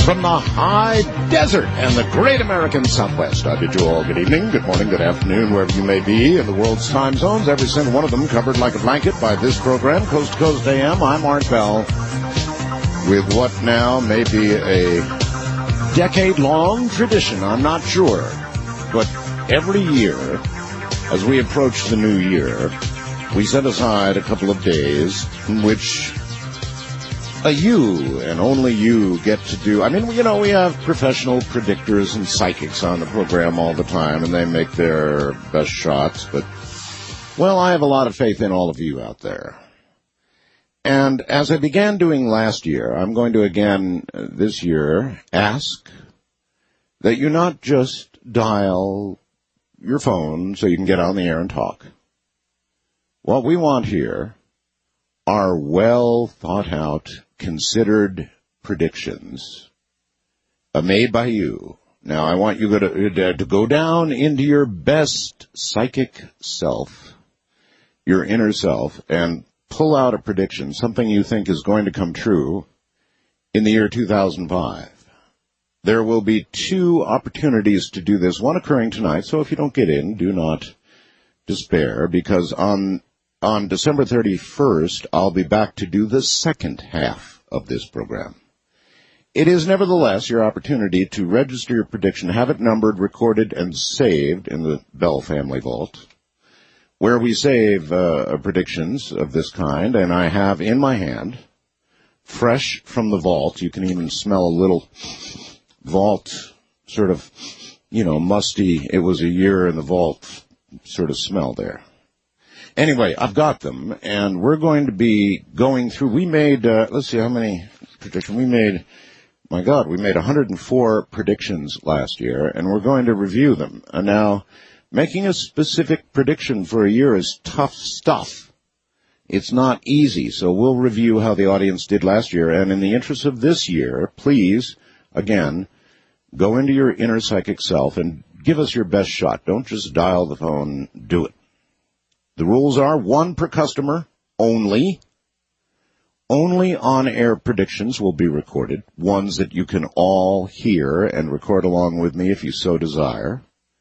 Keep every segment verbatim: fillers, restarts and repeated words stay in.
from the high desert and the great American Southwest. I bid you all good evening, good morning, good afternoon, wherever you may be in the world's time zones, every single one of them covered like a blanket by this program, Coast to Coast A M. I'm Art Bell, with what now may be a decade-long tradition, I'm not sure, but every year, as we approach the new year, we set aside a couple of days in which Uh, you and only you get to do. I mean, you know, we have professional predictors and psychics on the program all the time, and they make their best shots. But, well, I have a lot of faith in all of you out there. And as I began doing last year, I'm going to again uh, this year ask that you not just dial your phone so you can get on the air and talk. What we want here are well thought out, considered predictions uh, made by you. Now, I want you to, to go down into your best psychic self, your inner self, and pull out a prediction, something you think is going to come true in the year two thousand five. There will be two opportunities to do this, one occurring tonight, so if you don't get in, do not despair, because on On December thirty-first, I'll be back to do the second half of this program. It is nevertheless your opportunity to register your prediction, have it numbered, recorded, and saved in the Bell Family Vault, where we save uh, predictions of this kind, and I have in my hand, fresh from the vault, you can even smell a little vault sort of, you know, musty, it was a year in the vault sort of smell there. Anyway, I've got them, and we're going to be going through, we made, uh, let's see how many predictions, we made, my God, we made one hundred four predictions last year, and we're going to review them. And now, making a specific prediction for a year is tough stuff. It's not easy, so we'll review how the audience did last year, and in the interest of this year, please, again, go into your inner psychic self and give us your best shot. Don't just dial the phone, do it. The rules are one per customer only. Only on-air predictions will be recorded, ones that you can all hear and record along with me if you so desire.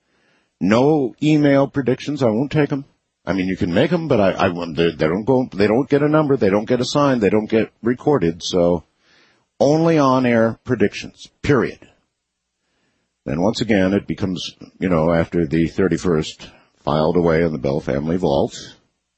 No email predictions. I won't take them. I mean, you can make them, but I, I they, they don't go. They don't get a number. They don't get assigned. They don't get recorded. So, only on-air predictions. Period. Then once again, it becomes, you know, after the thirty-first. Filed away in the Bell Family Vault.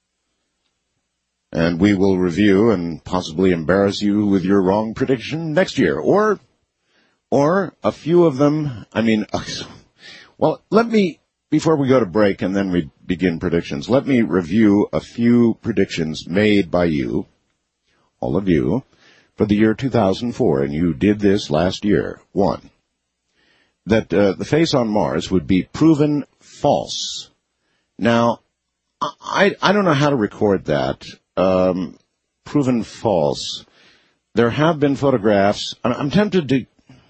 And we will review and possibly embarrass you with your wrong prediction next year. Or, or a few of them, I mean, well, let me, before we go to break and then we begin predictions, let me review a few predictions made by you, all of you, for the year two thousand four. And you did this last year. One, that uh, the face on Mars would be proven false. Now, I I don't know how to record that. Um, proven false. There have been photographs. I'm, I'm tempted to.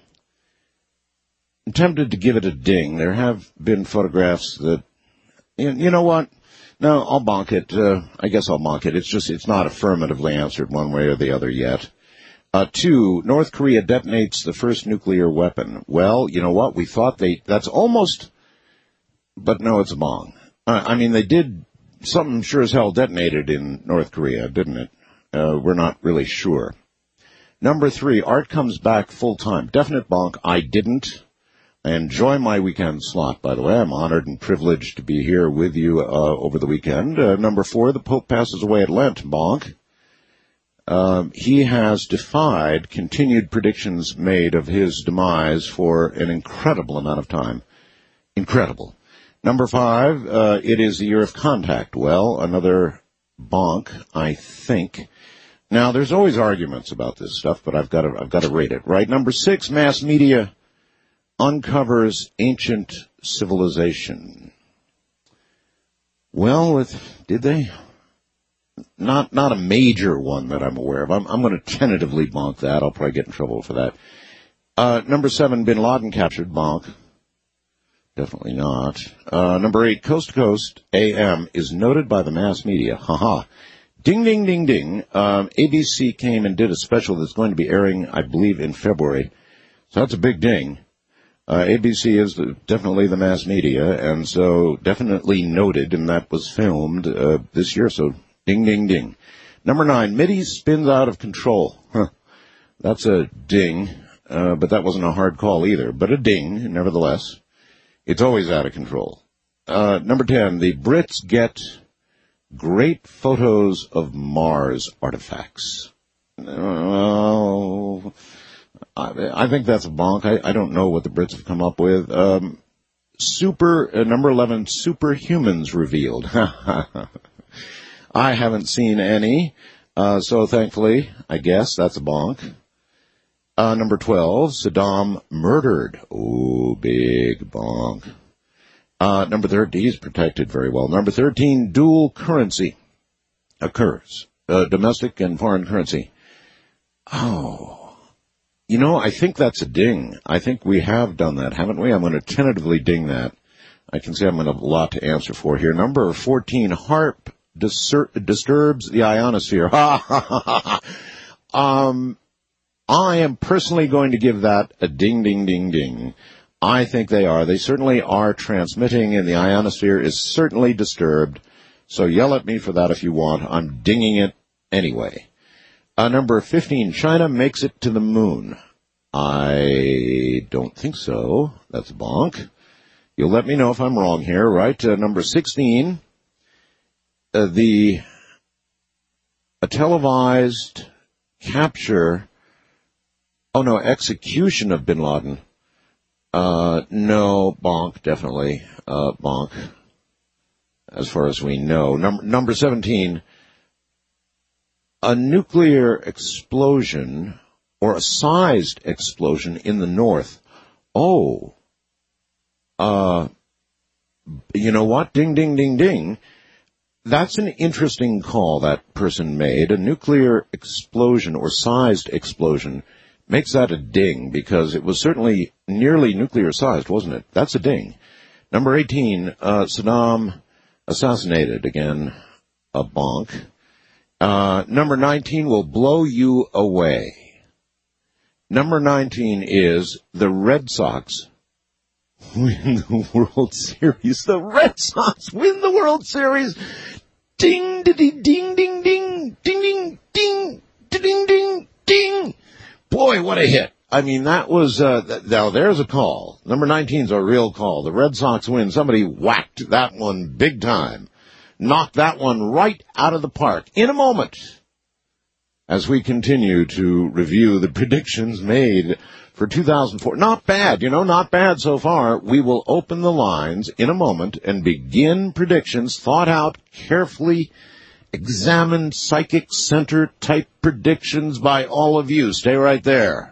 I'm tempted to give it a ding. There have been photographs that. You, you know what? No, I'll bonk it. Uh, I guess I'll bonk it. It's just it's not affirmatively answered one way or the other yet. Uh, two, North Korea detonates the first nuclear weapon. Well, you know what? We thought they. That's almost. But no, it's a bong. Uh, I mean, they did, something sure as hell detonated in North Korea, didn't it? Uh, we're not really sure. Number three, Art comes back full-time. Definite bonk. I didn't. I enjoy my weekend slot, by the way. I'm honored and privileged to be here with you uh, over the weekend. Uh, number four, the Pope passes away at Lent. Bonk. Uh, he has defied continued predictions made of his demise for an incredible amount of time. Incredible. Number five, uh, it is the year of contact. Well, another bonk, I think. Now, there's always arguments about this stuff, but I've got to, I've got to rate it, right? Number six, mass media uncovers ancient civilization. Well, with, did they? Not, not a major one that I'm aware of. I'm, I'm going to tentatively bonk that. I'll probably get in trouble for that. Uh, number seven, Bin Laden captured. Bonk. Definitely not. Uh, number eight, Coast to Coast A M is noted by the mass media. Haha. Ding, ding, ding, ding. Um, A B C came and did a special that's going to be airing, I believe, in February. So that's a big ding. Uh, A B C is the, definitely the mass media, and so definitely noted, and that was filmed uh, this year, so ding, ding, ding. Number nine, MIDI spins out of control. Huh. That's a ding, uh, but that wasn't a hard call either, but a ding, nevertheless. It's always out of control. Uh, number ten, the Brits get great photos of Mars artifacts. Oh... I think that's a bonk. I, I don't know what the Brits have come up with. Um, super, uh, number eleven, superhumans revealed. I haven't seen any, uh, so thankfully, I guess that's a bonk. Uh, number twelve, Saddam murdered. Oh, big bonk. Uh, number thirteen is protected very well. Number thirteen, dual currency occurs. Uh, domestic and foreign currency. Oh. You know, I think that's a ding. I think we have done that, haven't we? I'm going to tentatively ding that. I can say I'm going to have a lot to answer for here. Number fourteen, HAARP distur- disturbs the ionosphere. um, I am personally going to give that a ding, ding, ding, ding. I think they are. They certainly are transmitting, and the ionosphere is certainly disturbed. So yell at me for that if you want. I'm dinging it anyway. Uh, number fifteen, China makes it to the moon. I don't think so. That's a bonk. You'll let me know if I'm wrong here, right? Uh, number sixteen, uh, the a televised capture, oh no, execution of bin Laden. Uh, no, bonk, definitely, uh, bonk, as far as we know. Number, number seventeen, a nuclear explosion or a sized explosion in the north. Oh, uh, you know what? Ding, ding, ding, ding. That's an interesting call that person made. A nuclear explosion or sized explosion makes that a ding because it was certainly nearly nuclear sized, wasn't it? That's a ding. Number eighteen, uh, Saddam assassinated. Again, a bonk. Uh, number nineteen will blow you away. Number nineteen is the Red Sox win the World Series. The Red Sox win the World Series. Ding, ding, ding, ding, ding, ding, ding, ding, ding, ding, ding. Boy, what a hit. I mean, that was, uh, th- now there's a call. Number nineteen's a real call. The Red Sox win. Somebody whacked that one big time. Knocked that one right out of the park. In a moment, as we continue to review the predictions made for two thousand four. Not bad, you know, not bad so far. We will open the lines in a moment and begin predictions, thought out, carefully examined, psychic center type predictions by all of you. Stay right there.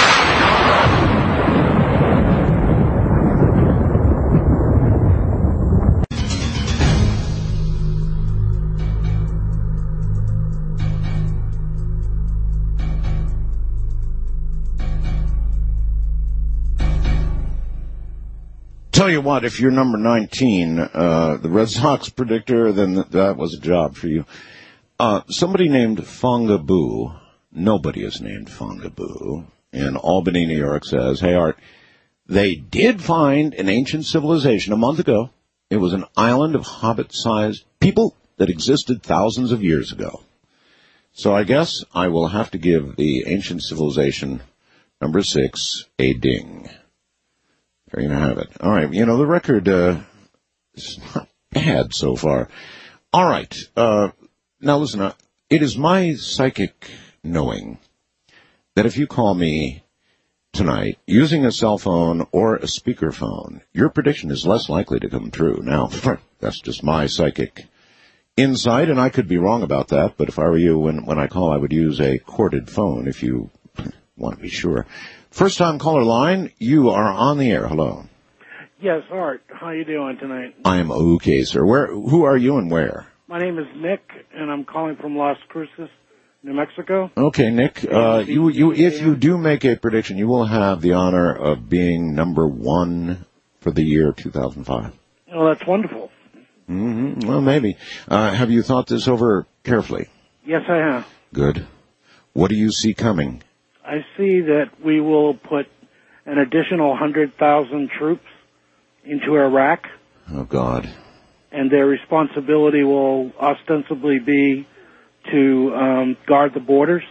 Tell you what, if you're number nineteen, uh, the Red Sox predictor, then th- that was a job for you. Uh, somebody named Fongaboo, nobody is named Fongaboo, in Albany, New York says, hey Art, they did find an ancient civilization a month ago. It was an island of hobbit-sized people that existed thousands of years ago. So I guess I will have to give the ancient civilization number six a ding. There you have it. All right. You know, the record uh, is not bad so far. All right. Uh, now, listen, uh, it is my psychic knowing that if you call me tonight using a cell phone or a speakerphone, your prediction is less likely to come true. Now, that's just my psychic insight, and I could be wrong about that, but if I were you, when, when I call, I would use a corded phone if you want to be sure. First time caller line, you are on the air. Hello. Yes, Art. How you doing tonight? I am okay, sir. Where? Who are you and where? My name is Nick, and I'm calling from Las Cruces, New Mexico. Okay, Nick. Uh, you, you, if you do make a prediction, you will have the honor of being number one for the year two thousand five. Oh, that's wonderful. Mm-hmm. Well, maybe. Uh, have you thought this over carefully? Yes, I have. Good. What do you see coming? I see that we will put an additional one hundred thousand troops into Iraq. Oh, God. And their responsibility will ostensibly be to um, guard the borders.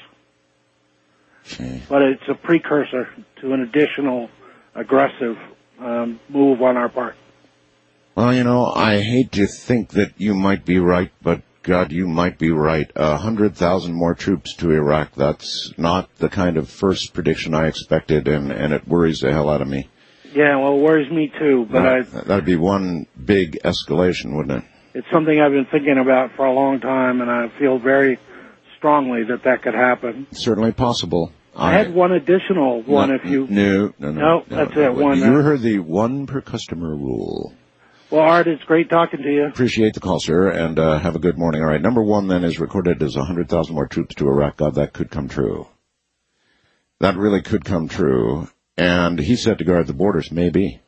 Gee. But it's a precursor to an additional aggressive um, move on our part. Well, you know, I hate to think that you might be right, but God, you might be right. A hundred thousand more troops to Iraq, that's not the kind of first prediction I expected, and, and it worries the hell out of me. Yeah, well, it worries me too, but that, I... That'd be one big escalation, wouldn't it? It's something I've been thinking about for a long time, and I feel very strongly that that could happen. Certainly possible. I, I had one additional one no, if you... No, no, no. No, no that's no, it, one. You heard the one per customer rule. Well, Art, it's great talking to you. Appreciate the call, sir, and uh, have a good morning. All right, number one then is recorded as one hundred thousand more troops to Iraq. God, that could come true. That really could come true. And he said to guard the borders, maybe.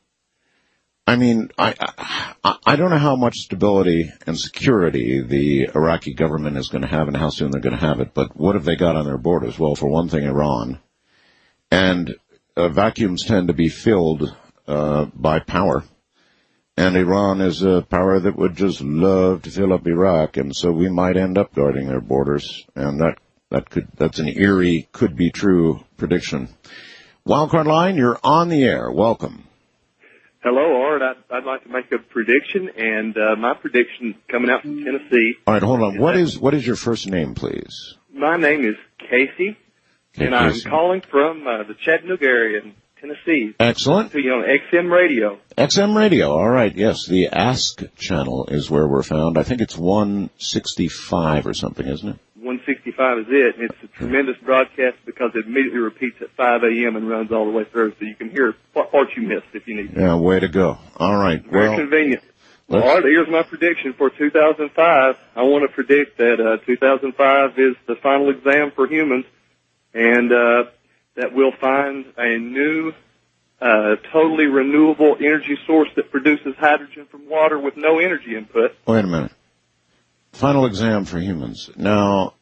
I mean, I, I I don't know how much stability and security the Iraqi government is going to have and how soon they're going to have it, but what have they got on their borders? Well, for one thing, Iran. And uh, vacuums tend to be filled uh, by power. And Iran is a power that would just love to fill up Iraq, and so we might end up guarding their borders. And that that could that's an eerie, could be true prediction. Wildcard line, you're on the air. Welcome. Hello, Art. I'd, I'd like to make a prediction, and uh, my prediction coming out from Tennessee. All right, hold on. What is what is your first name, please? My name is Casey, okay, and I'm Casey. calling from uh, the Chattanooga area in Tennessee. Excellent. To you on X M Radio. X M Radio. All right. Yes, the Ask channel is where we're found. I think it's one sixty-five or something, isn't it? one sixty-five is it, and it's a tremendous broadcast because it immediately repeats at five a.m. and runs all the way through, so you can hear what part you missed if you need to. Yeah, way to go. All right. Very well, convenient. Well, Art, here's my prediction for two thousand five. I want to predict that uh, two thousand five is the final exam for humans, and uh, that we'll find a new, uh, totally renewable energy source that produces hydrogen from water with no energy input. Wait a minute. Final exam for humans. Now,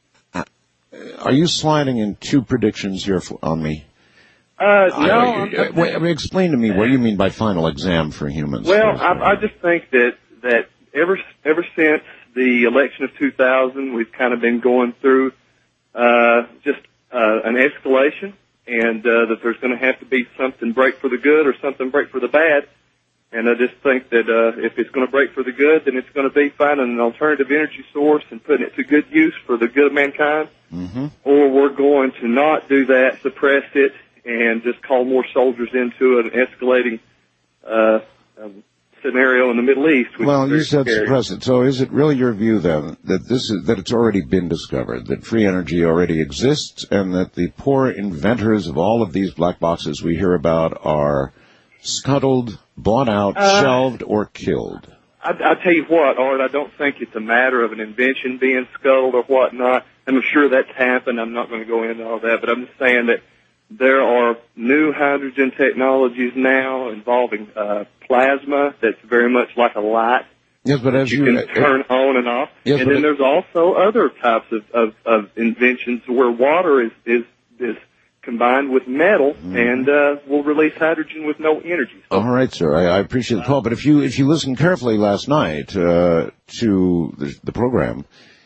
are you sliding in two predictions here for, on me? Uh, no. I, I, wait, I mean, explain to me what you mean by final exam for humans. Well, I, I just think that, that ever, ever since the election of two thousand, we've kind of been going through, uh, just, uh, an escalation, and, uh, that there's going to have to be something break for the good or something break for the bad. And I just think that uh, if it's going to break for the good, then it's going to be finding an alternative energy source and putting it to good use for the good of mankind. Mm-hmm. Or we're going to not do that, suppress it, and just call more soldiers into an escalating uh, um, scenario in the Middle East. Which Well, is you said scary. suppress it. So is it really your view, then, that this is that it's already been discovered, that free energy already exists, and that the poor inventors of all of these black boxes we hear about are scuttled, bought out, uh, shelved, or killed? I, I tell you what, Art, I don't think it's a matter of an invention being scuttled or whatnot. I'm sure that's happened. I'm not going to go into all that, but I'm just saying that there are new hydrogen technologies now involving uh, plasma that's very much like a light. Yes, but as you, you can uh, turn on and off. Yes, and but then it, there's also other types of, of, of inventions where water is, is, is combined with metal, mm. and uh, will release hydrogen with no energy. So, all right, sir. I, I appreciate the call. But if you if you listened carefully last night uh, to the, the program,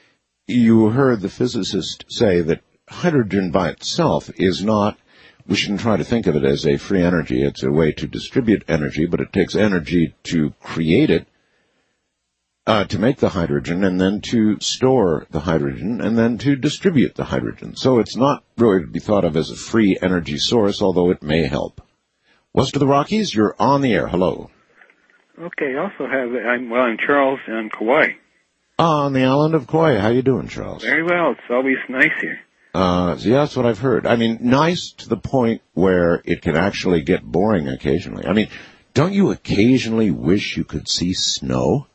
you heard the physicist say that hydrogen by itself is not. We shouldn't try to think of it as a free energy. It's a way to distribute energy, but it takes energy to create it, uh, to make the hydrogen, and then to store the hydrogen, and then to distribute the hydrogen. So it's not really to be thought of as a free energy source, although it may help. West of the Rockies, you're on the air. Hello. Okay, I also have, I'm, well, I'm Charles on Kauai. On the island of Kauai. How you doing, Charles? Very well. It's always nice here. Uh, yeah, that's what I've heard. I mean, nice to the point where it can actually get boring occasionally. I mean, don't you occasionally wish you could see snow?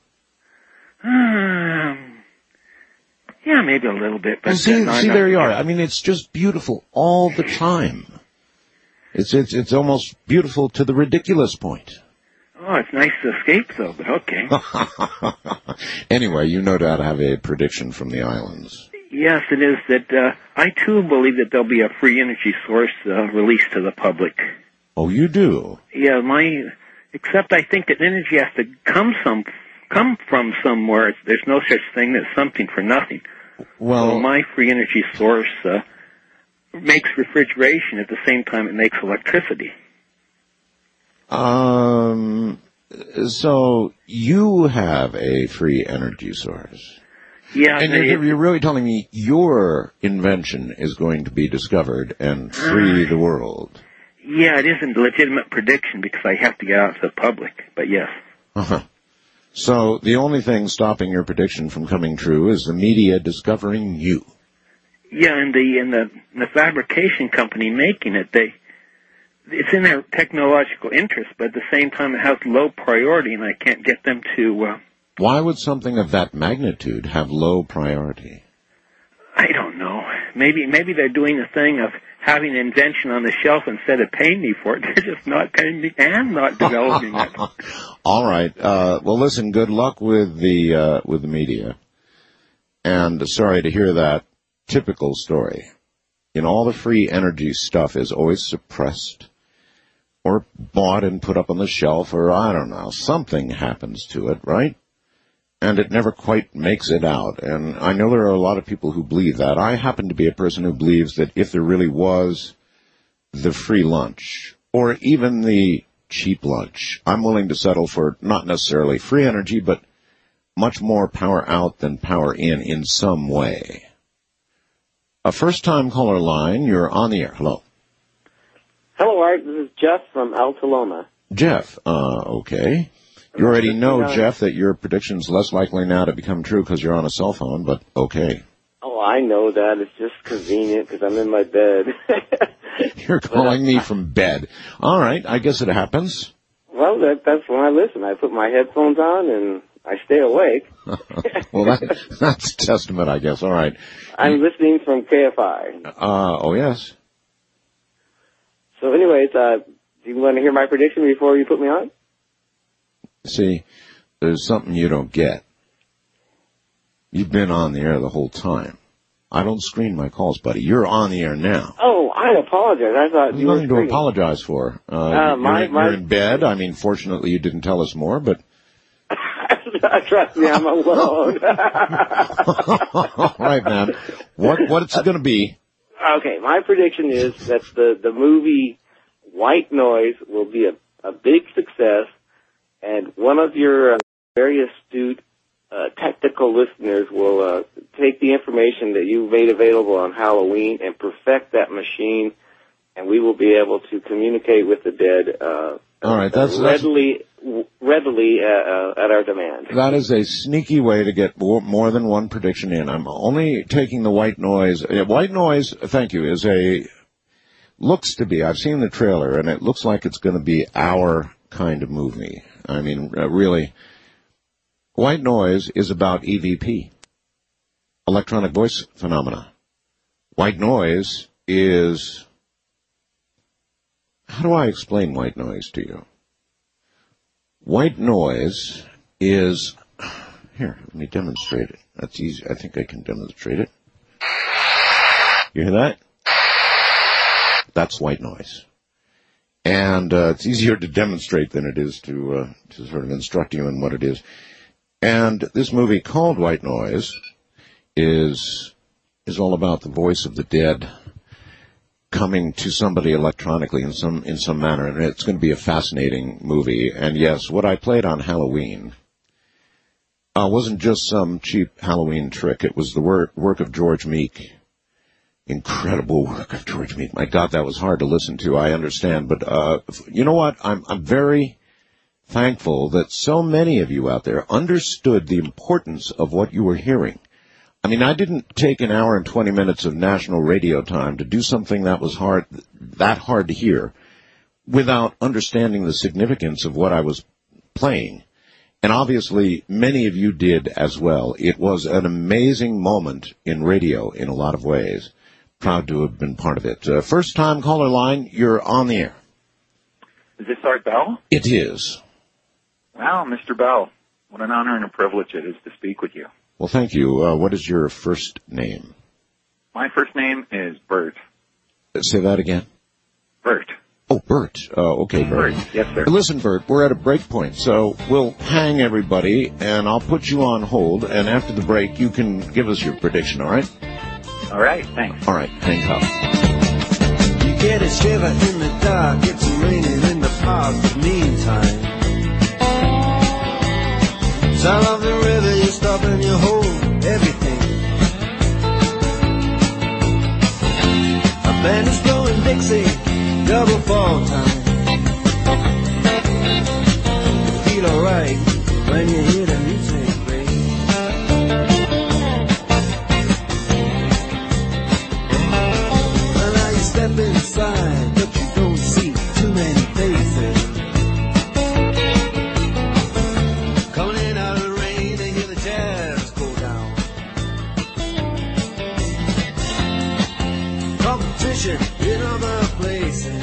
Um, yeah, maybe a little bit. But well, see, no, see not, there you are. I mean, it's just beautiful all the time. It's it's it's almost beautiful to the ridiculous point. Oh, it's nice to escape, though, but okay. Anyway, you no doubt have a prediction from the islands. Yes, it is that uh, I, too, believe that there'll be a free energy source uh, released to the public. Oh, you do? Yeah, my, except I think that energy has to come some, come from somewhere. There's no such thing as something for nothing. Well, so my free energy source uh, makes refrigeration at the same time it makes electricity. Um, so you have a free energy source. Yeah. And they, you're, you're really telling me your invention is going to be discovered and free the world. Yeah, it isn't a legitimate prediction because I have to get out to the public, but yes. Uh-huh. So the only thing stopping your prediction from coming true is the media discovering you. Yeah, and the and the, the fabrication company making it, they it's in their technological interest, but at the same time it has low priority, and I can't get them to... Uh, Why would something of that magnitude have low priority? I don't know. Maybe maybe they're doing the thing of having an invention on the shelf instead of paying me for it. They're just not paying me and not developing it. All right. Uh, well, listen, good luck with the uh, with the media. And sorry to hear that. Typical story. You know, all the free energy stuff is always suppressed or bought and put up on the shelf, or I don't know, something happens to it, right? And it never quite makes it out. And I know there are a lot of people who believe that. I happen to be a person who believes that if there really was the free lunch, or even the cheap lunch, I'm willing to settle for not necessarily free energy, but much more power out than power in in some way. A first-time caller line, you're on the air. Hello. Hello, Art. This is Jeff from Altaloma. Jeff, uh, okay. You already know, Jeff, that your prediction's less likely now to become true because you're on a cell phone, but okay. Oh, I know that. It's just convenient because I'm in my bed. You're calling me from bed. All right, I guess it happens. Well, that, that's when I listen. I put my headphones on and I stay awake. Well, that, that's a testament, I guess. All right. I'm listening from K F I. Uh, oh, yes. So anyways, uh, do you want to hear my prediction before you put me on? See, there's something you don't get. You've been on the air the whole time. I don't screen my calls, buddy. You're on the air now. Oh, I apologize. I thought There's you were nothing to screening. apologize for. Uh, Uh, you're, my- you're my- in bed. I mean, fortunately, you didn't tell us more, but... Trust me, I'm alone. All right, man. What What's it going to be? Okay, my prediction is that the, the movie White Noise will be a, a big success, and one of your uh, very astute uh, technical listeners will uh, take the information that you made available on Halloween and perfect that machine, and we will be able to communicate with the dead uh, All right, that's, readily, readily uh, uh, at our demand. That is a sneaky way to get more, more than one prediction in. I'm only taking the White Noise. Uh, White Noise, thank you, is a, looks to be, I've seen the trailer, and it looks like it's going to be our kind of movie. I mean, uh, really, White Noise is about E V P, electronic voice phenomena. White Noise is, how do I explain White Noise to you? White Noise is, here, let me demonstrate it. That's easy. I think I can demonstrate it. You hear that? That's White Noise. And uh, it's easier to demonstrate than it is to uh, to sort of instruct you in what it is. And this movie called White Noise is is all about the voice of the dead coming to somebody electronically in some in some manner, and it's going to be a fascinating movie. And yes, what I played on Halloween uh, wasn't just some cheap Halloween trick. It was the work work of George Meek. Incredible work of George Meek. My God, that was hard to listen to. I understand, but uh, you know what? I'm I'm very thankful that so many of you out there understood the importance of what you were hearing. I mean, I didn't take an hour and twenty minutes of national radio time to do something that was hard, that hard to hear, without understanding the significance of what I was playing. And obviously, many of you did as well. It was an amazing moment in radio in a lot of ways. Proud to have been part of it. Uh, first time caller line, you're on the air. Is this Art Bell? It is. Wow, Mister Bell, what an honor and a privilege it is to speak with you. Well, thank you. Uh, what is your first name? My first name is Bert. Say that again. Bert. Oh, Bert. Uh, okay, Bert. Bert. Yes, sir. Listen, Bert, we're at a break point, so we'll hang everybody, and I'll put you on hold, and after the break, you can give us your prediction, all right? All right, thanks. All right, hang tough. You get a shiver in the dark, it's raining in the park, but meantime, sound of the river, you stop and you hold everything. A band is blowing Dixie, double fall time. You feel alright when you hear the music play. Well, now you step inside, but you don't see too many faces. Coming in out of the rain, they hear the jazz go down. Competition in other places.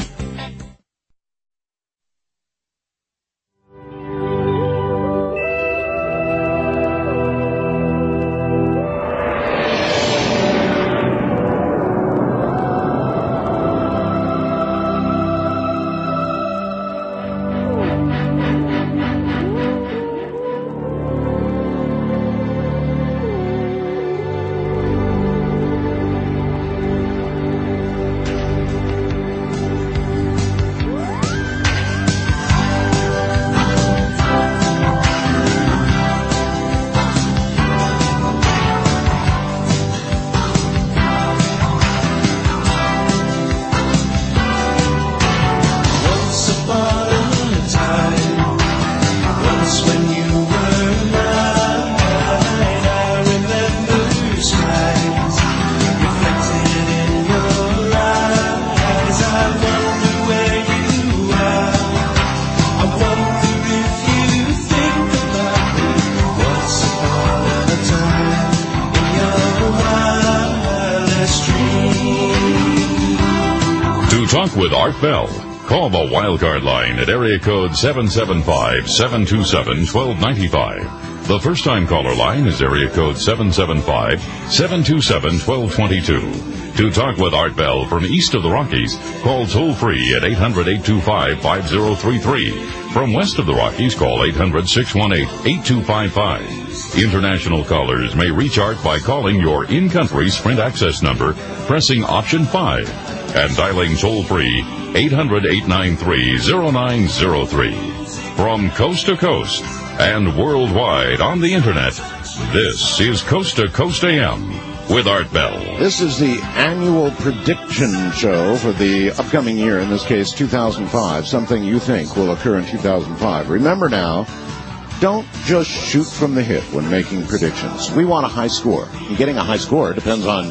With Art Bell. Call the Wildcard line at area code seven seven five, seven two seven, one two nine five. The first-time caller line is area code seven seven five, seven two seven, one two two two. To talk with Art Bell from east of the Rockies, call toll-free at eight hundred, eight two five, five zero three three. From west of the Rockies, call eight hundred, six one eight, eight two five five. International callers may reach Art by calling your in-country Sprint access number, pressing option five, and dialing toll-free eight hundred, eight nine three, zero nine zero three. From coast to coast and worldwide on the Internet, this is Coast to Coast A M with Art Bell. This is the annual prediction show for the upcoming year, in this case two thousand five, something you think will occur in two thousand five. Remember now, don't just shoot from the hip when making predictions. We want a high score. And getting a high score depends on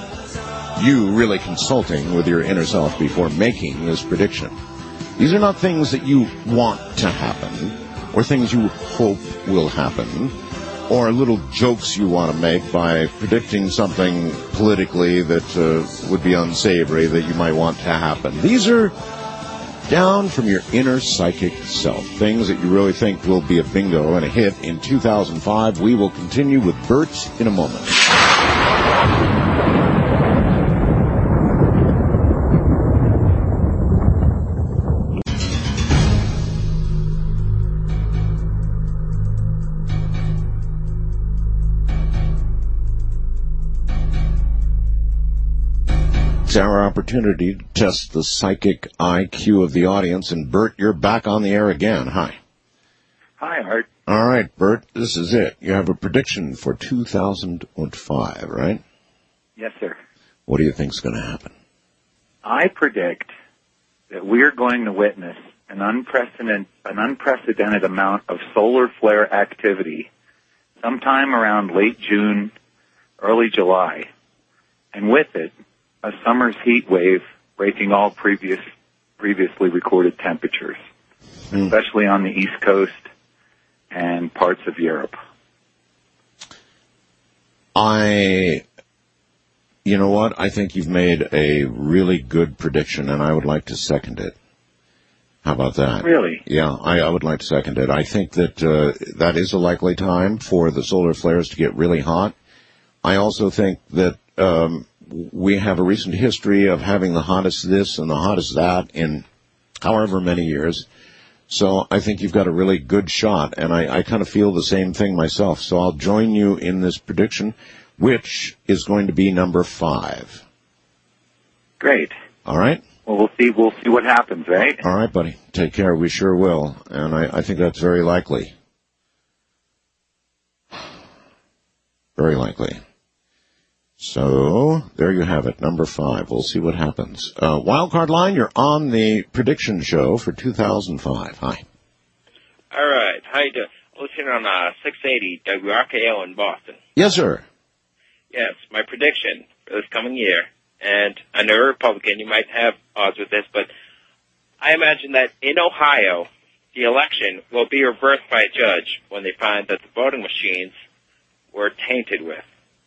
you really consulting with your inner self before making this prediction. These are not things that you want to happen, or things you hope will happen, or little jokes you want to make by predicting something politically that uh, would be unsavory that you might want to happen. These are down from your inner psychic self, things that you really think will be a bingo and a hit in two thousand five. We will continue with Bert in a moment. It's our opportunity to test the psychic I Q of the audience. And Bert, you're back on the air again. Hi. Hi, Art. All right, Bert, this is it. You have a prediction for two thousand five, right? Yes, sir. What do you think's going to happen? I predict that we're going to witness an unprecedented, an unprecedented amount of solar flare activity sometime around late June, early July, and with it, a summer's heat wave breaking all previous previously recorded temperatures, mm. especially on the East Coast and parts of Europe. I, you know what? I think you've made a really good prediction, and I would like to second it. How about that? Really? Yeah, I, I would like to second it. I think that uh, that is a likely time for the solar flares to get really hot. I also think that um, we have a recent history of having the hottest this and the hottest that in however many years. So I think you've got a really good shot, and I, I kind of feel the same thing myself. So I'll join you in this prediction, which is going to be number five. Great. All right? Well, we'll see. We'll see what happens, right? All right, buddy. Take care. We sure will. And I, I think that's very likely. Very likely. So, there you have it, number five. We'll see what happens. Uh, Wildcard Line, you're on the prediction show for two thousand five. Hi. All right. How you doing? Listening on uh, six eighty W R K O in Boston. Yes, sir. Yes, my prediction for this coming year, and I know you're a Republican, you might have odds with this, but I imagine that in Ohio, the election will be reversed by a judge when they find that the voting machines were tainted with.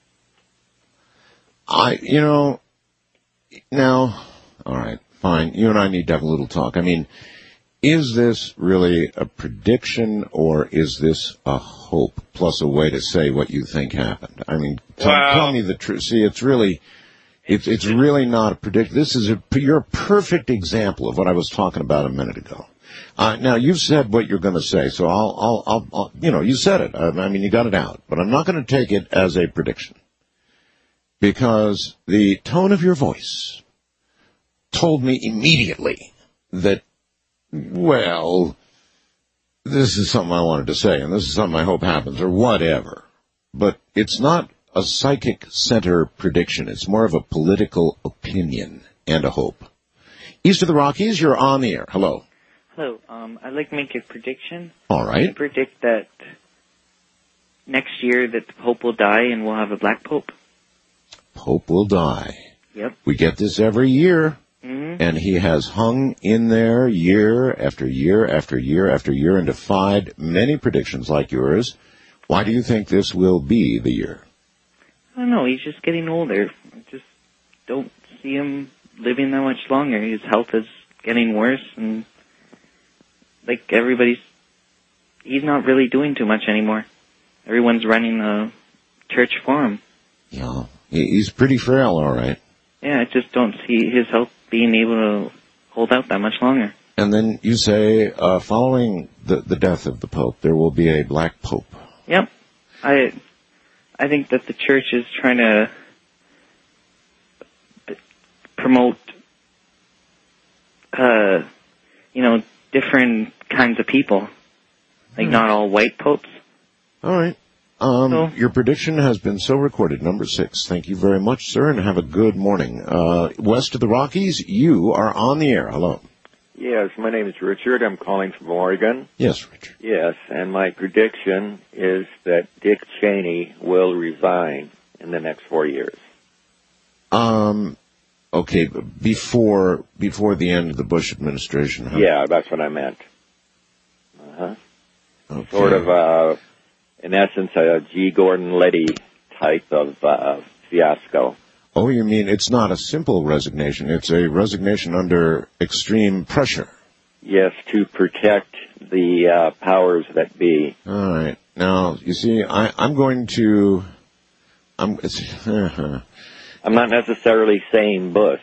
I, you know, now, all right, fine. You and I need to have a little talk. I mean, is this really a prediction, or is this a hope plus a way to say what you think happened? I mean, tell, well, tell me the truth. See, it's really, it's it's really not a prediction. This is a you're a perfect example of what I was talking about a minute ago. Uh, now you've said what you're going to say, so I'll, I'll, I'll, I'll, you know, you said it. I, I mean, you got it out, but I'm not going to take it as a prediction. Because the tone of your voice told me immediately that, well, this is something I wanted to say, and this is something I hope happens, or whatever. But it's not a psychic center prediction. It's more of a political opinion and a hope. East of the Rockies, you're on the air. Hello. Hello. Um, I'd like to make a prediction. All right. I predict that next year that the Pope will die and we'll have a black Pope. Pope will die. Yep. We get this every year, mm-hmm. and he has hung in there year after year after year after year and defied many predictions like yours. Why do you think this will be the year? I don't know. He's just getting older. I just don't see him living that much longer. His health is getting worse, and like everybody's, he's not really doing too much anymore. Everyone's running a church for him. Yeah. He's pretty frail, all right. Yeah, I just don't see his health being able to hold out that much longer. And then you say, uh, following the, the death of the Pope, there will be a black Pope. Yep. I I think that the church is trying to promote, uh, you know, different kinds of people. Like hmm. not all white popes. All right. Um, so, your prediction has been so recorded, number six. Thank you very much, sir, and have a good morning. Uh, west of the Rockies, you are on the air. Hello. Yes, my name is Richard. I'm calling from Oregon. Yes, Richard. Yes, and my prediction is that Dick Cheney will resign in the next four years. Um, okay, before before the end of the Bush administration, huh? Yeah, that's what I meant. Uh-huh. Okay. Sort of, uh, in essence, a G. Gordon Liddy type of uh, fiasco. Oh, you mean it's not a simple resignation. It's a resignation under extreme pressure. Yes, to protect the uh, powers that be. All right. Now, you see, I, I'm going to... I'm, it's, I'm not necessarily saying Bush.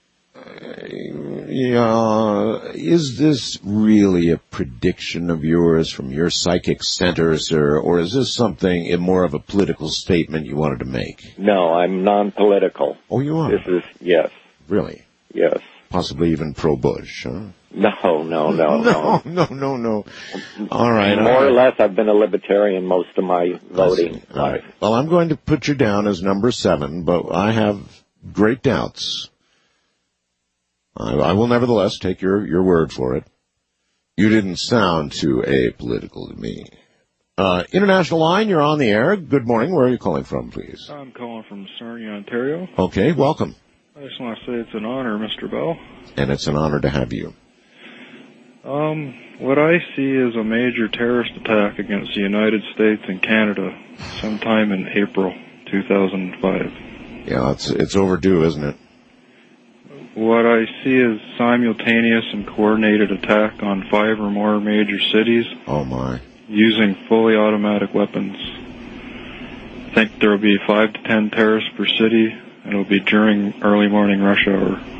Yeah, is this really a prediction of yours from your psychic center, sir, or is this something more of a political statement you wanted to make? No, I'm non-political. Oh, you are? This is, yes. Really? Yes. Possibly even pro-Bush, huh? No, no, no, no. No, no, no. All right. More all right. or less, I've been a libertarian most of my voting all right. Well, I'm going to put you down as number seven, but I have great doubts. I, I will nevertheless take your, your word for it. You didn't sound too apolitical to me. Uh, International Line, you're on the air. Good morning. Where are you calling from, please? I'm calling from Surrey, Ontario. Okay, welcome. I just want to say it's an honor, Mister Bell. And it's an honor to have you. Um, what I see is a major terrorist attack against the United States and Canada sometime in April two thousand five. Yeah, it's, it's overdue, isn't it? What I see is simultaneous and coordinated attack on five or more major cities. Oh, my. Using fully automatic weapons. I think there will be five to ten terrorists per city, and it will be during early morning rush hour.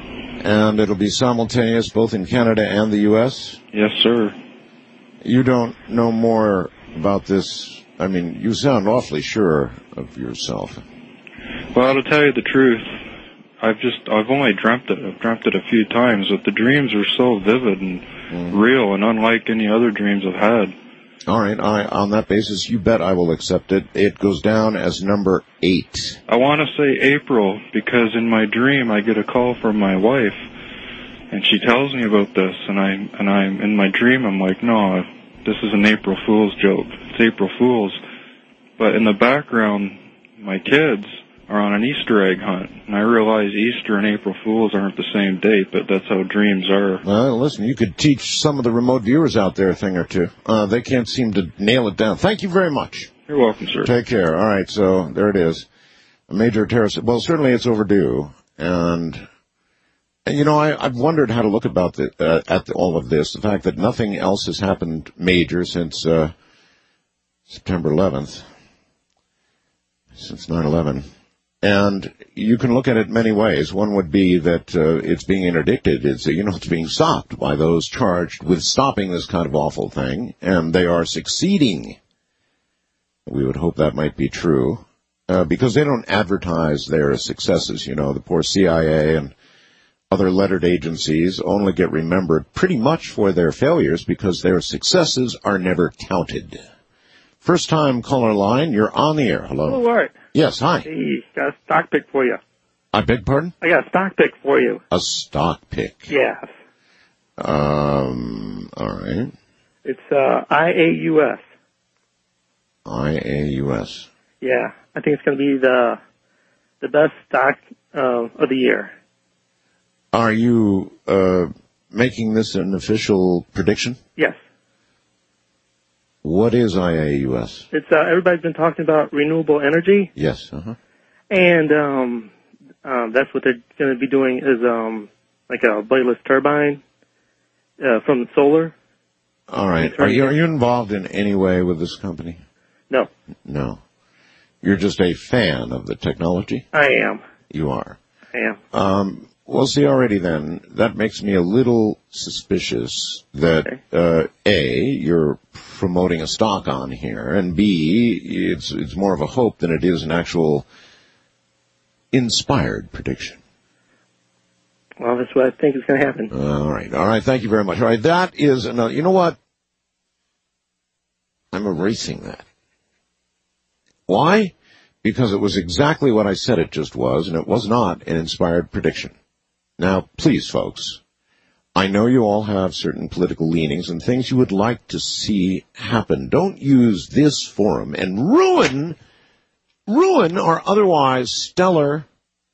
And it'll be simultaneous both in Canada and the U S? Yes, sir. You don't know more about this. I mean, you sound awfully sure of yourself. Well, to tell you the truth, I've just, I've only dreamt it. I've dreamt it a few times, but the dreams are so vivid and mm. real and unlike any other dreams I've had. All right, I, on that basis, you bet I will accept it. It goes down as number eight. I want to say April because in my dream I get a call from my wife, and she tells me about this, and I and I'm in my dream I'm like, no, this is an April Fool's joke. It's April Fool's. But in the background, my kids are on an Easter egg hunt, and I realize Easter and April Fool's aren't the same date, but that's how dreams are. Well, listen, you could teach some of the remote viewers out there a thing or two. Uh, they can't seem to nail it down. Thank you very much. You're welcome, sir. Take care. All right, so there it is. A major terrorist. Well, certainly it's overdue, and, and you know, I, I've wondered how to look about the, uh, at the, all of this. The fact that nothing else has happened major since uh, September eleventh, since nine eleven. And you can look at it many ways. One would be that uh, it's being interdicted. It's, you know, it's being stopped by those charged with stopping this kind of awful thing, and they are succeeding. We would hope that might be true, uh, because they don't advertise their successes. You know, the poor C I A and other lettered agencies only get remembered pretty much for their failures because their successes are never counted. First time caller line, you're on the air. Hello. Hello, Art. Yes, hi. Hey, got a stock pick for you. I beg pardon? I got a stock pick for you. A stock pick? Yes. Um, all right. It's uh, I A U S. I A U S. Yeah, I think it's going to be the the best stock uh, of the year. Are you uh, making this an official prediction? Yes. What is I A U S? It's uh, everybody's been talking about renewable energy. Yes. Uh-huh. And um, um, that's what they're going to be doing is um, like a bladeless turbine uh, from solar. All right. Are you are you involved in any way with this company? No. No. You're just a fan of the technology? I am. You are. I am. Um, well, see, already then, that makes me a little suspicious that, okay. uh, A, you're promoting a stock on here, and B, it's it's more of a hope than it is an actual inspired prediction. Well, that's what I think is going to happen. All right. All right. Thank you very much. All right. That is another, you know what? I'm erasing that. Why? Because it was exactly what I said it just was, and it was not an inspired prediction. Now, please, folks, I know you all have certain political leanings and things you would like to see happen. Don't use this forum and ruin, ruin our otherwise stellar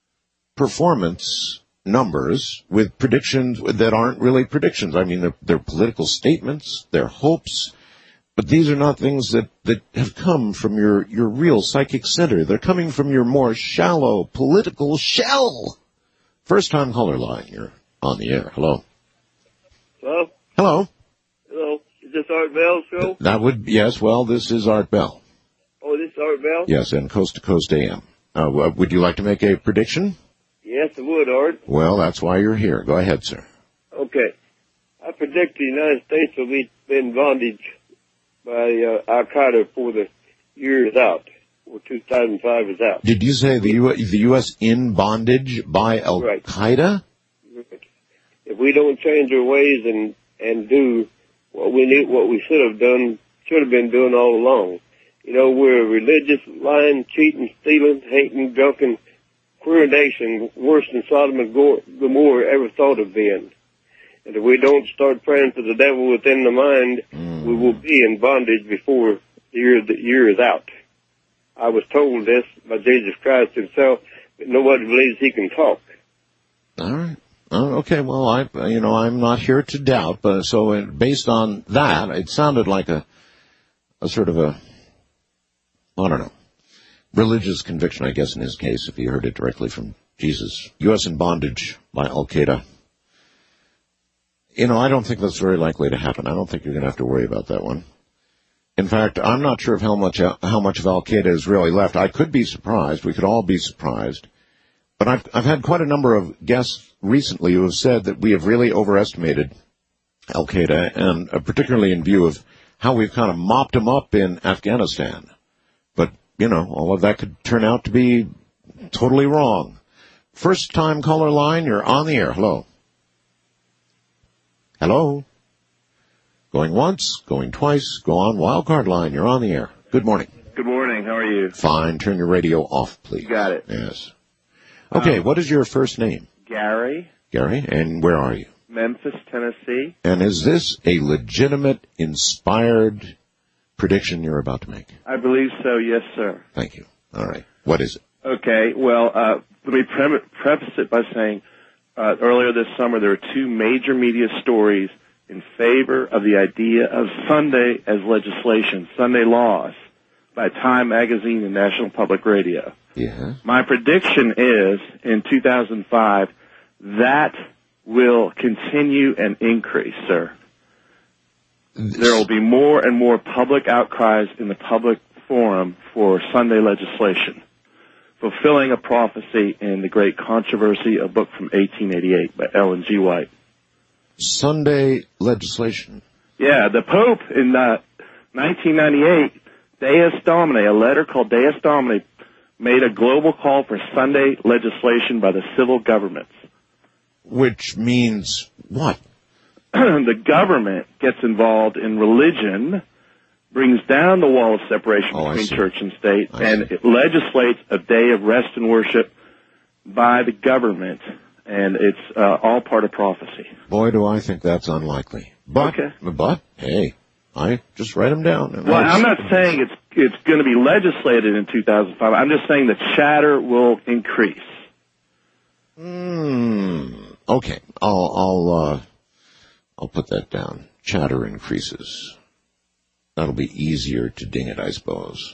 performance numbers with predictions that aren't really predictions. I mean, they're, they're political statements, they're hopes, but these are not things that, that have come from your, your real psychic center. They're coming from your more shallow political shell. First time caller line, you're on the air. Hello. Hello? Hello. Hello. Is this Art Bell's show? That would, yes, well, this is Art Bell. Oh, this is Art Bell? Yes, and Coast to Coast A M. Uh, would you like to make a prediction? Yes, I would, Art. Well, that's why you're here. Go ahead, sir. Okay. I predict the United States will be in bondage by uh, Al-Qaeda for the years out, or two thousand five is out. Did you say the U- the U S in bondage by Al-Qaeda? Right. If we don't change our ways and, and do what we need, what we should have done, should have been doing all along. You know, we're a religious, lying, cheating, stealing, hating, drunken, queer nation, worse than Sodom and Gomorrah ever thought of being. And if we don't start praying for the devil within the mind, mm. we will be in bondage before the year, the year is out. I was told this by Jesus Christ himself, but nobody believes he can talk. All right. Oh, okay. Well, I, you know, I'm not here to doubt, but so based on that, it sounded like a, a sort of a, I don't know, religious conviction, I guess, in his case, if he heard it directly from Jesus. U S in bondage by Al-Qaeda. You know, I don't think that's very likely to happen. I don't think you're going to have to worry about that one. In fact, I'm not sure of how much how much of Al-Qaeda is really left. I could be surprised. We could all be surprised. But I've I've had quite a number of guests recently who have said that we have really overestimated Al-Qaeda, and uh, particularly in view of how we've kind of mopped them up in Afghanistan. But, you know, all of that could turn out to be totally wrong. First time caller line, you're on the air. Hello. Hello. Going once, going twice, go on. Wildcard line, you're on the air. Good morning. Good morning. How are you? Fine. Turn your radio off, please. Got it. Yes. Okay, um, what is your first name? Gary. Gary, and where are you? Memphis, Tennessee. And is this a legitimate, inspired prediction you're about to make? I believe so, yes, sir. Thank you. All right. What is it? Okay, well, uh, let me pre- preface it by saying uh, earlier this summer there were two major media stories in favor of the idea of Sunday as legislation, Sunday laws, by Time Magazine and National Public Radio. Yeah. My prediction is, in two thousand five, that will continue and increase, sir. There will be more and more public outcries in the public forum for Sunday legislation, fulfilling a prophecy in The Great Controversy, a book from eighteen eighty-eight by Ellen G. White. Sunday legislation. Yeah, the Pope in uh, nineteen ninety-eight, Deus Domini, a letter called Deus Domini, made a global call for Sunday legislation by the civil governments. Which means what? The government gets involved in religion, brings down the wall of separation oh, between church and state, and it legislates a day of rest and worship by the government. And it's uh, all part of prophecy. Boy, do I think that's unlikely. But, okay. but hey, I just write them down. Well, I'm not saying it's it's going to be legislated in two thousand five. I'm just saying the chatter will increase. Hmm. Okay, I'll I'll uh, I'll put that down. Chatter increases. That'll be easier to ding it, I suppose.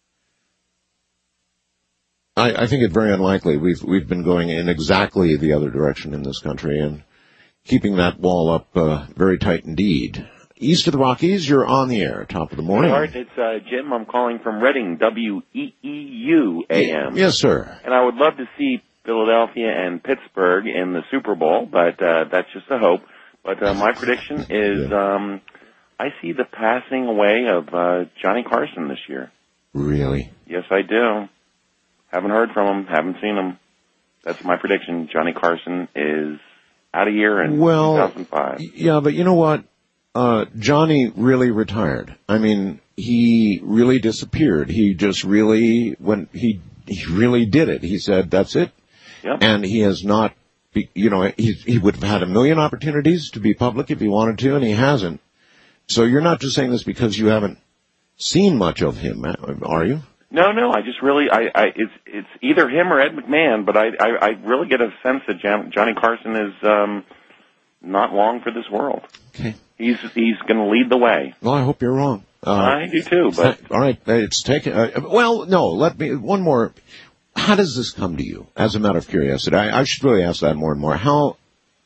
I, I think it's very unlikely. We've we've been going in exactly the other direction in this country and keeping that wall up uh, very tight indeed. East of the Rockies, you're on the air. Top of the morning. All right, it's uh, Jim. I'm calling from Reading, W E E U A M. Yes, sir. And I would love to see Philadelphia and Pittsburgh in the Super Bowl, but uh, that's just a hope. But uh, my prediction is um, I see the passing away of uh, Johnny Carson this year. Really? Yes, I do. Haven't heard from him. Haven't seen him. That's my prediction. Johnny Carson is out of here in well, two thousand five. Yeah, but you know what? Uh, Johnny really retired. I mean, he really disappeared. He just really, when he, he really did it. He said, that's it. Yep. And he has not, be, you know, he, he would have had a million opportunities to be public if he wanted to, and he hasn't. So you're not just saying this because you haven't seen much of him, are you? No, no, I just really, I, I, it's, it's either him or Ed McMahon, but I, I, I really get a sense that Jan, Johnny Carson is, um, not long for this world. Okay. He's, he's gonna lead the way. Well, I hope you're wrong. Uh, I do too, but. All right, it's taken, uh, well, no, let me, one more. How does this come to you, as a matter of curiosity? I, I should really ask that more and more. How,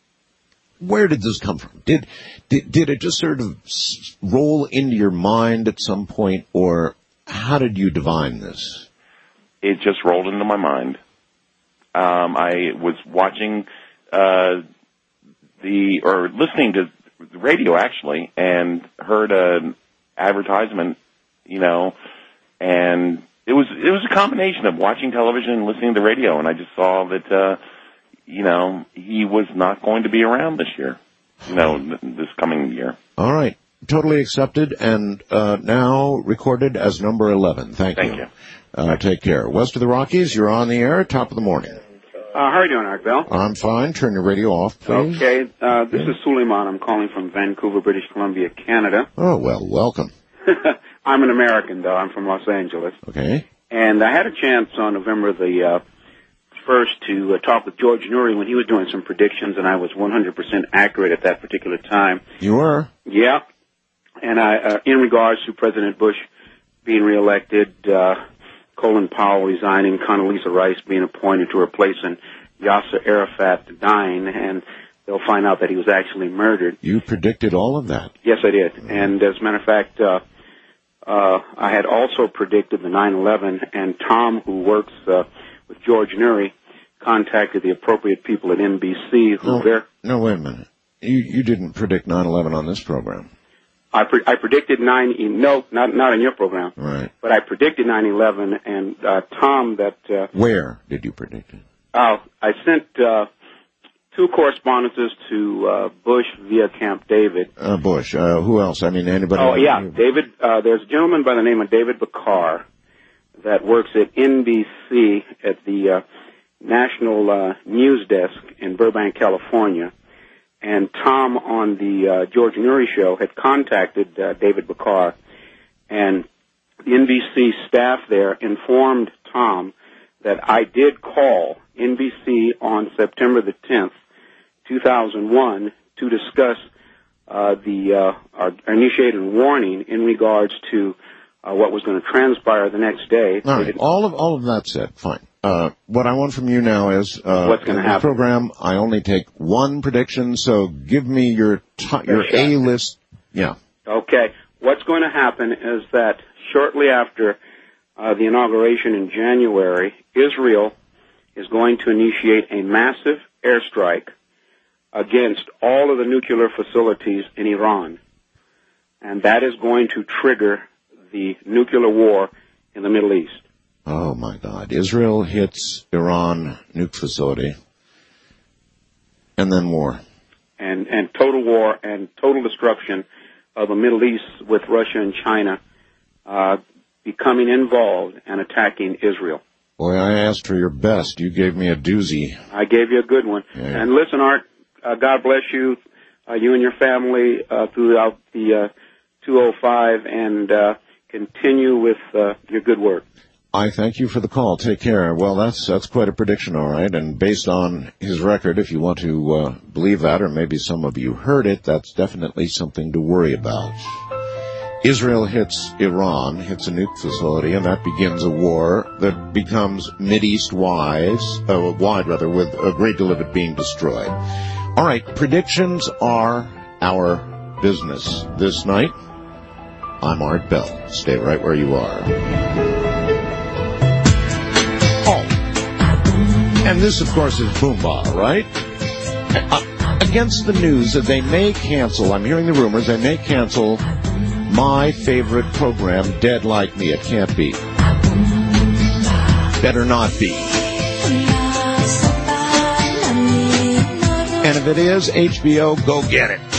where did this come from? Did, did, did it just sort of roll into your mind at some point, or how did you divine this? It just rolled into my mind. Um, I was watching, uh, the, or listening to the radio actually, and heard an advertisement, you know, and it was, it was a combination of watching television and listening to the radio, and I just saw that, uh, you know, he was not going to be around this year, you know, this coming year. All right. Totally accepted, and uh, now recorded as number eleven. Thank, Thank you. you. Uh, take care. West of the Rockies, you're on the air, top of the morning. Uh, how are you doing, Art Bell? I'm fine. Turn your radio off, please. Okay. Uh, this is Suleiman. I'm calling from Vancouver, British Columbia, Canada. Oh, well, welcome. I'm an American, though. I'm from Los Angeles. Okay. And I had a chance on November the uh, first to uh, talk with George Noory when he was doing some predictions, and I was one hundred percent accurate at that particular time. You were? Yeah. And I, uh, in regards to President Bush being reelected, uh, Colin Powell resigning, Condoleezza Rice being appointed to replace him, Yasser Arafat dying, and they'll find out that he was actually murdered. You predicted all of that? Yes, I did. Mm-hmm. And as a matter of fact, uh, uh, I had also predicted the nine eleven, and Tom, who works uh, with George Noory, contacted the appropriate people at N B C who No, ver- no, wait a minute. You, you didn't predict nine eleven on this program. I, pre- I predicted nine. No, not not in your program. Right. But I predicted nine eleven, and uh, Tom, that uh, Where did you predict it? oh, I sent uh, two correspondences to uh, Bush via Camp David. Uh, Bush. Uh, who else? I mean, anybody? Oh yeah, David. Uh, there's a gentleman by the name of David Bakar that works at N B C at the uh, National uh, News Desk in Burbank, California. And Tom on the uh, George Noory show had contacted uh, David Bakar, and the N B C staff there informed Tom that I did call N B C on September the tenth, two thousand one, to discuss uh, the uh, our initiated warning in regards to uh, what was going to transpire the next day. All right. All of all of that said, fine. Uh, what I want from you now is uh, What's gonna in the happen? program. I only take one prediction, so give me your t- your A list. Yeah. Okay. What's going to happen is that shortly after uh, the inauguration in January, Israel is going to initiate a massive airstrike against all of the nuclear facilities in Iran. And that is going to trigger the nuclear war in the Middle East. Oh my God! Israel hits Iran nuke facility, and then war. And, and total war and total destruction of the Middle East, with Russia and China uh, becoming involved and attacking Israel. Boy, I asked for your best. You gave me a doozy. I gave you a good one. Yeah. And listen, Art, uh, God bless you, uh, you and your family uh, throughout the uh, two oh five, and uh, continue with uh, your good work. I thank you for the call. Take care. Well, that's that's quite a prediction, all right. And based on his record, if you want to uh, believe that, or maybe some of you heard it, that's definitely something to worry about. Israel hits Iran, hits a nuke facility, and that begins a war that becomes Mideast wise, uh, wide rather, with a great deal of it being destroyed. All right, predictions are our business this night. I'm Art Bell. Stay right where you are. And this, of course, is Boomba, right? Uh, against the news that they may cancel, I'm hearing the rumors, they may cancel my favorite program, Dead Like Me. It can't be. Better not be. And if it is, H B O, go get it.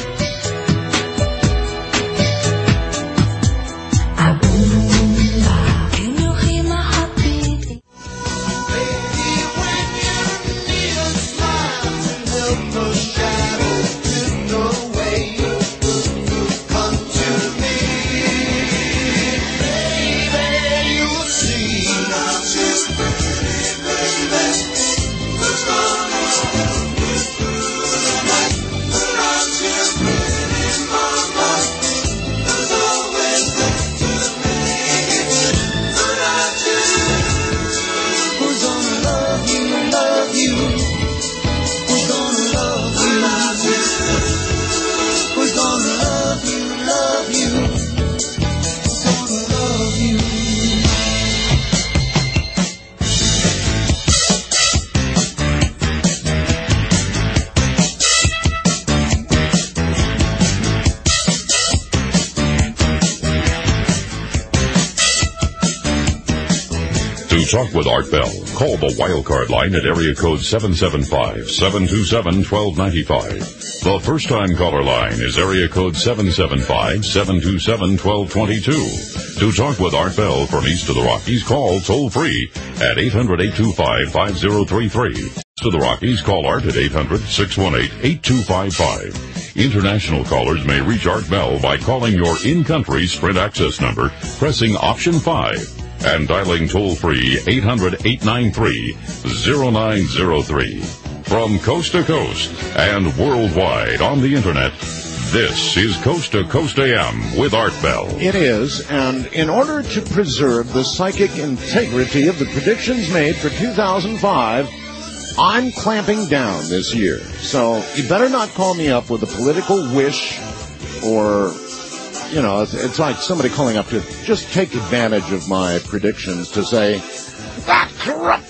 Talk with Art Bell. Call the Wildcard line at area code seven seven five, seven two seven, one two nine five. The first-time caller line is area code seven seven five, seven two seven, one two two two. To talk with Art Bell from east of the Rockies, call toll-free at eight hundred, eight two five, five zero three three. East of the Rockies, call Art at eight hundred, six one eight, eight two five five. International callers may reach Art Bell by calling your in-country Sprint access number, pressing option five. And dialing toll-free eight hundred, eight nine three, zero nine zero three. From coast to coast and worldwide on the Internet, this is Coast to Coast A M with Art Bell. It is, and in order to preserve the psychic integrity of the predictions made for two thousand five, I'm clamping down this year. So you better not call me up with a political wish or... You know, it's, it's like somebody calling up to just take advantage of my predictions to say, that corrupt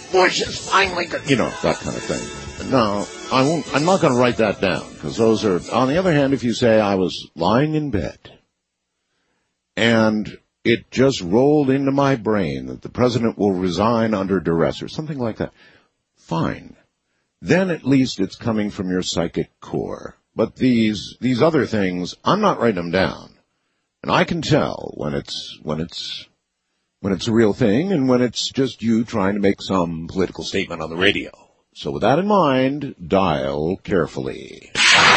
Bush is finally, go-, you know, that kind of thing. No, I won't. I'm not going to write that down because those are. On the other hand, if you say I was lying in bed and it just rolled into my brain that the president will resign under duress or something like that, fine. Then at least it's coming from your psychic core. But these these other things, I'm not writing them down, and I can tell when it's when it's when it's a real thing and when it's just you trying to make some political statement on the radio. So with that in mind, dial carefully.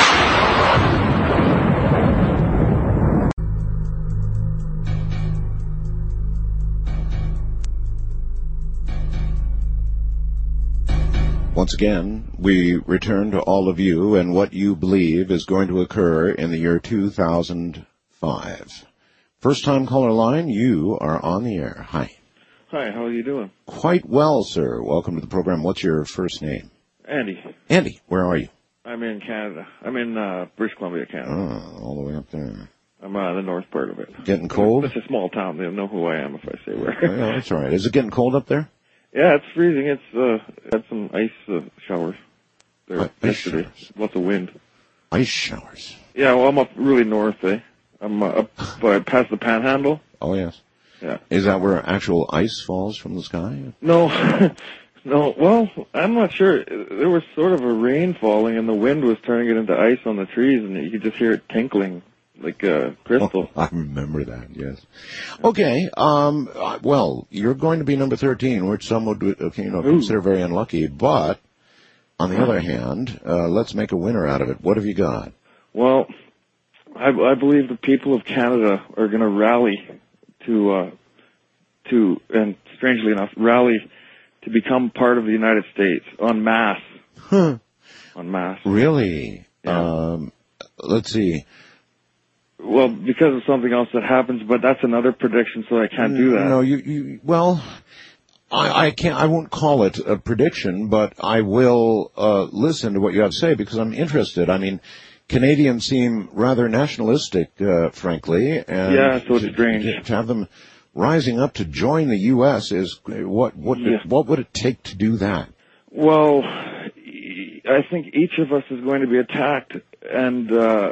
Once again, we return to all of you and what you believe is going to occur in the year two thousand five. First time caller line, you are on the air. Hi. Hi, how are you doing? Quite well, sir. Welcome to the program. What's your first name? Andy. Andy, where are you? I'm in Canada. I'm in uh, British Columbia, Canada. Oh, all the way up there. I'm uh, the north part of it. Getting cold? It's a small town. They'll know who I am if I say where. Oh, yeah, that's all right. Is it getting cold up there? Yeah, it's freezing. It's uh, had some ice uh, showers there uh, yesterday. Lots of wind. Ice showers? Yeah, well, I'm up really north, eh? I'm uh, up uh, past the Panhandle. Oh, yes. Yeah. Is that where actual ice falls from the sky? No. No, well, I'm not sure. There was sort of a rain falling, and the wind was turning it into ice on the trees, and you could just hear it tinkling like uh, crystal. Oh, I remember that, yes. Okay, um, uh, well, you're going to be number thirteen, which some would okay, you know, consider very unlucky, but on the other hand, uh, let's make a winner out of it. What have you got? Well, I, I believe the people of Canada are going to rally to, uh, to, and strangely enough, rally to become part of the United States en masse. Huh. En masse. Really? Yeah. Um, let's see. Well, because of something else that happens, but that's another prediction, so I can't do that. No, you, you, well, I, I can't, I won't call it a prediction, but I will, uh, listen to what you have to say because I'm interested. I mean, Canadians seem rather nationalistic, uh, frankly. And yeah, so it's to, strange. To, to have them rising up to join the U S is, what, what, yeah. what would it take to do that? Well, I think each of us is going to be attacked, and, uh,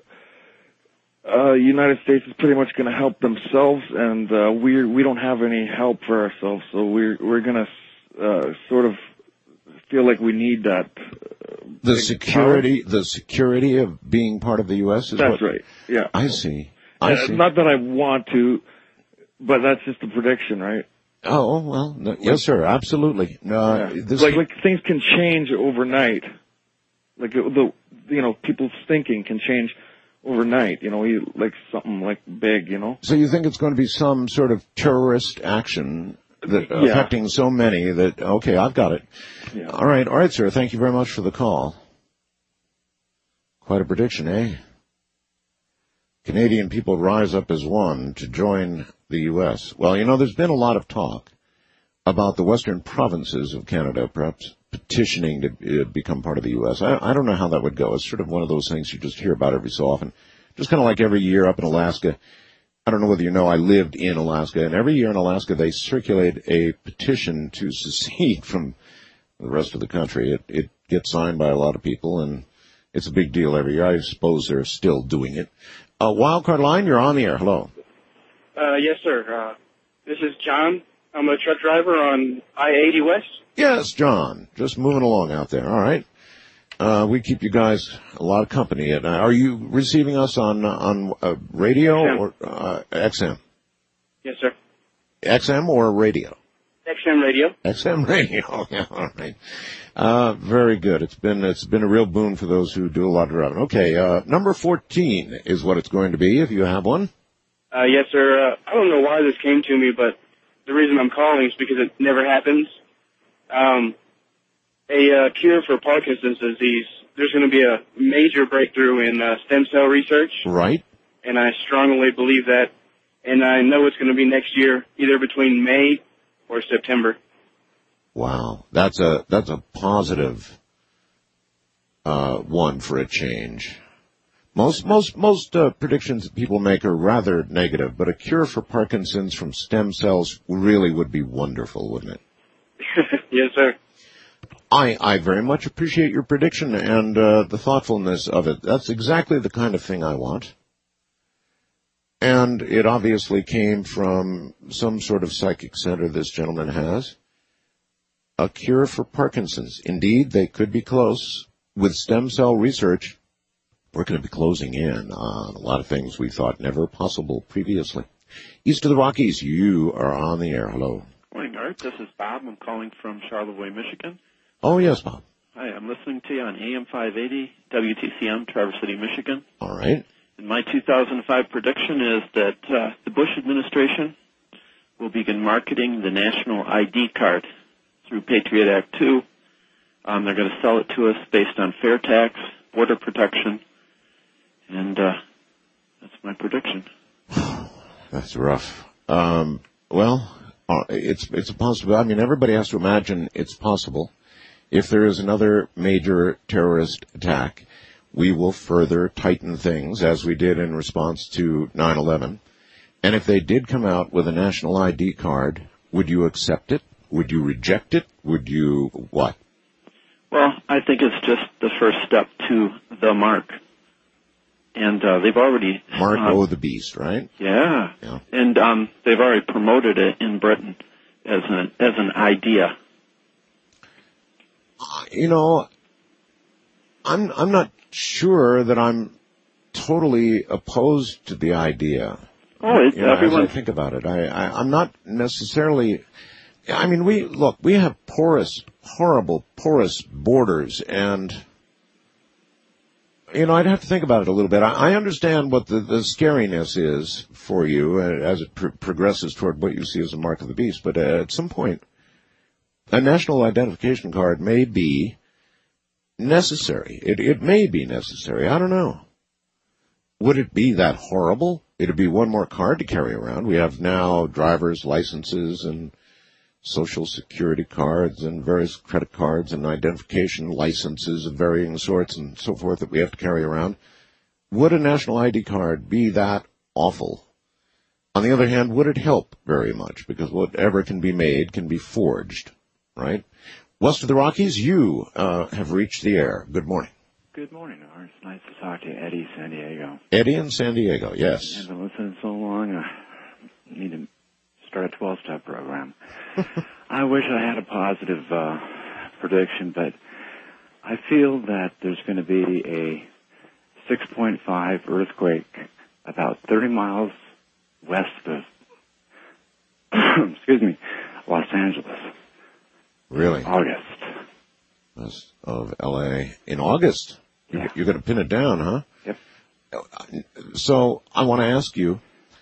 Uh, United States is pretty much going to help themselves, and uh, we we don't have any help for ourselves, so we're we're going to uh, sort of feel like we need that. Uh, the security, power. the security of being part of the U S is That's what, right. Yeah, I see. I uh, see. Not that I want to, but that's just a prediction, right? Oh well, no, yes, sir, absolutely. Uh, yeah. this like like things can change overnight. Like the you know people's thinking can change overnight, you know, you, like something like big, you know. So you think it's going to be some sort of terrorist action that yeah. affecting so many that, okay, I've got it. Yeah. All right, all right, sir. Thank you very much for the call. Quite a prediction, eh? Canadian people rise up as one to join the U S. Well, you know, there's been a lot of talk about the western provinces of Canada perhaps petitioning to uh, become part of the U S. I, I don't know how that would go. It's sort of one of those things you just hear about every so often. Just kind of like every year up in Alaska. I don't know whether you know, I lived in Alaska, and every year in Alaska they circulate a petition to secede from the rest of the country. It, it gets signed by a lot of people, and it's a big deal every year. I suppose they're still doing it. Uh, Wildcard Line, you're on the air. Hello. Uh, yes, sir. Uh, this is John. I'm a truck driver on I eighty West. Yes, John. Just moving along out there. All right. Uh, we keep you guys a lot of company. And, uh, are you receiving us on on uh, radio X M. or uh, X M? Yes, sir. X M or radio? X M radio. X M radio. Yeah, all right. Uh, very good. It's been it's been a real boon for those who do a lot of driving. Okay, uh, number fourteen is what it's going to be if you have one. Uh, yes, sir. Uh, I don't know why this came to me, but the reason I'm calling is because it never happens. Um, a uh, cure for Parkinson's disease. There's going to be a major breakthrough in uh, stem cell research. Right. And I strongly believe that. And I know it's going to be next year, either between May or September. Wow, that's a that's a positive uh, one for a change. Most most most uh, predictions that people make are rather negative, but a cure for Parkinson's from stem cells really would be wonderful, wouldn't it? Yes, sir. I, I very much appreciate your prediction and uh, the thoughtfulness of it. That's exactly the kind of thing I want. And it obviously came from some sort of psychic center this gentleman has. A cure for Parkinson's. Indeed, they could be close. With stem cell research, we're going to be closing in on a lot of things we thought never possible previously. East of the Rockies, you are on the air. Hello. Morning, Art. This is Bob. I'm calling from Charlevoix, Michigan. Oh, yes, Bob. Hi, I'm listening to you on A M five eighty, W T C M, Traverse City, Michigan. All right. And my two thousand five prediction is that uh, the Bush administration will begin marketing the national I D card through Patriot Act two. Um, they're going to sell it to us based on fair tax, border protection, and uh, that's my prediction. That's rough. Um, well, uh, it's it's a possibility. I mean, everybody has to imagine it's possible. If there is another major terrorist attack, we will further tighten things, as we did in response to nine eleven. And if they did come out with a national I D card, would you accept it? Would you reject it? Would you what? Well, I think it's just the first step to the mark. And uh, they've already... Mark uh, O the Beast, right? Yeah. yeah. And um, they've already promoted it in Britain as an, as an idea. Uh, you know, I'm I'm not sure that I'm totally opposed to the idea. Oh, it, you know, everyone... as I think about it, I, I I'm not necessarily. I mean, we look. We have porous, horrible, porous borders, and you know, I'd have to think about it a little bit. I, I understand what the, the scariness is for you uh, as it pr- progresses toward what you see as a mark of the beast. But uh, at some point, a national identification card may be necessary. It, it may be necessary. I don't know. Would it be that horrible? It'd be one more card to carry around. We have now driver's licenses and social security cards and various credit cards and identification licenses of varying sorts and so forth that we have to carry around. Would a national I D card be that awful? On the other hand, would it help very much? Because whatever can be made can be forged, right? West of the Rockies, you uh, have reached the air. Good morning. Good morning, Art. It's nice to talk to you, Eddie, San Diego. Eddie in San Diego, yes. I've been listening so long, I need to start a twelve-step program. I wish I had a positive uh, prediction, but I feel that there's going to be a six point five earthquake about thirty miles west of, excuse me, Los Angeles. Really? August. West of L A in August. Yeah. You're going to pin it down, huh? Yep. So I want to ask you,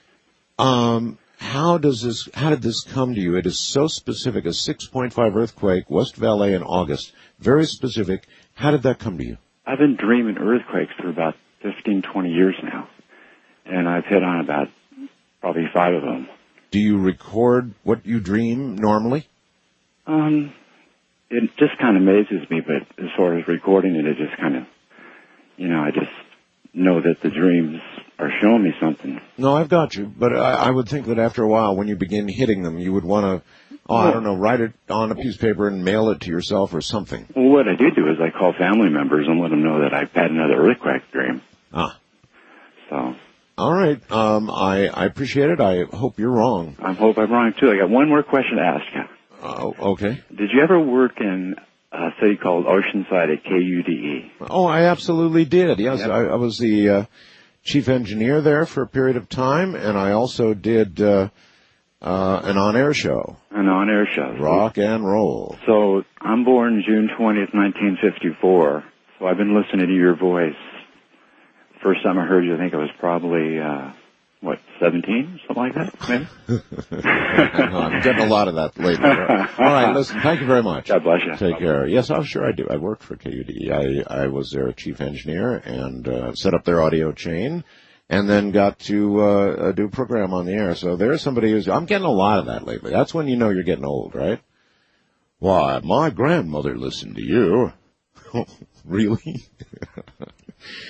um, how does this? How did this come to you? It is so specific. A six point five earthquake west of L A in August. Very specific. How did that come to you? I've been dreaming earthquakes for about fifteen, twenty years now, and I've hit on about probably five of them. Do you record what you dream normally? Um, it just kind of amazes me, but as far as recording it, it just kind of, you know, I just know that the dreams are showing me something. No, I've got you, but I, I would think that after a while, when you begin hitting them, you would want to, oh, I don't know, write it on a piece of paper and mail it to yourself or something. Well, what I do do is I call family members and let them know that I've had another earthquake dream. Ah. So. All right. Um, I, I appreciate it. I hope you're wrong. I hope I'm wrong, too. I got one more question to ask you. Uh, okay. Did you ever work in a city called Oceanside at K U D E? Oh, I absolutely did. Yes, Yep. I, I was the uh, chief engineer there for a period of time, and I also did uh, uh, an on-air show. An on-air show. Rock and roll. So I'm born June twentieth, nineteen fifty-four, so I've been listening to your voice. First time I heard you, I think I was probably, uh, what, seventeen? Something like that, maybe? No, I'm getting a lot of that lately. All right, listen, thank you very much. God bless you. Take care. Yes, I'm sure I do. I worked for K U D E. I, I was their chief engineer and uh, set up their audio chain and then got to uh, do a program on the air. So there's somebody who's, I'm getting a lot of that lately. That's when you know you're getting old, right? Why, my grandmother listened to you. Really?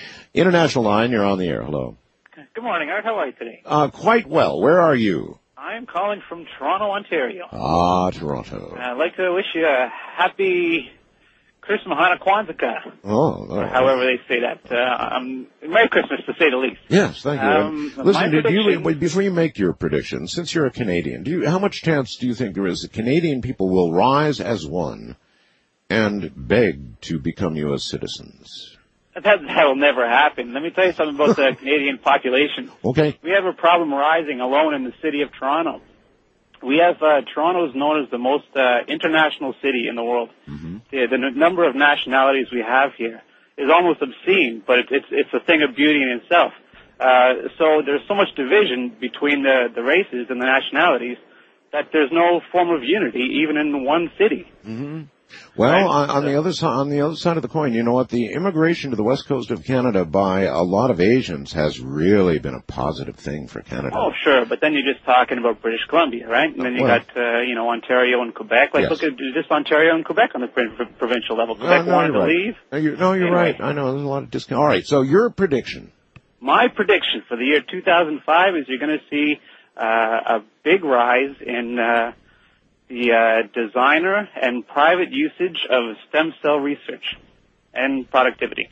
International line, you're on the air. Hello. Good morning, Art. How are you today? Uh, quite well. Where are you? I I am calling from Toronto, Ontario. Ah, Toronto. I'd like to wish you a happy Christmas, Hana Kwanzaa, Oh, or however they say that. Uh, um, Merry Christmas, to say the least. yes, thank you. Um, And my listen, did you, prediction- wait, before you make your prediction, since you're a Canadian, do you, how much chance do you think there is that Canadian people will rise as one and beg to become U S citizens? That, that will never happen. Let me tell you something about the Canadian population. Okay. We have a problem rising alone in the city of Toronto. We have, uh, Toronto is known as the most uh, international city in the world. Mm-hmm. The, the n- number of nationalities we have here is almost obscene, but it, it's it's a thing of beauty in itself. Uh, so there's so much division between the, the races and the nationalities that there's no form of unity even in one city. Mm-hmm. Well, on, on the other side, on the other side of the coin, you know what? The immigration to the west coast of Canada by a lot of Asians has really been a positive thing for Canada. Oh, sure, but then you're just talking about British Columbia, right? And then you Well- got, uh, you know, Ontario and Quebec. Like, Yes. look at just Ontario and Quebec on the pr- pr- provincial level. Quebec Uh, no, wanted you're to right. leave. No, you're, no, you're Anyway. right. I know there's a lot of discount. All right, so your prediction. My prediction for the year two thousand five is you're going to see uh, a big rise in uh, the uh, designer and private usage of stem cell research and productivity.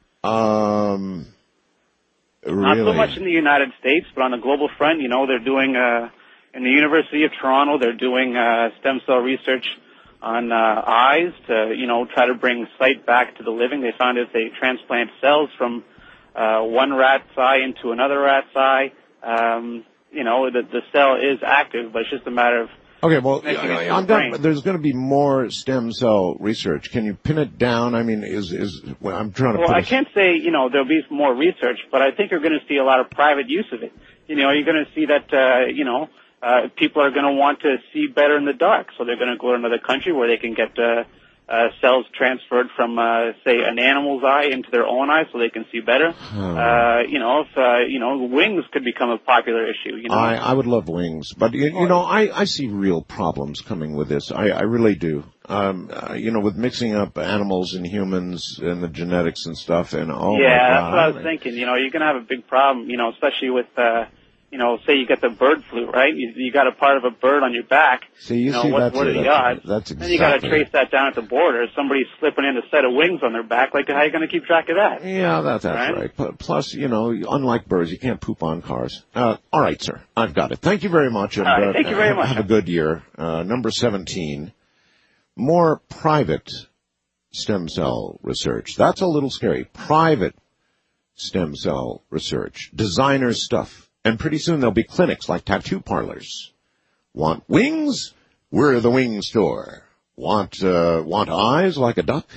Um, really? Not so much in the United States, but on the global front, you know, they're doing, uh, in the University of Toronto, they're doing uh, stem cell research on uh, eyes to, you know, try to bring sight back to the living. They found if they transplant cells from uh, one rat's eye into another rat's eye, um, you know, the, the cell is active, but it's just a matter of Okay, well, making it I'm brain. got, there's going to be more stem cell research. Can you pin it down? I mean, is is well, I'm trying to Well, put I a- can't say, you know, there'll be more research, but I think you're going to see a lot of private use of it. You know, you're going to see that, uh, you know, uh, people are going to want to see better in the dark, so they're going to go to another country where they can get uh, uh, cells transferred from, uh, say, an animal's eye into their own eye so they can see better. Uh, you know, if, uh, you know, wings could become a popular issue, you know. I, I would love wings, but you, you know, I, I see real problems coming with this. I, I really do. Um, uh, you know, with mixing up animals and humans and the genetics and stuff, and oh yeah, my that's God. what I was thinking. You know, you're going to have a big problem, you know, especially with, uh, you know, say you get the bird flu, right? You, you got a part of a bird on your back. See, you know, see, what, that's what are it. the That's- odds? that's Then you got to exactly trace that down at the border. Somebody's slipping in a set of wings on their back. Like, how are you going to keep track of that? Yeah, that, that's Right? right. Pl- Plus, you know, unlike birds, you can't poop on cars. Uh, all right, sir. I've got it. Thank you very much. And, All right, uh, thank you very have, much. Have a good year. Uh, number seventeen, more private stem cell research. That's a little scary. Private stem cell research. Designer stuff. And pretty soon there'll be clinics like tattoo parlors. Want wings? We're the wing store. Want, uh, want eyes like a duck?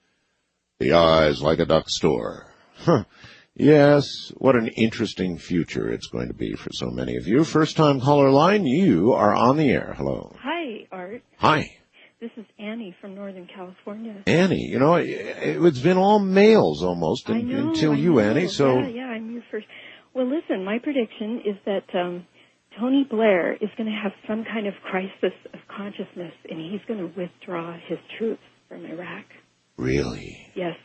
The eyes like a duck store. Huh. Yes, what an interesting future it's going to be for so many of you. First time caller line, you are on the air. Hello. Hi, Art. Hi. This is Annie from Northern California. Annie, you know, it, it's been all males almost I un- know, until I you, know. Annie, so... Yeah, yeah, I'm your first. Well, listen, my prediction is that um, Tony Blair is going to have some kind of crisis of consciousness, and he's going to withdraw his troops from Iraq. Really? Yes.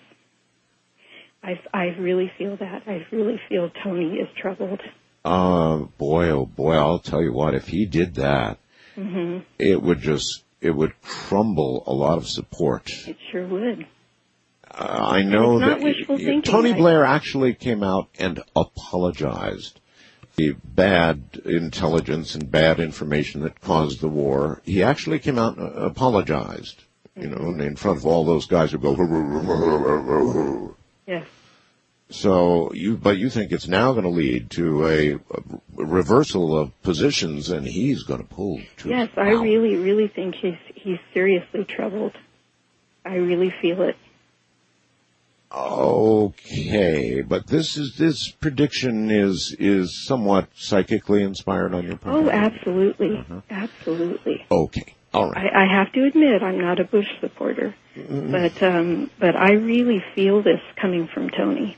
I, I really feel that. I really feel Tony is troubled. Uh, boy, oh boy, I'll tell you what, if he did that, hmm it would just, it would crumble a lot of support. It sure would. Uh, I know it's not that wishful y- thinking, Tony I- Blair actually came out and apologized. The bad intelligence and bad information that caused the war, he actually came out and uh, apologized, you know, in front of all those guys who go... Yes. So you, but you think it's now going to lead to a, a reversal of positions, and he's going to pull. To, Yes, I really, really think he's he's seriously troubled. I really feel it. Okay, but this is this prediction is is somewhat psychically inspired on your part. Oh, absolutely, Uh-huh. absolutely. Okay, all right. I, I have to admit, I'm not a Bush supporter, Mm-mm. but um, but I really feel this coming from Tony.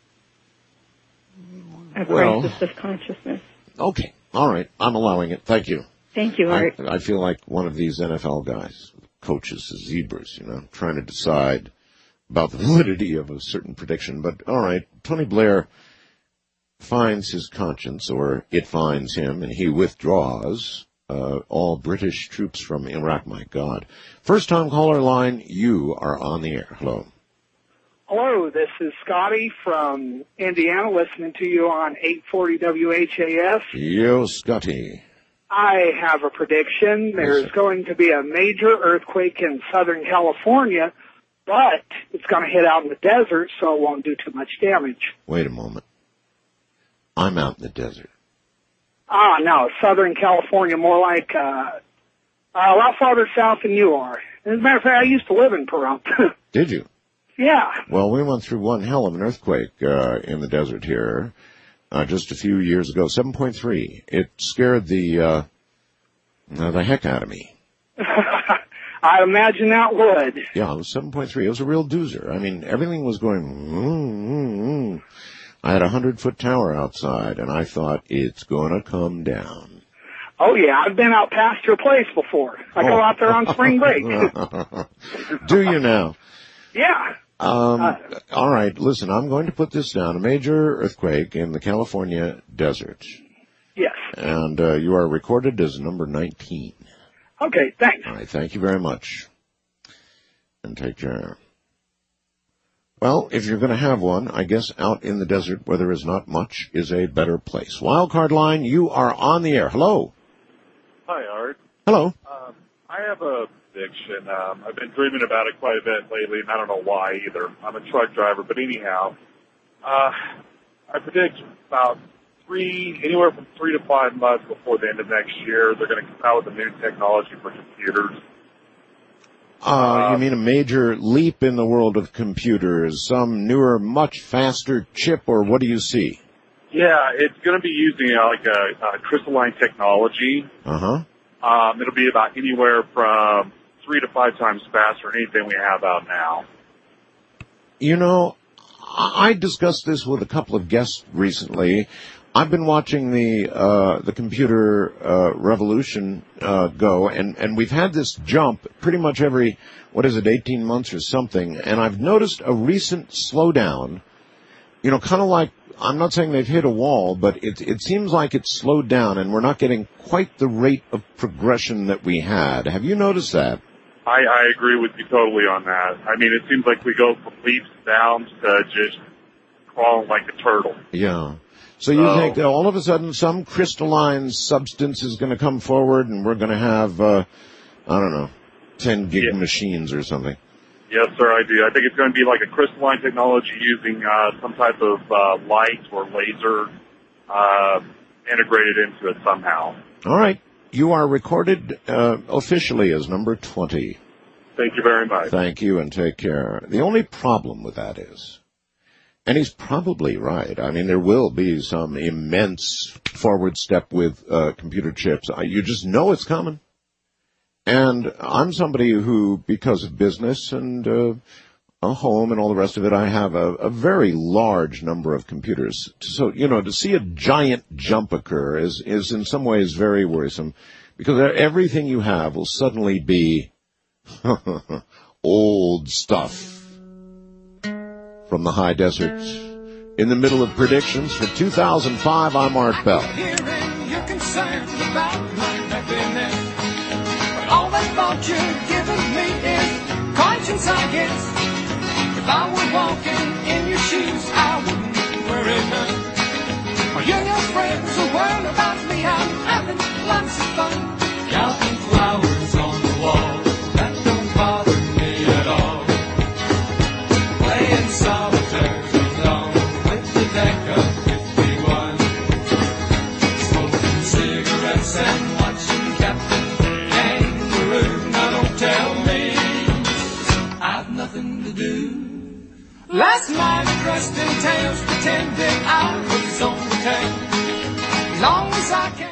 A Well- crisis of consciousness. Okay, all right. I'm allowing it. Thank you. Thank you, I, Art. I feel like one of these N F L guys, coaches as zebras, you know, trying to decide about the validity of a certain prediction. But all right, Tony Blair, finds his conscience, or it finds him, and he withdraws uh, all British troops from Iraq. My God. First-time caller line, you are on the air. Hello. Hello, this is Scotty from Indiana, listening to you on eight forty W H A S. Yo, Scotty. I have a prediction. There's Yes, going to be a major earthquake in Southern California, but it's going to hit out in the desert, so it won't do too much damage. Wait a moment. I'm out in the desert. Ah, no, Southern California, more like uh, a lot farther south than you are. As a matter of fact, I used to live in Pahrump. Did you? Yeah. Well, we went through one hell of an earthquake uh, in the desert here uh, just a few years ago, seven point three. It scared the uh, uh, the heck out of me. I imagine that would. Yeah, it was seven point three. It was a real doozer. I mean, everything was going... Mm, mm, mm. I had a hundred-foot tower outside, and I thought, it's going to come down. Oh, yeah, I've been out past your place before. I go Oh. out there on spring break. Do you now? Yeah. Um, Uh, all right, listen, I'm going to put this down. A major earthquake in the California desert. Yes. And uh, you are recorded as number nineteen. Okay, thanks. All right, thank you very much. And take care. Well, if you're going to have one, I guess out in the desert where there is not much is a better place. Wildcard line, you are on the air. Hello. Hi, Art. Hello. Um, I have a prediction. Um, I've been dreaming about it quite a bit lately, and I don't know why either. I'm a truck driver, but anyhow, uh, I predict about three, anywhere from three to five months before the end of next year, they're going to come out with a new technology for computers. Uh, you mean a major leap in the world of computers, some newer, much faster chip, or what do you see? Yeah, it's going to be using uh, like a, a crystalline technology. Uh-huh. Um, it'll be about anywhere from three to five times faster than anything we have out now. You know, I discussed this with a couple of guests recently. I've been watching the uh, the computer uh, revolution uh, go, and, and we've had this jump pretty much every, what is it, eighteen months or something, and I've noticed a recent slowdown, you know, kind of like, I'm not saying they've hit a wall, but it, it seems like it's slowed down, and we're not getting quite the rate of progression that we had. Have you noticed that? I, I agree with you totally on that. I mean, it seems like we go from leaps and bounds to just crawling like a turtle. Yeah. So you Oh. think that all of a sudden some crystalline substance is going to come forward and we're going to have, uh, I don't know, ten gig machines or something? Yes, sir, I do. I think it's going to be like a crystalline technology using uh, some type of uh, light or laser uh, integrated into it somehow. All right. You are recorded uh, officially as number twenty. Thank you very much. Thank you, and take care. The only problem with that is, and he's probably right, I mean, there will be some immense forward step with uh, computer chips. Uh, You just know it's coming. And I'm somebody who, because of business and uh, a home and all the rest of it, I have a, a very large number of computers. So, you know, to see a giant jump occur is, is in some ways very worrisome, because everything you have will suddenly be old stuff from the high desert. In the middle of predictions for two thousand five, I'm Art Bell. Hearing you're concerned about my happiness, but all that thought you're giving me is conscience, I guess. If I were walking in your shoes, I wouldn't worry none. Or you and your friends will worry about me. I'm having lots of fun. Counting flowers on the wall, that don't bother me at all. Playing solitaire along with the deck of fifty-one. Smoking cigarettes and watching Captain Kangaroo. Now don't tell me I've nothing to do. Last night dressed in tails, pretending I was on the tail. As long as I can.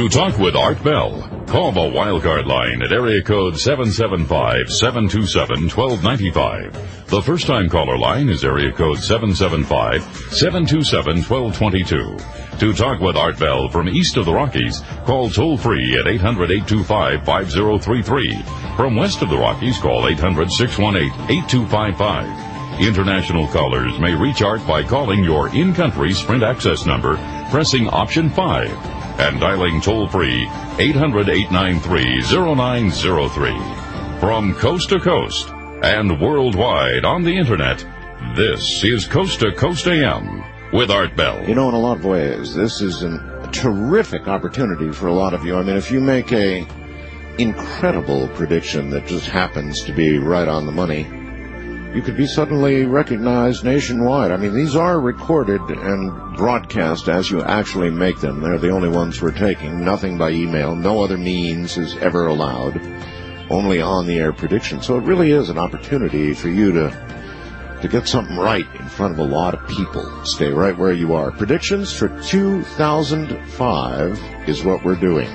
To talk with Art Bell, call the Wildcard line at area code seven seven five, seven two seven, one two nine five. The first-time caller line is area code seven seven five, seven two seven, one two two two. To talk with Art Bell from east of the Rockies, call toll-free at eight hundred, eight two five, five zero three three. From west of the Rockies, call eight hundred, six one eight, eight two five five. International callers may reach Art by calling your in-country Sprint access number, pressing option five, and dialing toll-free eight hundred, eight nine three, zero nine zero three. From coast to coast and worldwide on the Internet, this is Coast to Coast A M with Art Bell. You know, in a lot of ways, this is an, a terrific opportunity for a lot of you. I mean, if you make a incredible prediction that just happens to be right on the money, you could be suddenly recognized nationwide. I mean, these are recorded and broadcast as you actually make them. They're the only ones we're taking. Nothing by email. No other means is ever allowed. Only on-the-air prediction. So it really is an opportunity for you to to get something right in front of a lot of people. Stay right where you are. Predictions for two thousand five is what we're doing.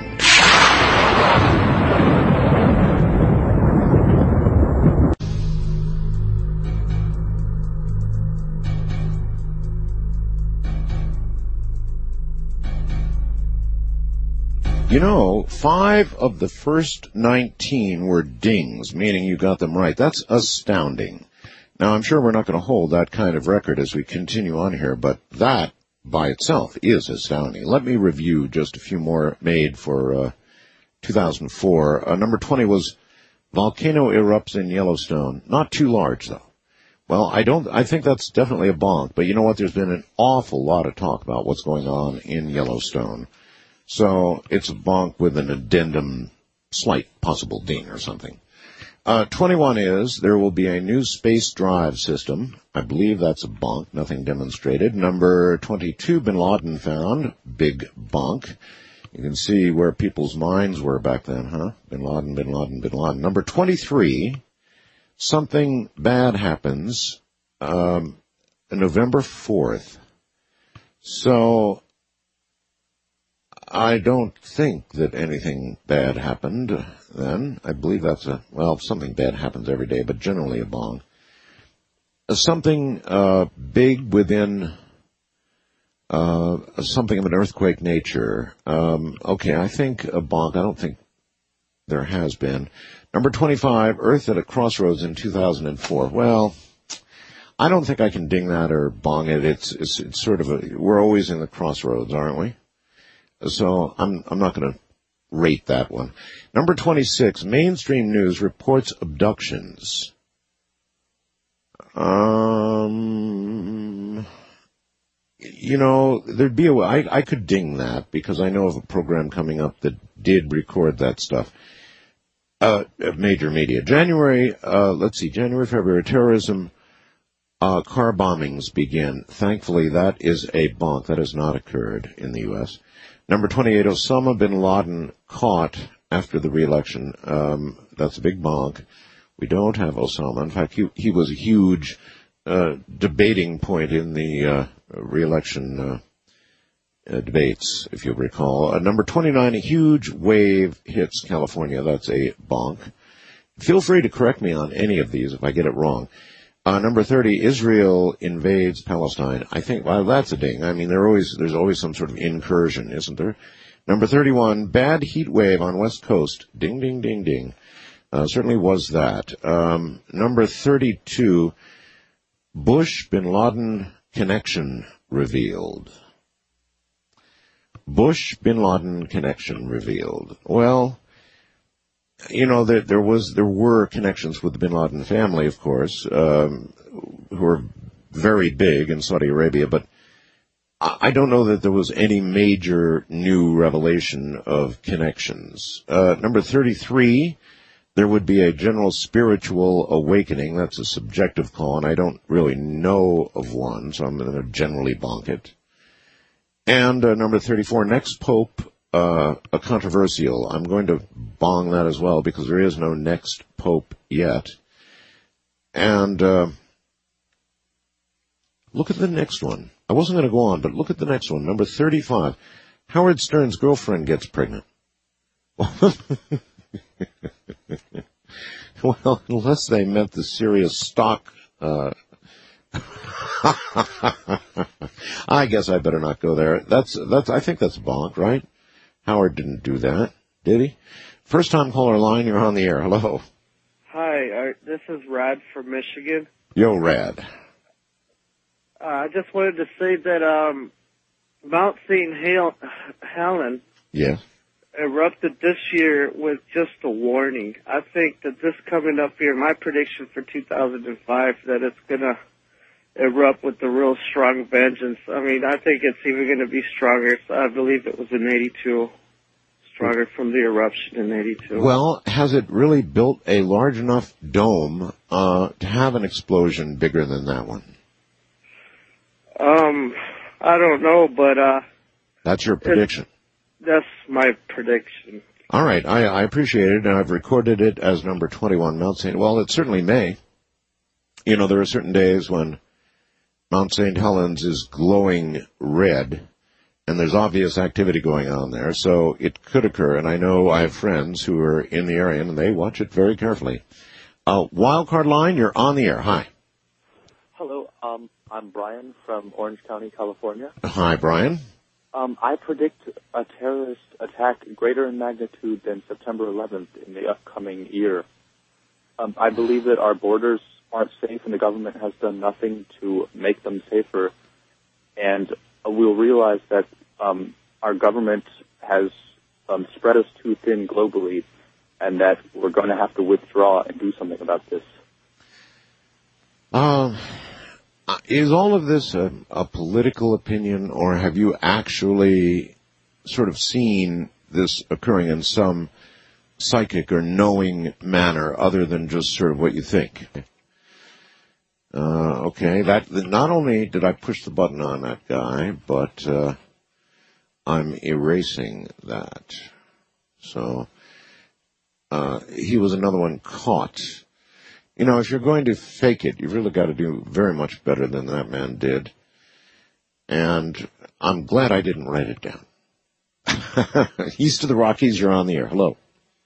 You know, five of the first nineteen were dings, meaning you got them right. That's astounding. Now, I'm sure we're not going to hold that kind of record as we continue on here, but that by itself is astounding. Let me review just a few more made for uh, two thousand four. Uh, number twenty was volcano erupts in Yellowstone. Not too large, though. Well, I don't. I think that's definitely a bonk, but you know what? There's been an awful lot of talk about what's going on in Yellowstone. So it's a bonk with an addendum, slight possible ding or something. Uh, twenty-one is there will be a new space drive system. I believe that's a bonk, nothing demonstrated. Number twenty-two, Bin Laden found. Big bonk. You can see where people's minds were back then, huh? Bin Laden, Bin Laden, Bin Laden. Number twenty-three, something bad happens um, November fourth. So I don't think that anything bad happened then. I believe that's a, well, something bad happens every day, but generally a bonk. Uh, something uh, big within uh, something of an earthquake nature. Um, okay, I think a bonk. I don't think there has been. Number twenty-five, Earth at a crossroads in two thousand four. Well, I don't think I can ding that or bong it. It's, it's, it's sort of a, we're always in the crossroads, aren't we? So I'm I'm not going to rate that one. Number twenty-six, mainstream news reports abductions. Um, you know, there'd be a way. I, I could ding that because I know of a program coming up that did record that stuff. Uh, major media. January, uh, let's see, January, February, terrorism, uh, car bombings begin. Thankfully, that is a bonk. That has not occurred in the U S Number twenty-eight, Osama bin Laden caught after the re-election. Um, that's a big bonk. We don't have Osama. In fact, he, he was a huge uh, debating point in the uh, re-election uh, uh, debates, if you recall. Uh, number twenty-nine, a huge wave hits California. That's a bonk. Feel free to correct me on any of these if I get it wrong. Uh, number thirty, Israel invades Palestine. I think, well, that's a ding. I mean, there always, there's always some sort of incursion, isn't there? Number thirty-one, bad heat wave on West Coast. Ding, ding, ding, ding. Uh, certainly was that. Um, number thirty-two, Bush bin Laden connection revealed. Bush bin Laden connection revealed. Well, you know, there, there was, there were connections with the bin Laden family, of course, um, who are very big in Saudi Arabia, but I don't know that there was any major new revelation of connections. Uh, number thirty-three, there would be a general spiritual awakening. That's a subjective call, and I don't really know of one, so I'm going to generally bonk it. And uh, number thirty-four, next pope, Uh, a controversial. I'm going to bong that as well because there is no next pope yet. And uh, look at the next one. I wasn't going to go on, but look at the next one. Number thirty-five. Howard Stern's girlfriend gets pregnant. Well, unless they meant the serious stock, uh, I guess I better not go there. That's, that's, I think that's bonk, right? Howard didn't do that, did he? First time caller line, you're on the air. Hello. Hi, uh, this is Rad from Michigan. Yo, Rad. Uh, I just wanted to say that, um, Mount Saint Hel- Helen Yes. erupted this year with just a warning. I think that this coming up here, my prediction for two thousand five, that it's going to erupt with a real strong vengeance. I mean, I think it's even going to be stronger. So I believe it was in eighty-two, stronger from the eruption in eighty-two. Well, has it really built a large enough dome uh, to have an explosion bigger than that one? Um, I don't know, but uh, That's your prediction. that's my prediction. All right, I, I appreciate it, and I've recorded it as number twenty-one, Mount Saint. Well, it certainly may. You know, there are certain days when Mount Saint Helens is glowing red, and there's obvious activity going on there, so it could occur. And I know I have friends who are in the area, and they watch it very carefully. Uh, Wildcard line, you're on the air. Hi. Hello, um, I'm Brian from Orange County, California. Hi, Brian. Um, I predict a terrorist attack greater in magnitude than September eleventh in the upcoming year. Um, I believe that our borders aren't safe and the government has done nothing to make them safer. And uh, we'll realize that um, our government has um, spread us too thin globally and that we're going to have to withdraw and do something about this. Um, is all of this a, a political opinion, or have you actually sort of seen this occurring in some psychic or knowing manner other than just sort of what you think? Uh, okay, that not only did I push the button on that guy, but uh, I'm erasing that. So uh, he was another one caught. You know, if you're going to fake it, you've really got to do very much better than that man did. And I'm glad I didn't write it down. East of the Rockies, you're on the air. Hello.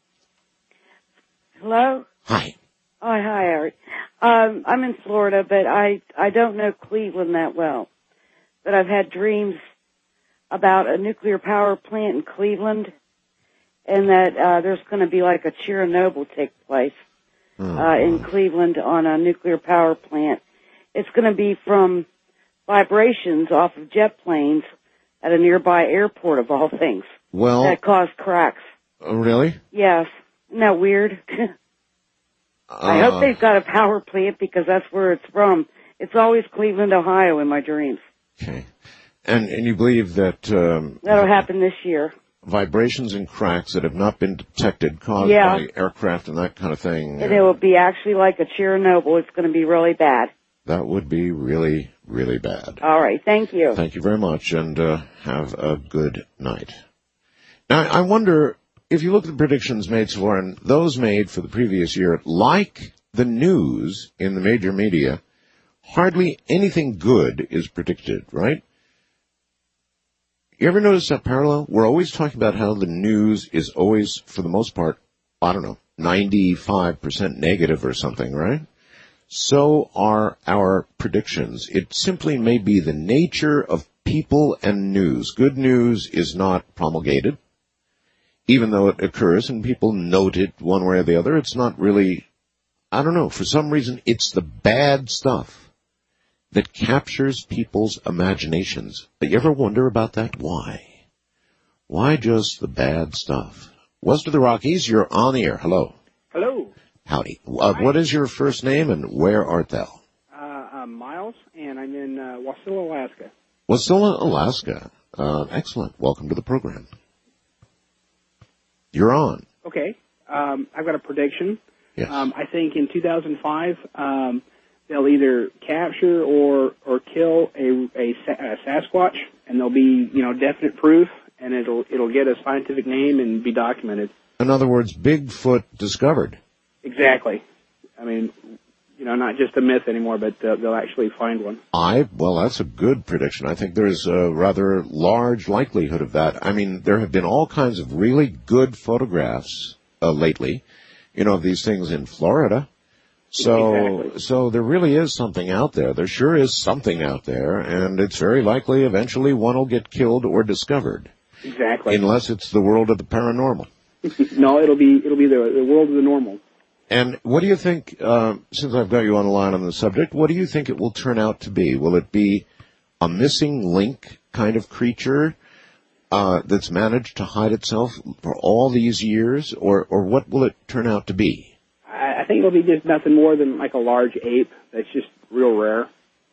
Hello? Hi. Oh, hi, Eric. Um, I'm in Florida, but I, I don't know Cleveland that well. But I've had dreams about a nuclear power plant in Cleveland, and that uh, there's going to be like a Chernobyl take place uh, in Cleveland on a nuclear power plant. It's going to be from vibrations off of jet planes at a nearby airport, of all things, Well, that cause cracks. oh, really? Yes. Isn't that weird? I Uh, hope they've got a power plant because that's where it's from. It's always Cleveland, Ohio in my dreams. Okay. And, and you believe that um, That'll happen this year. vibrations and cracks that have not been detected caused Yeah. by aircraft and that kind of thing, And it will be actually like a Chernobyl. It's going to be really bad. that would be really, really bad. All right. Thank you. Thank you very much, and uh, have a good night. Now, I wonder, if you look at the predictions made so far, and those made for the previous year, like the news in the major media, hardly anything good is predicted, right? You ever notice that parallel? We're always talking about how the news is always, for the most part, I don't know, ninety-five percent negative or something, right? So are our predictions. It simply may be the nature of people and news. Good news is not promulgated. Even though it occurs and people note it one way or the other, it's not really, I don't know, for some reason it's the bad stuff that captures people's imaginations. But you ever wonder about that? Why? Why just the bad stuff? West of the Rockies, you're on the air. Hello. Hello. Howdy. Uh, what is your first name and where art thou? Uh, I'm Miles, and I'm in uh, Wasilla, Alaska. Wasilla, Alaska. Uh, excellent. Welcome to the program. You're on. Okay. Um, I've got a prediction. Yes. Um, I think in two thousand five, um, they'll either capture or or kill a, a, a Sasquatch, and there'll be, you know, definite proof, and it'll it'll get a scientific name and be documented. In other words, Bigfoot discovered. Exactly. I mean, you know, not just a myth anymore, but uh, they'll actually find one. I, well, that's a good prediction. I think there's a rather large likelihood of that. I mean, there have been all kinds of really good photographs uh, lately, you know, of these things in Florida. So, Exactly. so there really is something out there. There sure is something out there, and it's very likely eventually one will get killed or discovered. Exactly. Unless it's the world of the paranormal. No, it'll be it'll be the the world of the normal. And what do you think, uh, since I've got you on the line on the subject, what do you think it will turn out to be? Will it be a missing link kind of creature uh, that's managed to hide itself for all these years, or, or what will it turn out to be? I, I think it'll be just nothing more than like a large ape that's just real rare.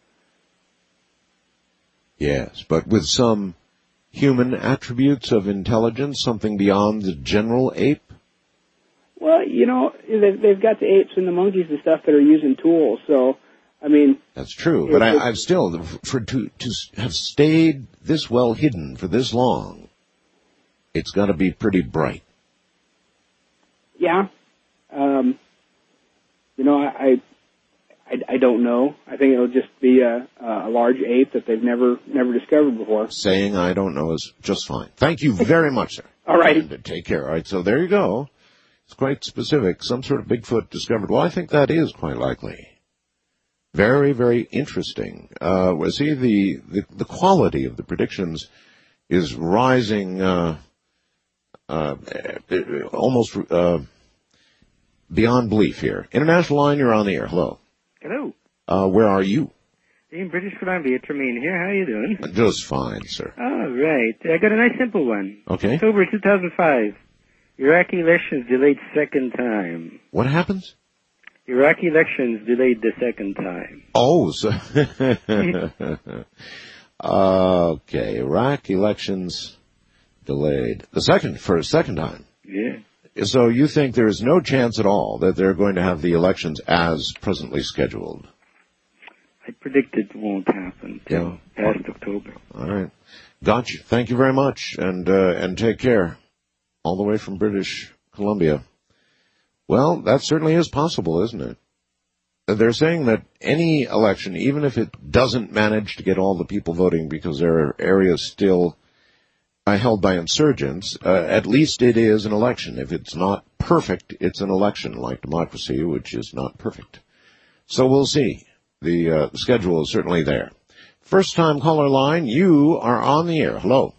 Yes, but with some human attributes of intelligence, something beyond the general ape? Well, you know, they've, they've got the apes and the monkeys and stuff that are using tools, so, I mean... That's true, but I, I've still, for to, to have stayed this well hidden for this long, it's got to be pretty bright. Yeah. Um, you know, I, I, I don't know. I think it'll just be a, a large ape that they've never, never discovered before. Saying I don't know is just fine. Thank you very much, sir. All right. And take care. All right, so there you go. It's quite specific. Some sort of Bigfoot discovered. Well, I think that is quite likely. Very, very interesting. Uh, well, see, the, the, the quality of the predictions is rising, uh, uh, almost, uh, beyond belief here. International line, you're on the air. Hello. Hello. Uh, where are you? In British Columbia, Tremaine here. How are you doing? Just fine, sir. All right. I got a nice simple one. Okay. October two thousand five. Iraqi elections delayed second time. What happens? Iraqi elections delayed the second time. Oh, so okay. Iraq elections delayed the second for a second time. Yeah. So you think there is no chance at all that they're going to have the elections as presently scheduled? I predict it won't happen till Yeah. past October. All right. Gotcha. Thank you very much, and uh, and take care. All the way from British Columbia. Well, that certainly is possible, isn't it? They're saying that any election, even if it doesn't manage to get all the people voting because there are areas still uh, held by insurgents, uh, at least it is an election. If it's not perfect, it's an election, like democracy, which is not perfect. So we'll see. The uh, schedule is certainly there. First time caller line, you are on the air. Hello.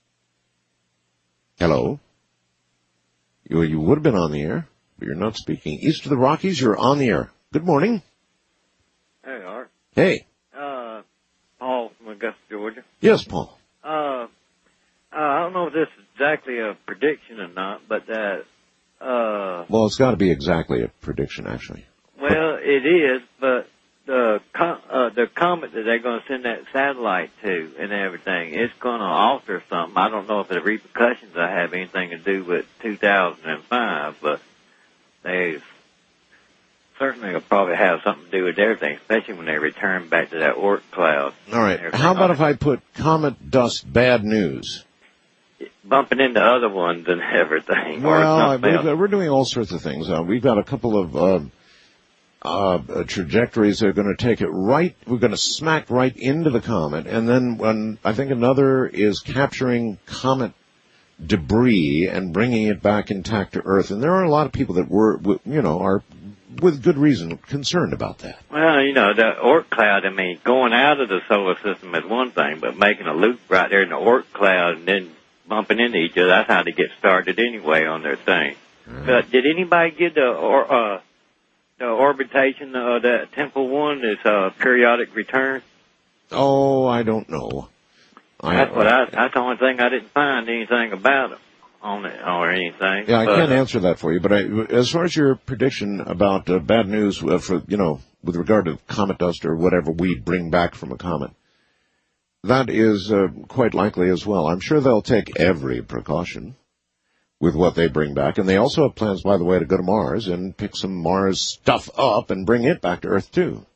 Hello. You, you would have been on the air, but you're not speaking. East of the Rockies, you're on the air. Good morning. Hey, Art. Hey. Uh, Paul from Augusta, Georgia. Yes, Paul. Uh, uh, I don't know if this is exactly a prediction or not, but that, uh, Well, it's got to be exactly a prediction, actually. well, it is, but the com- uh, the comet that they're going to send that satellite to and everything, it's going to alter something. I don't know if the repercussions will have anything to do with two thousand five, but they certainly will probably have something to do with everything, especially when they return back to that Oort cloud. All right. How about if I put comet dust bad news? Bumping into other ones and everything. or Well, I something believe else. we're doing all sorts of things. Uh, we've got a couple of uh, uh, trajectories that are going to take it right. We're going to smack right into the comet, and then when I think another is capturing comet debris and bringing it back intact to Earth. And there are a lot of people that were, you know, are with good reason concerned about that. Well, you know, the Oort cloud, I mean, going out of the solar system is one thing, but making a loop right there in the Oort cloud and then bumping into each other, that's how they get started anyway on their thing. Right. But did anybody get the, or, uh, the orbitation of that Temple one, this uh, periodic return? Oh, I don't know. I, That's what I, that's the only thing I didn't find anything about it on it or anything. Yeah, I but, can't answer that for you, but I, as far as your prediction about uh, bad news uh, for, you know, with regard to comet dust or whatever we bring back from a comet, that is uh, quite likely as well. I'm sure they'll take every precaution with what they bring back. And they also have plans, by the way, to go to Mars and pick some Mars stuff up and bring it back to Earth, too.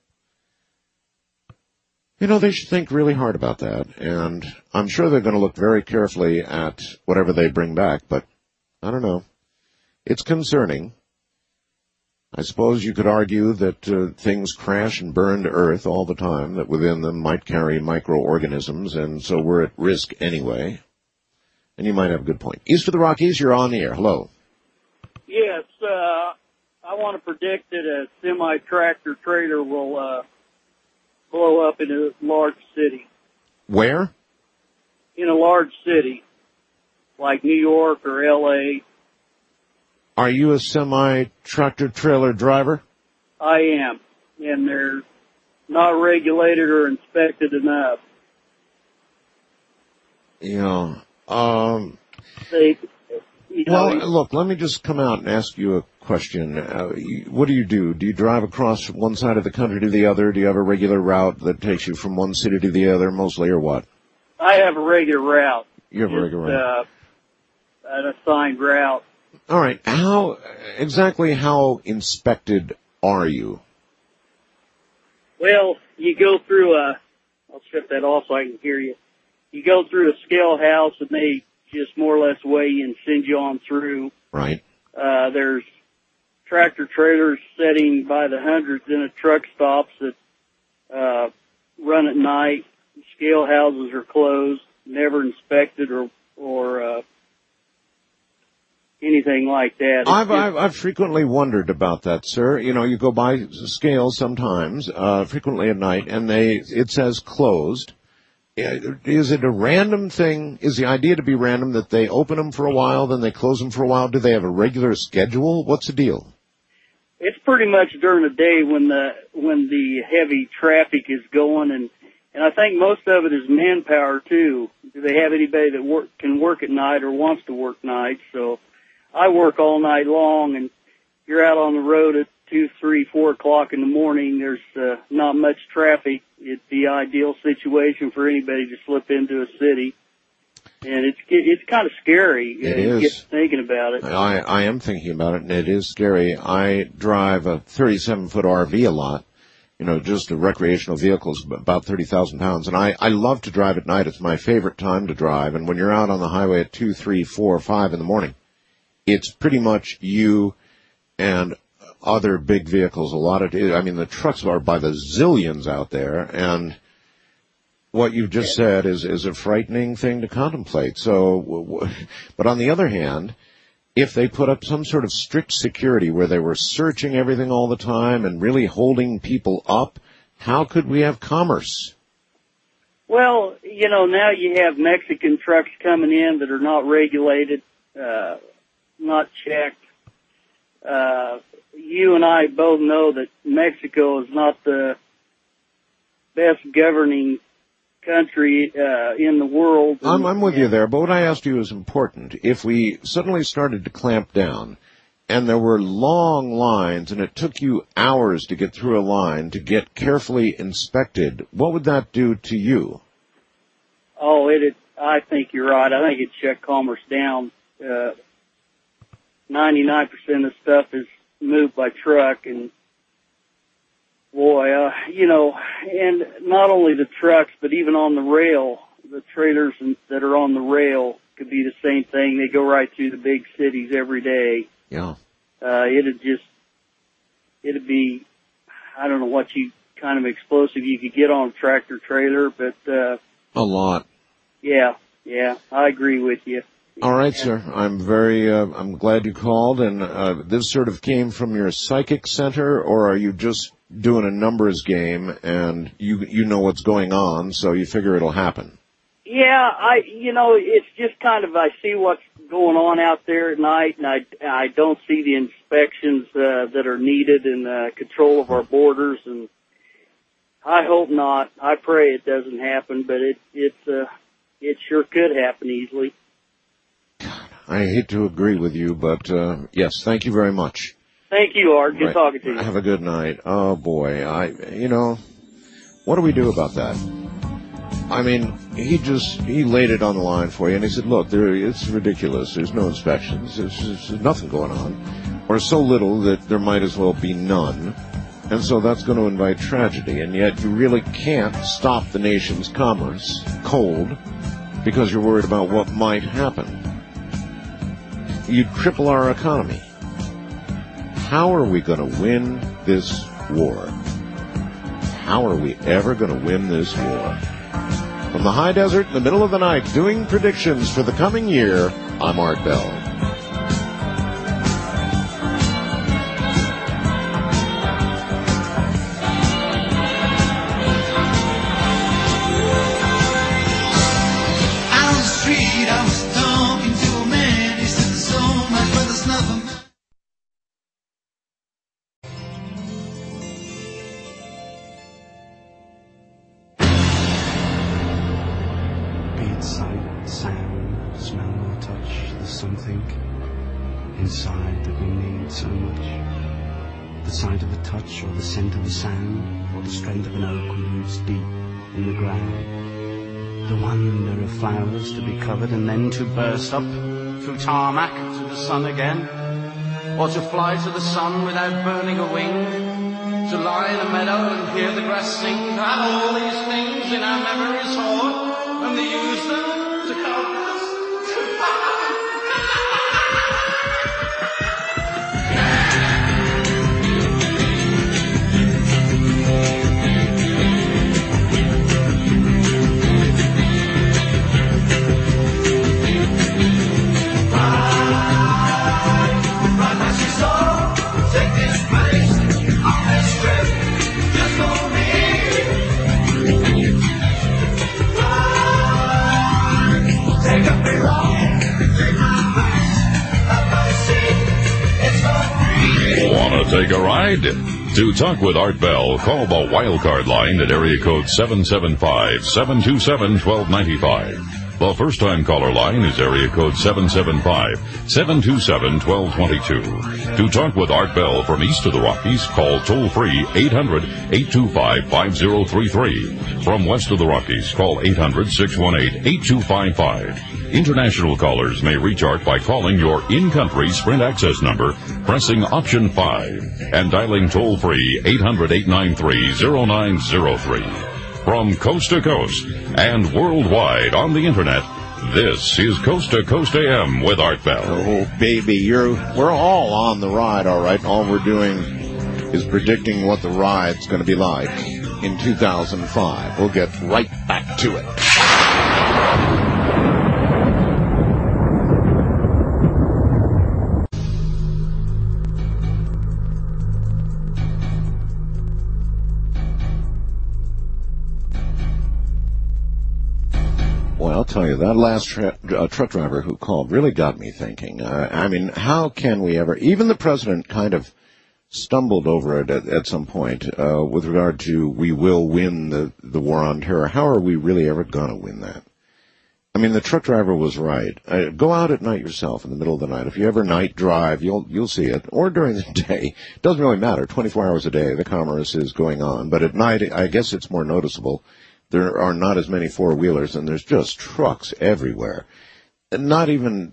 You know, they should think really hard about that, and I'm sure they're going to look very carefully at whatever they bring back, but I don't know. It's concerning. I suppose you could argue that uh, things crash and burn to earth all the time, that within them might carry microorganisms, and so we're at risk anyway. And you might have a good point. East of the Rockies, you're on the air. Hello. Yes, uh, I want to predict that a semi-tractor trailer will uh, blow up in a large city. Where? In a large city, like New York or L A. Are you a semi-tractor trailer driver? I am, and they're not regulated or inspected enough. Yeah. Um, They, you know, well, look, let me just come out and ask you a question. Uh, you, what do you do? Do you drive across from one side of the country to the other? Do you have a regular route that takes you from one city to the other, mostly, or what? I have a regular route. You have a regular route. Uh, an assigned route. All right. How exactly how inspected are you? Well, you go through a, I'll shut that off so I can hear you. You go through a scale house and they just more or less weigh you and send you on through. Right. Uh, there's tractor trailers sitting by the hundreds in a truck stops that, uh, run at night. Scale houses are closed, never inspected or, or, uh, anything like that. It's I've, just, I've I've frequently wondered about that, sir. You know, you go by scales sometimes, uh, frequently at night, and they it says closed. Is it a random thing? Is the idea to be random that they open them for a while, then they close them for a while? Do they have a regular schedule? What's the deal? It's pretty much during the day when the when the heavy traffic is going, and and I think most of it is manpower too. Do they have anybody that work can work at night or wants to work nights? So I work all night long, and you're out on the road at two, three, four o'clock in the morning. There's uh, not much traffic. It's the ideal situation for anybody to slip into a city, and it's it's kind of scary. It uh, is. Get thinking about it. I I am thinking about it, and it is scary. I drive a thirty-seven foot R V a lot. You know, just a recreational vehicles, about thirty thousand pounds. And I, I love to drive at night. It's my favorite time to drive. And when you're out on the highway at two, three, four, five in the morning, it's pretty much you and other big vehicles. A lot of, I mean, the trucks are by the zillions out there. And what you've just said is, is a frightening thing to contemplate. So, but on the other hand, if they put up some sort of strict security where they were searching everything all the time and really holding people up, how could we have commerce? Well, you know, now you have Mexican trucks coming in that are not regulated, uh, not checked. Uh, you and I both know that Mexico is not the best governing country uh, in the world. I'm, I'm with you there, but what I asked you is important. If we suddenly started to clamp down and there were long lines and it took you hours to get through a line to get carefully inspected, what would that do to you? Oh, it. I think you're right. I think it shut commerce down. Uh, ninety-nine percent of stuff is moved by truck, and boy, uh, you know, and not only the trucks, but even on the rail, the trailers that are on the rail could be the same thing. They go right through the big cities every day. Yeah. Uh, it'd just, it'd be, I don't know what you kind of explosive you could get on a tractor trailer, but, uh, a lot. Yeah, yeah, I agree with you. All right, sir. I'm very, uh, I'm glad you called, and uh, this sort of came from your psychic center, or are you just doing a numbers game and you you know what's going on, so you figure it'll happen? Yeah, I, you know, it's just kind of, I see what's going on out there at night, and I, I don't see the inspections uh, that are needed and uh, control of our borders, and I hope not. I pray it doesn't happen, but it, it's, uh, it sure could happen easily. I hate to agree with you, but uh, yes, thank you very much. Thank you, Art. Good Right. talking to you. Have a good night. Oh boy, I, you know, what do we do about that? I mean, he just, he laid it on the line for you, and he said, look, there, it's ridiculous. There's no inspections. There's, there's nothing going on. Or so little that there might as well be none. And so that's going to invite tragedy. And yet you really can't stop the nation's commerce cold because you're worried about what might happen. You'd cripple our economy. how are we going to win this war? How are we ever going to win this war? From the high desert in the middle of the night, doing predictions for the coming year, I'm Art Bell. Inside that we need so much. The sight of a touch or the scent of a sand or the strength of an oak roots deep in the ground. The wonder of flowers to be covered and then to burst up through tarmac to the sun again. Or to fly to the sun without burning a wing. To lie in a meadow and hear the grass sing. To have all these things in our memories stored and to use them to help us. Want to take a ride? To talk with Art Bell, call the wildcard line at area code seven seven five, seven two seven, one two nine five. The first-time caller line is area code seven seven five, seven two seven, one two two two. To talk with Art Bell from east of the Rockies, call toll-free eight hundred, eight two five, five zero three three. From west of the Rockies, call eight hundred, six one eight, eight two five five. International callers may reach Art by calling your in-country Sprint access number, pressing option five, and dialing toll-free eight hundred, eight nine three, zero nine zero three. From coast to coast and worldwide on the internet, this is Coast to Coast A M with Art Bell. Oh, baby, you're we're all on the ride, all right. All we're doing is predicting what the ride's going to be like in two thousand five. We'll get right back to it. Well, I'll tell you, that last tra- uh, truck driver who called really got me thinking. Uh, I mean, how can we ever, even the president kind of stumbled over it at, at some point uh, with regard to we will win the, the war on terror. How are we really ever going to win that? I mean, the truck driver was right. Uh, go out at night yourself in the middle of the night. If you ever night drive, you'll you'll see it. Or during the day. It doesn't really matter. twenty-four hours a day, the commerce is going on. But at night, I guess it's more noticeable. There are not as many four-wheelers, and there's just trucks everywhere. And not even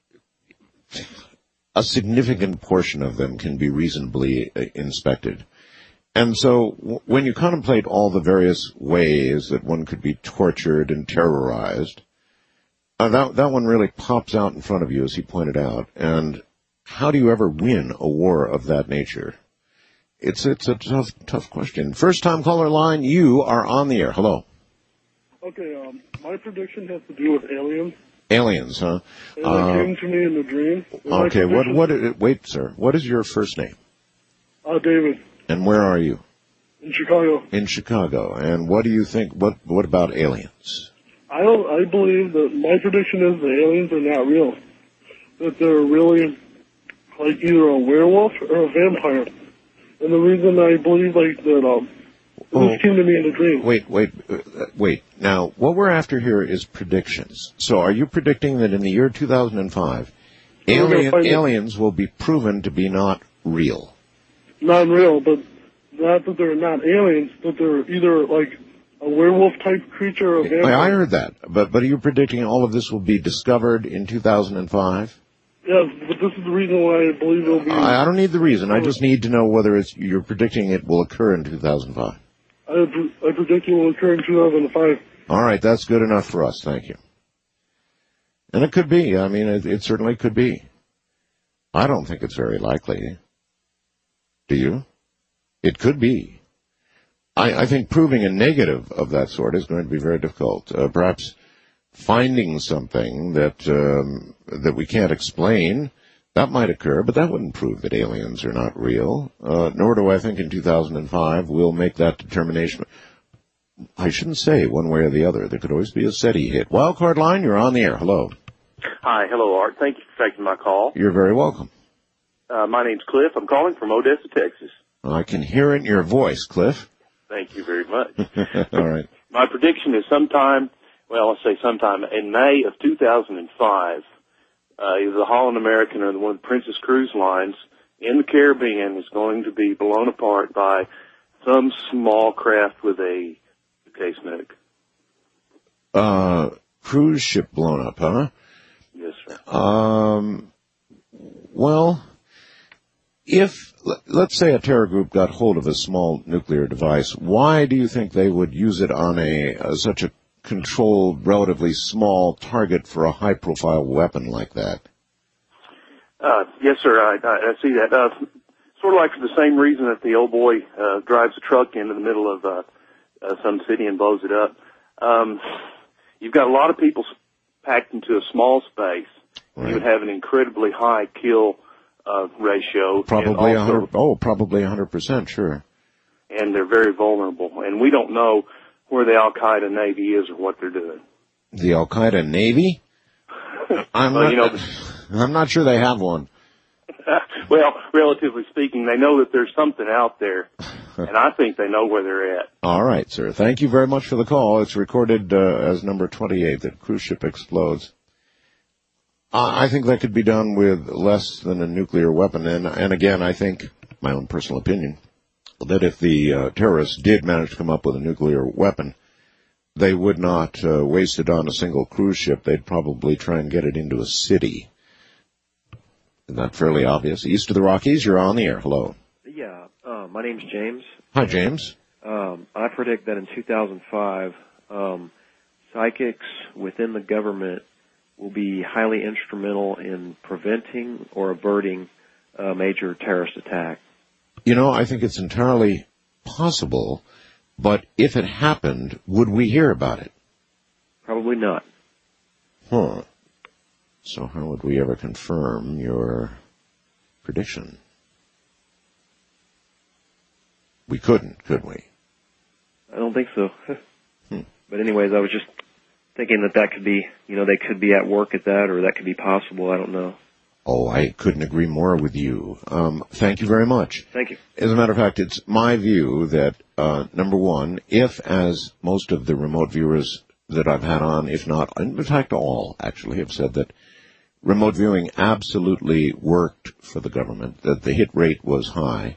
a significant portion of them can be reasonably inspected. And so w- when you contemplate all the various ways that one could be tortured and terrorized, uh, that, that one really pops out in front of you, as he pointed out. And how do you ever win a war of that nature? It's it's a tough tough question. First time caller line, you are on the air. Hello. Okay, um, my prediction has to do with aliens. Aliens, huh? And Uh, they came to me in the dream. And my okay, what prediction- what? Wait, sir. What is your first name? Uh, David, And where are you? in Chicago. In Chicago. And what do you think? What what about aliens? I don't. I believe that my prediction is the aliens are not real. That they're really like either a werewolf or a vampire. And the reason I believe like that, um, Oh. this came to me in a dream. Wait, wait, uh, wait. Now, what we're after here is predictions. So, are you predicting that in the year two thousand five, We're gonna alien, find it. aliens will be proven to be not real? Not real, but not that they're not aliens, but they're either like a werewolf type creature or a vampire. I heard that, but but are you predicting all of this will be discovered in two thousand five? Yes, but this is the reason why I believe it'll be. I, I don't need the reason. I just need to know whether it's you're predicting it will occur in two thousand five. I, pre- I predict it will occur in two thousand five. All right, that's good enough for us. Thank you. And it could be. I mean, it, it certainly could be. I don't think it's very likely. Do you? It could be. I, I think proving a negative of that sort is going to be very difficult. Uh, perhaps finding something that um, that we can't explain, that might occur, but that wouldn't prove that aliens are not real. Uh, nor do I think in two thousand five we'll make that determination. I shouldn't say one way or the other. There could always be a SETI hit. Wildcard line, you're on the air. Hello. Hi, hello, Art. Thank you for taking my call. You're very welcome. Uh, my name's Cliff. I'm calling from Odessa, Texas. I can hear it in your voice, Cliff. Thank you very much. All right. My prediction is sometime, well, let's say sometime in May of two thousand five, uh, either the Holland American or one of the Princess Cruise Lines in the Caribbean is going to be blown apart by some small craft with a case medic. Uh, cruise ship blown up, huh? Yes, sir. Um, well, if, let's say a terror group got hold of a small nuclear device, why do you think they would use it on a, uh, such a controlled, relatively small target for a high-profile weapon like that? Uh, yes, sir, I, I, I see that. Uh, sort of like for the same reason that the old boy, uh, drives a truck into the middle of, uh, uh some city and blows it up. Um, you've got a lot of people packed into a small space. Right. You would have an incredibly high kill, uh, ratio. Probably a hundred, oh, probably a hundred percent, sure. And they're very vulnerable. And we don't know where the Al-Qaeda Navy is or what they're doing. The Al-Qaeda Navy? I'm well, not, you know, I'm not sure they have one. Well, relatively speaking, they know that there's something out there, and I think they know where they're at. All right, sir. Thank you very much for the call. It's recorded uh, as number twenty-eight, that cruise ship explodes. Uh, I think that could be done with less than a nuclear weapon, and, and again, I think, my own personal opinion, that if the uh, terrorists did manage to come up with a nuclear weapon, they would not uh, waste it on a single cruise ship. They'd probably try and get it into a city. Isn't that fairly obvious? East of the Rockies, you're on the air. Hello. Yeah, uh, my name's James. Hi, James. Um, I predict that in two thousand five, um, psychics within the government will be highly instrumental in preventing or averting a major terrorist attack. You know, I think it's entirely possible, but if it happened, would we hear about it? Probably not. Huh. So how would we ever confirm your prediction? We couldn't, could we? I don't think so. hmm. But anyways, I was just thinking that that could be, you know, they could be at work at that, or that could be possible. I don't know. Oh, I couldn't agree more with you. Um, thank you very much. Thank you. As a matter of fact, it's my view that, uh, number one, if, as most of the remote viewers that I've had on, if not, in fact all actually have said that remote viewing absolutely worked for the government, that the hit rate was high.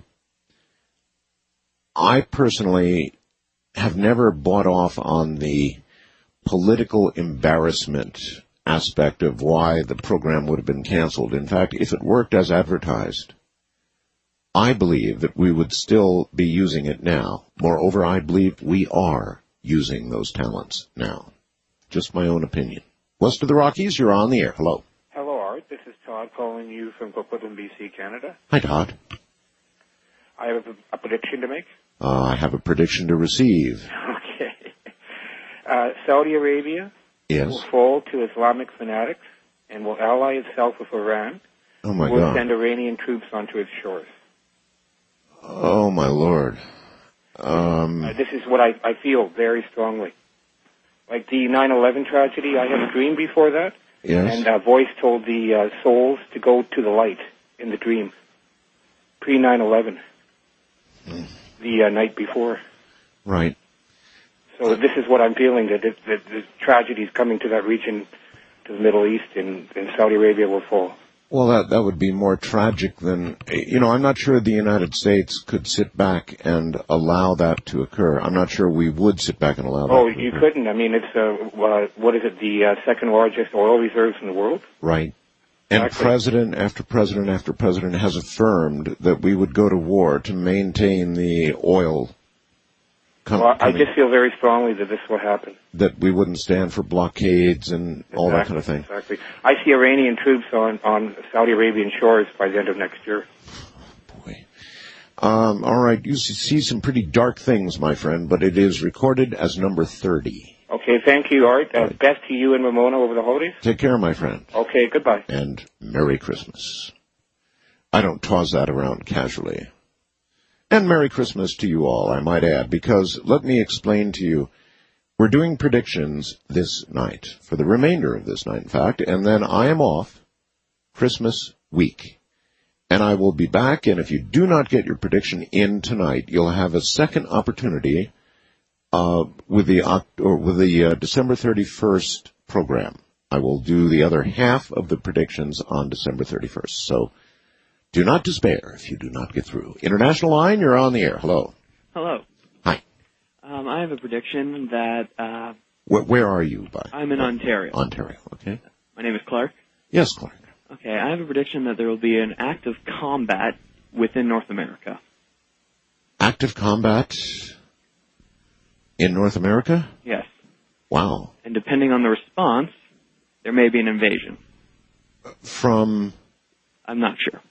I personally have never bought off on the political embarrassment aspect of why the program would have been canceled. In fact, if it worked as advertised, I believe that we would still be using it now. Moreover, I believe we are using those talents now. Just my own opinion. West of the Rockies, you're on the air. Hello. Hello, Art. This is Todd calling you from Coquitlam, B C, Canada. Hi, Todd. I have a, a prediction to make. Uh, I have a prediction to receive. Okay. Uh, Saudi Arabia yes. will fall to Islamic fanatics and will ally itself with Iran. Oh, my will God. send Iranian troops onto its shores. Oh, my Lord. Um, uh, this is what I, I feel very strongly. Like the nine eleven tragedy, I had a dream before that. Yes. And a voice told the uh, souls to go to the light in the dream. Pre nine eleven. Mm. The uh, night before. Right. So this is what I'm feeling, that, it, that the tragedy is coming to that region, to the Middle East, and, and Saudi Arabia will fall. Well, that that would be more tragic than, you know, I'm not sure the United States could sit back and allow that to occur. I'm not sure we would sit back and allow that Oh, to you occur. couldn't. I mean, it's, uh, uh, what is it, the uh, second largest oil reserves in the world? Right. And Exactly. president after president after president has affirmed that we would go to war to maintain the oil com- Well, I coming, just feel very strongly that this will happen. that we wouldn't stand for blockades and all that kind of thing. Exactly. I see Iranian troops on, on Saudi Arabian shores by the end of next year. Um, all right, you see some pretty dark things, my friend, but it is recorded as number thirty. Okay, thank you, Art. Uh, best to you and Ramona over the holidays. Take care, my friend. Okay, goodbye. And Merry Christmas. I don't toss that around casually. And Merry Christmas to you all, I might add, because let me explain to you, we're doing predictions this night, for the remainder of this night, in fact, and then I am off Christmas week. And I will be back, and if you do not get your prediction in tonight, you'll have a second opportunity uh, with the or with the uh, December thirty-first program. I will do the other half of the predictions on December thirty-first. So do not despair if you do not get through. International line, you're on the air. Hello. Hello. Hi. Um, I have a prediction that uh, Where, where are you, by? I'm in Ontario. Ontario, okay. My name is Clark. Yes, Clark. Okay, I have a prediction that there will be an active combat within North America. Active combat in North America? Yes. Wow. And depending on the response, there may be an invasion. From? I'm not sure.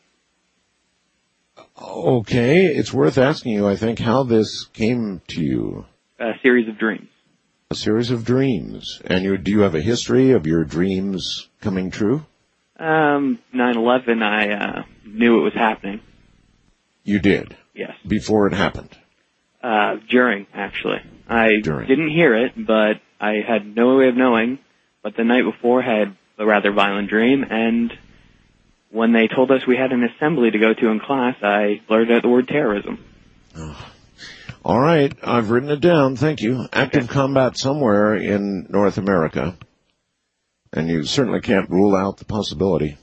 Okay, it's worth asking you, I think, how this came to you. A series of dreams. A series of dreams. And you, do you have a history of your dreams coming true? Um, nine eleven, I uh, knew it was happening. You did? Yes. Before it happened? Uh, during, actually. I During. didn't hear it, but I had no way of knowing. But the night before, had a rather violent dream, and when they told us we had an assembly to go to in class, I blurted out the word terrorism. Oh. All right, I've written it down. Thank you. Active okay. combat somewhere in North America. And you certainly can't rule out the possibility.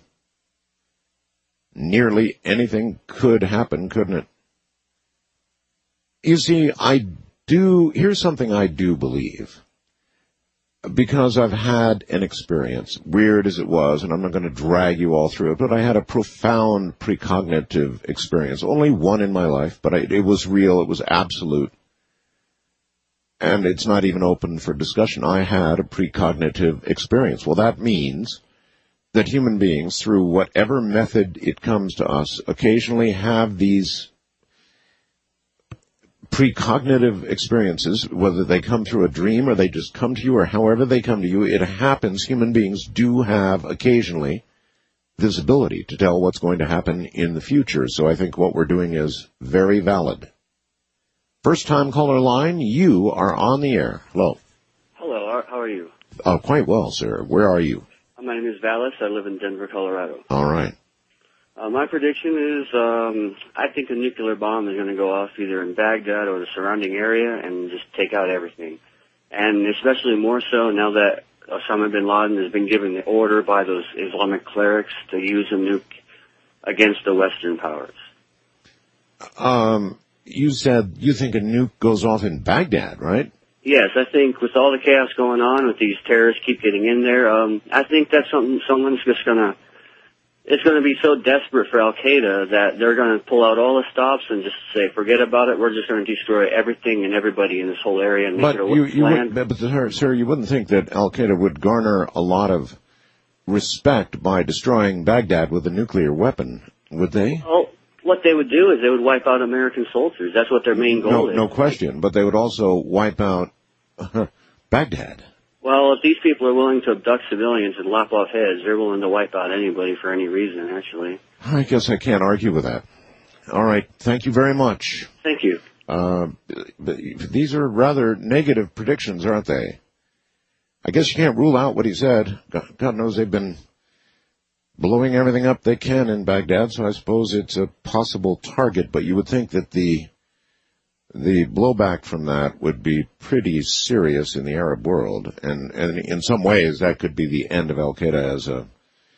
Nearly anything could happen, couldn't it? You see, I do, here's something I do believe. Because I've had an experience, weird as it was, and I'm not going to drag you all through it, but I had a profound precognitive experience. Only one in my life, but I, it was real, it was absolute. And it's not even open for discussion. I had a precognitive experience. Well, that means that human beings, through whatever method it comes to us, occasionally have these precognitive experiences, whether they come through a dream or they just come to you or however they come to you. It happens. Human beings do have occasionally this ability to tell what's going to happen in the future. So I think what we're doing is very valid. First time caller line, you are on the air. Hello. Hello, how are you? Oh, quite well, sir. Where are you? My name is Vallis. I live in Denver, Colorado. All right. Uh, my prediction is um, I think a nuclear bomb is going to go off either in Baghdad or the surrounding area and just take out everything. And especially more so now that Osama bin Laden has been given the order by those Islamic clerics to use a nuke against the Western powers. Um... You said you think a nuke goes off in Baghdad, right? Yes, I think with all the chaos going on, with these terrorists keep getting in there, um, I think that's something someone's just gonna. It's going to be so desperate for Al Qaeda that they're going to pull out all the stops and just say, "Forget about it. We're just going to destroy everything and everybody in this whole area and make but it a you, you land." But, sir, sir, you wouldn't think that Al Qaeda would garner a lot of respect by destroying Baghdad with a nuclear weapon, would they? Oh. What they would do is they would wipe out American soldiers. That's what their main goal no, is. No question. But they would also wipe out uh, Baghdad. Well, if these people are willing to abduct civilians and lop off heads, they're willing to wipe out anybody for any reason, actually. I guess I can't argue with that. All right. Thank you very much. Thank you. Uh, these are rather negative predictions, aren't they? I guess you can't rule out what he said. God, God knows they've been blowing everything up they can in Baghdad, so I suppose it's a possible target, but you would think that the the blowback from that would be pretty serious in the Arab world, and, and in some ways that could be the end of Al-Qaeda as a...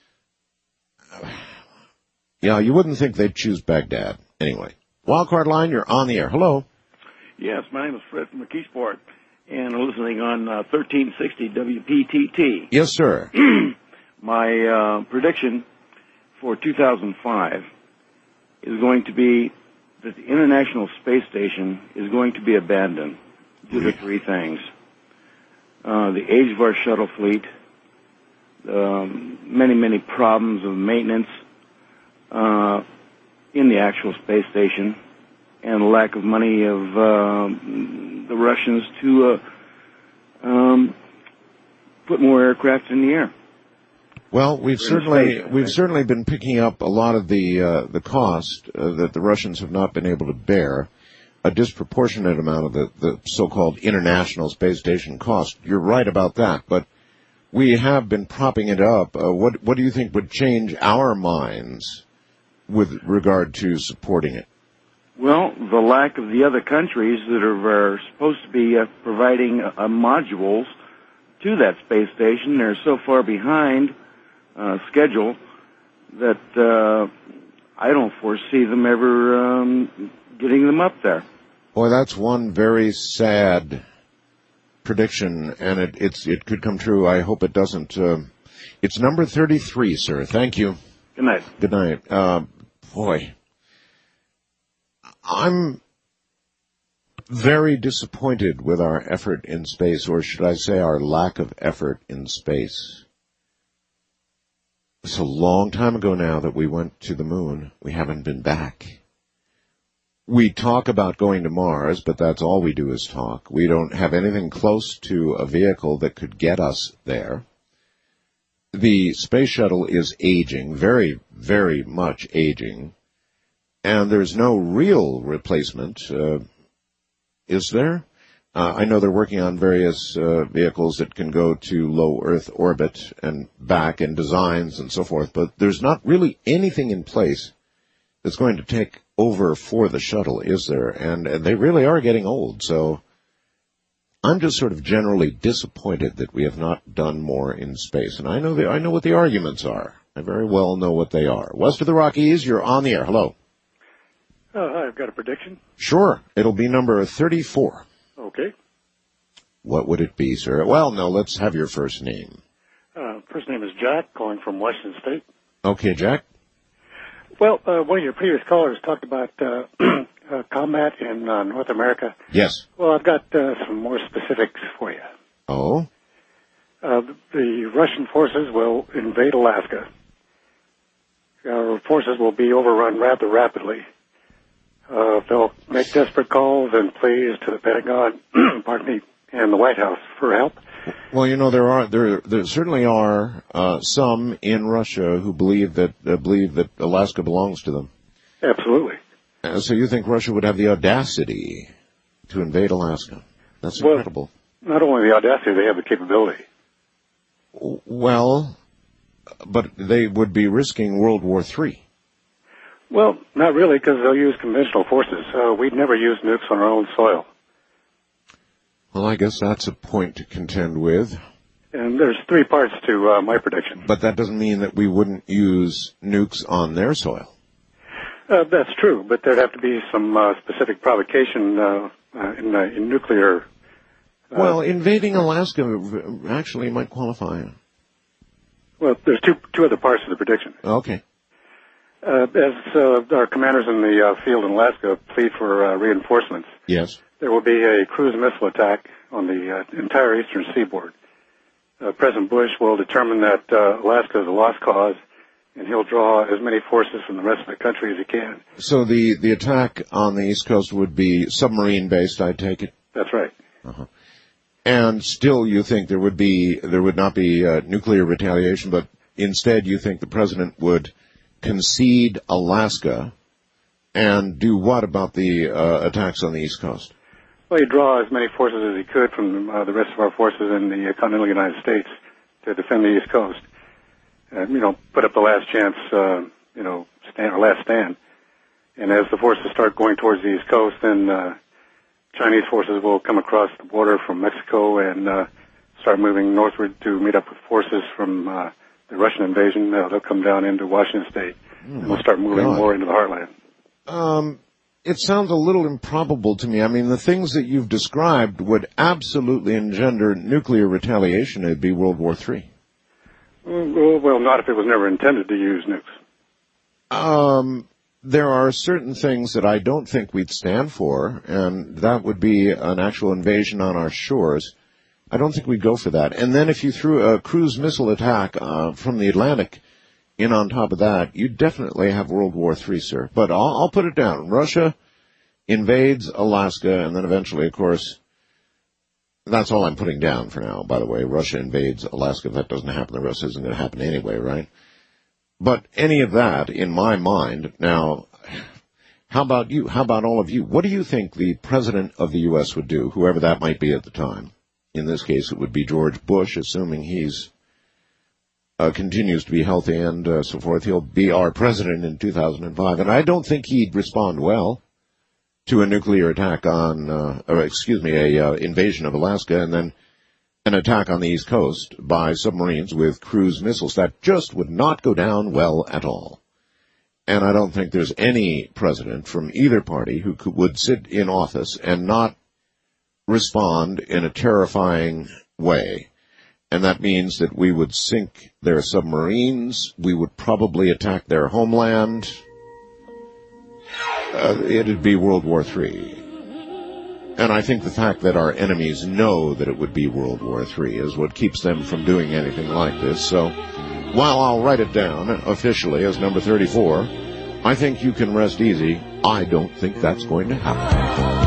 Yeah, you wouldn't think they'd choose Baghdad. Anyway, wildcard line, you're on the air. Hello. Yes, my name is Fred from McKeesport, and I'm listening on uh, thirteen sixty W P T T. Yes, sir. My uh, prediction for two thousand five is going to be that the International Space Station is going to be abandoned due to three things. Uh, the age of our shuttle fleet, um, many, many problems of maintenance uh, in the actual space station, and the lack of money of uh, the Russians to uh, um, put more aircraft in the air. Well, we've We're in certainly space, I we've think. certainly been picking up a lot of the uh, the cost uh, that the Russians have not been able to bear, a disproportionate amount of the, the so-called international space station cost. You're right about that, but we have been propping it up. Uh, what what do you think would change our minds with regard to supporting it? Well, the lack of the other countries that are, are supposed to be uh, providing uh, modules to that space station, they're so far behind uh, schedule that uh, I don't foresee them ever um, getting them up there. Boy, that's one very sad prediction, and it it's it could come true. I hope it doesn't. Uh, it's number thirty-three, sir. Thank you. Good night. Good night. Uh, boy, I'm very disappointed with our effort in space, or should I say our lack of effort in space. It's a long time ago now that we went to the moon. We haven't been back. We talk about going to Mars, but that's all we do is talk. We don't have anything close to a vehicle that could get us there. The space shuttle is aging, very, very much aging, and there's no real replacement, uh, is there? Uh, I know they're working on various uh, vehicles that can go to low Earth orbit and back and designs and so forth, but there's not really anything in place that's going to take over for the shuttle, is there? And, and they really are getting old, so I'm just sort of generally disappointed that we have not done more in space. And I know the, I know what the arguments are. I very well know what they are. West of the Rockies, you're on the air. Hello. Uh, hi, I've got a prediction. Sure. It'll be number thirty-four. Okay. What would it be, sir? Well, no, let's have your first name. Uh, first name is Jack, calling from Washington State. Okay, Jack. Well, uh, one of your previous callers talked about uh, uh, combat in uh, North America. Yes. Well, I've got uh, some more specifics for you. Oh? Uh, the Russian forces will invade Alaska. Our forces will be overrun rather rapidly. Uh, they'll make desperate calls and pleas to the Pentagon, pardon me, and the White House for help. Well, you know, there are there there certainly are uh, some in Russia who believe that uh, believe that Alaska belongs to them. Absolutely. Uh, so you think Russia would have the audacity to invade Alaska? That's Well, incredible. Not only the audacity, they have the capability. Well, but they would be risking World War Three. Well, not really, because they'll use conventional forces. Uh, we'd never use nukes on our own soil. Well, I guess that's a point to contend with. And there's three parts to uh, my prediction. But that doesn't mean that we wouldn't use nukes on their soil. Uh, that's true, but there'd have to be some uh, specific provocation uh, uh, in, uh, in nuclear. Uh, Well, invading Alaska actually might qualify. Well, there's two two other parts to the prediction. Okay. Uh, as uh, our commanders in the uh, field in Alaska plead for uh, reinforcements, Yes. there will be a cruise missile attack on the uh, entire eastern seaboard. Uh, President Bush will determine that uh, Alaska is a lost cause, and he'll draw as many forces from the rest of the country as he can. So the, the attack on the East Coast would be submarine-based, I take it? That's right. Uh-huh. And still you think there would be, there would not be uh, nuclear retaliation, but instead you think the president would concede Alaska and do what about the uh, attacks on the East Coast? Well, he'd draw as many forces as he could from uh, the rest of our forces in the continental United States to defend the East Coast. And, you know, put up the last chance, uh, you know, stand, or last stand. And as the forces start going towards the East Coast, then uh, Chinese forces will come across the border from Mexico and uh, start moving northward to meet up with forces from uh, the Russian invasion. Uh, they'll come down into Washington State, Oh, and we'll start moving God. more into the heartland. Um, it sounds a little improbable to me. I mean, the things that you've described would absolutely engender nuclear retaliation. It'd be World War Three. Well, well, not if it was never intended to use nukes. Um, there are certain things that I don't think we'd stand for, and that would be an actual invasion on our shores. I don't think we'd go for that. And then if you threw a cruise missile attack uh, from the Atlantic in on top of that, you'd definitely have World War Three, sir. But I'll, I'll put it down. Russia invades Alaska, and then eventually, of course, that's all I'm putting down for now, by the way. Russia invades Alaska. If that doesn't happen, the rest isn't going to happen anyway, right? But any of that, in my mind, now, how about you? How about all of you? What do you think the president of the U S would do, whoever that might be at the time? In this case, it would be George Bush, assuming he's uh, continues to be healthy and uh, so forth. He'll be our president in two thousand five, and I don't think he'd respond well to a nuclear attack on, uh, or excuse me, a uh, invasion of Alaska, and then an attack on the East Coast by submarines with cruise missiles. That just would not go down well at all. And I don't think there's any president from either party who could, would sit in office and not respond in a terrifying way. And that means that we would sink their submarines, we would probably attack their homeland. Uh, it'd be World War Three. And I think the fact that our enemies know that it would be World War Three is what keeps them from doing anything like this. So while I'll write it down officially as number thirty-four, I think you can rest easy. I don't think that's going to happen.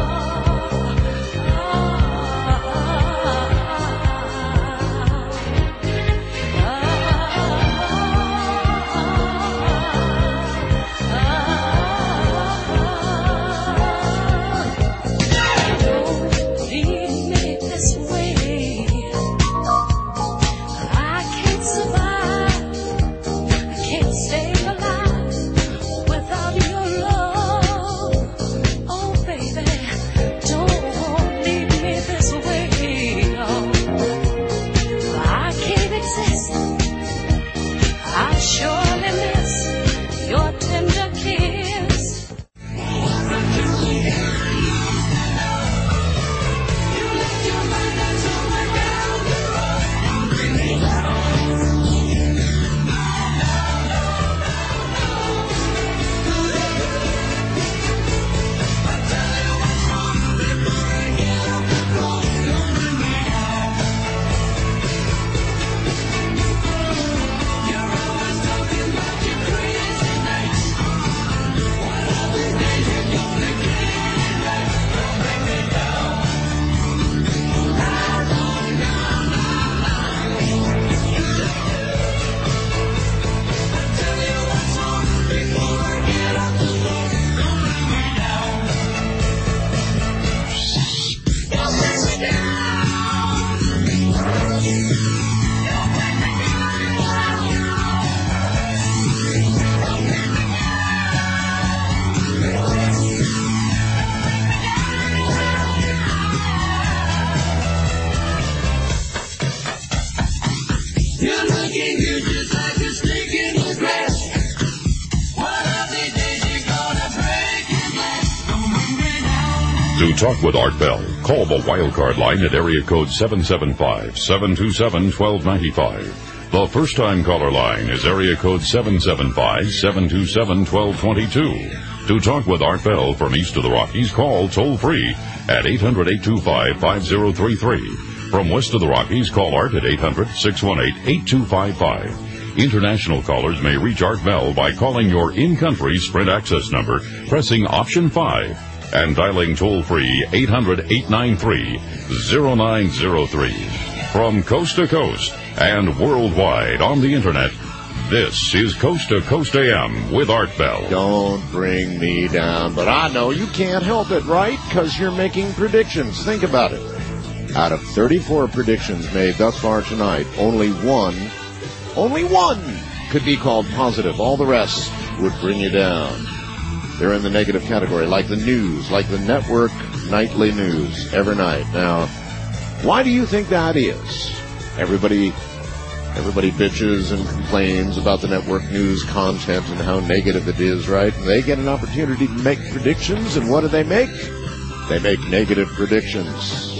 To talk with Art Bell, call the Wildcard line at area code seven seven five, seven two seven, one two nine five. The first-time caller line is area code seven seven five, seven two seven, one two two two. To talk with Art Bell from east of the Rockies, call toll-free at eight hundred, eight two five, five zero three three. From west of the Rockies, call Art at eight hundred, six one eight, eight two five five. International callers may reach Art Bell by calling your in-country Sprint access number, pressing option five, and dialing toll-free eight hundred, eight nine three, zero nine zero three. From coast to coast and worldwide on the Internet, this is Coast to Coast A M with Art Bell. Don't bring me down, but I know you can't help it, right? Because you're making predictions. Think about it. Out of thirty-four predictions made thus far tonight, only one, only one could be called positive. All the rest would bring you down. They're in the negative category, like the news, like the network nightly news every night. Now, why do you think that is? Everybody, everybody bitches and complains about the network news content and how negative it is, right? And they get an opportunity to make predictions, and what do they make? They make negative predictions.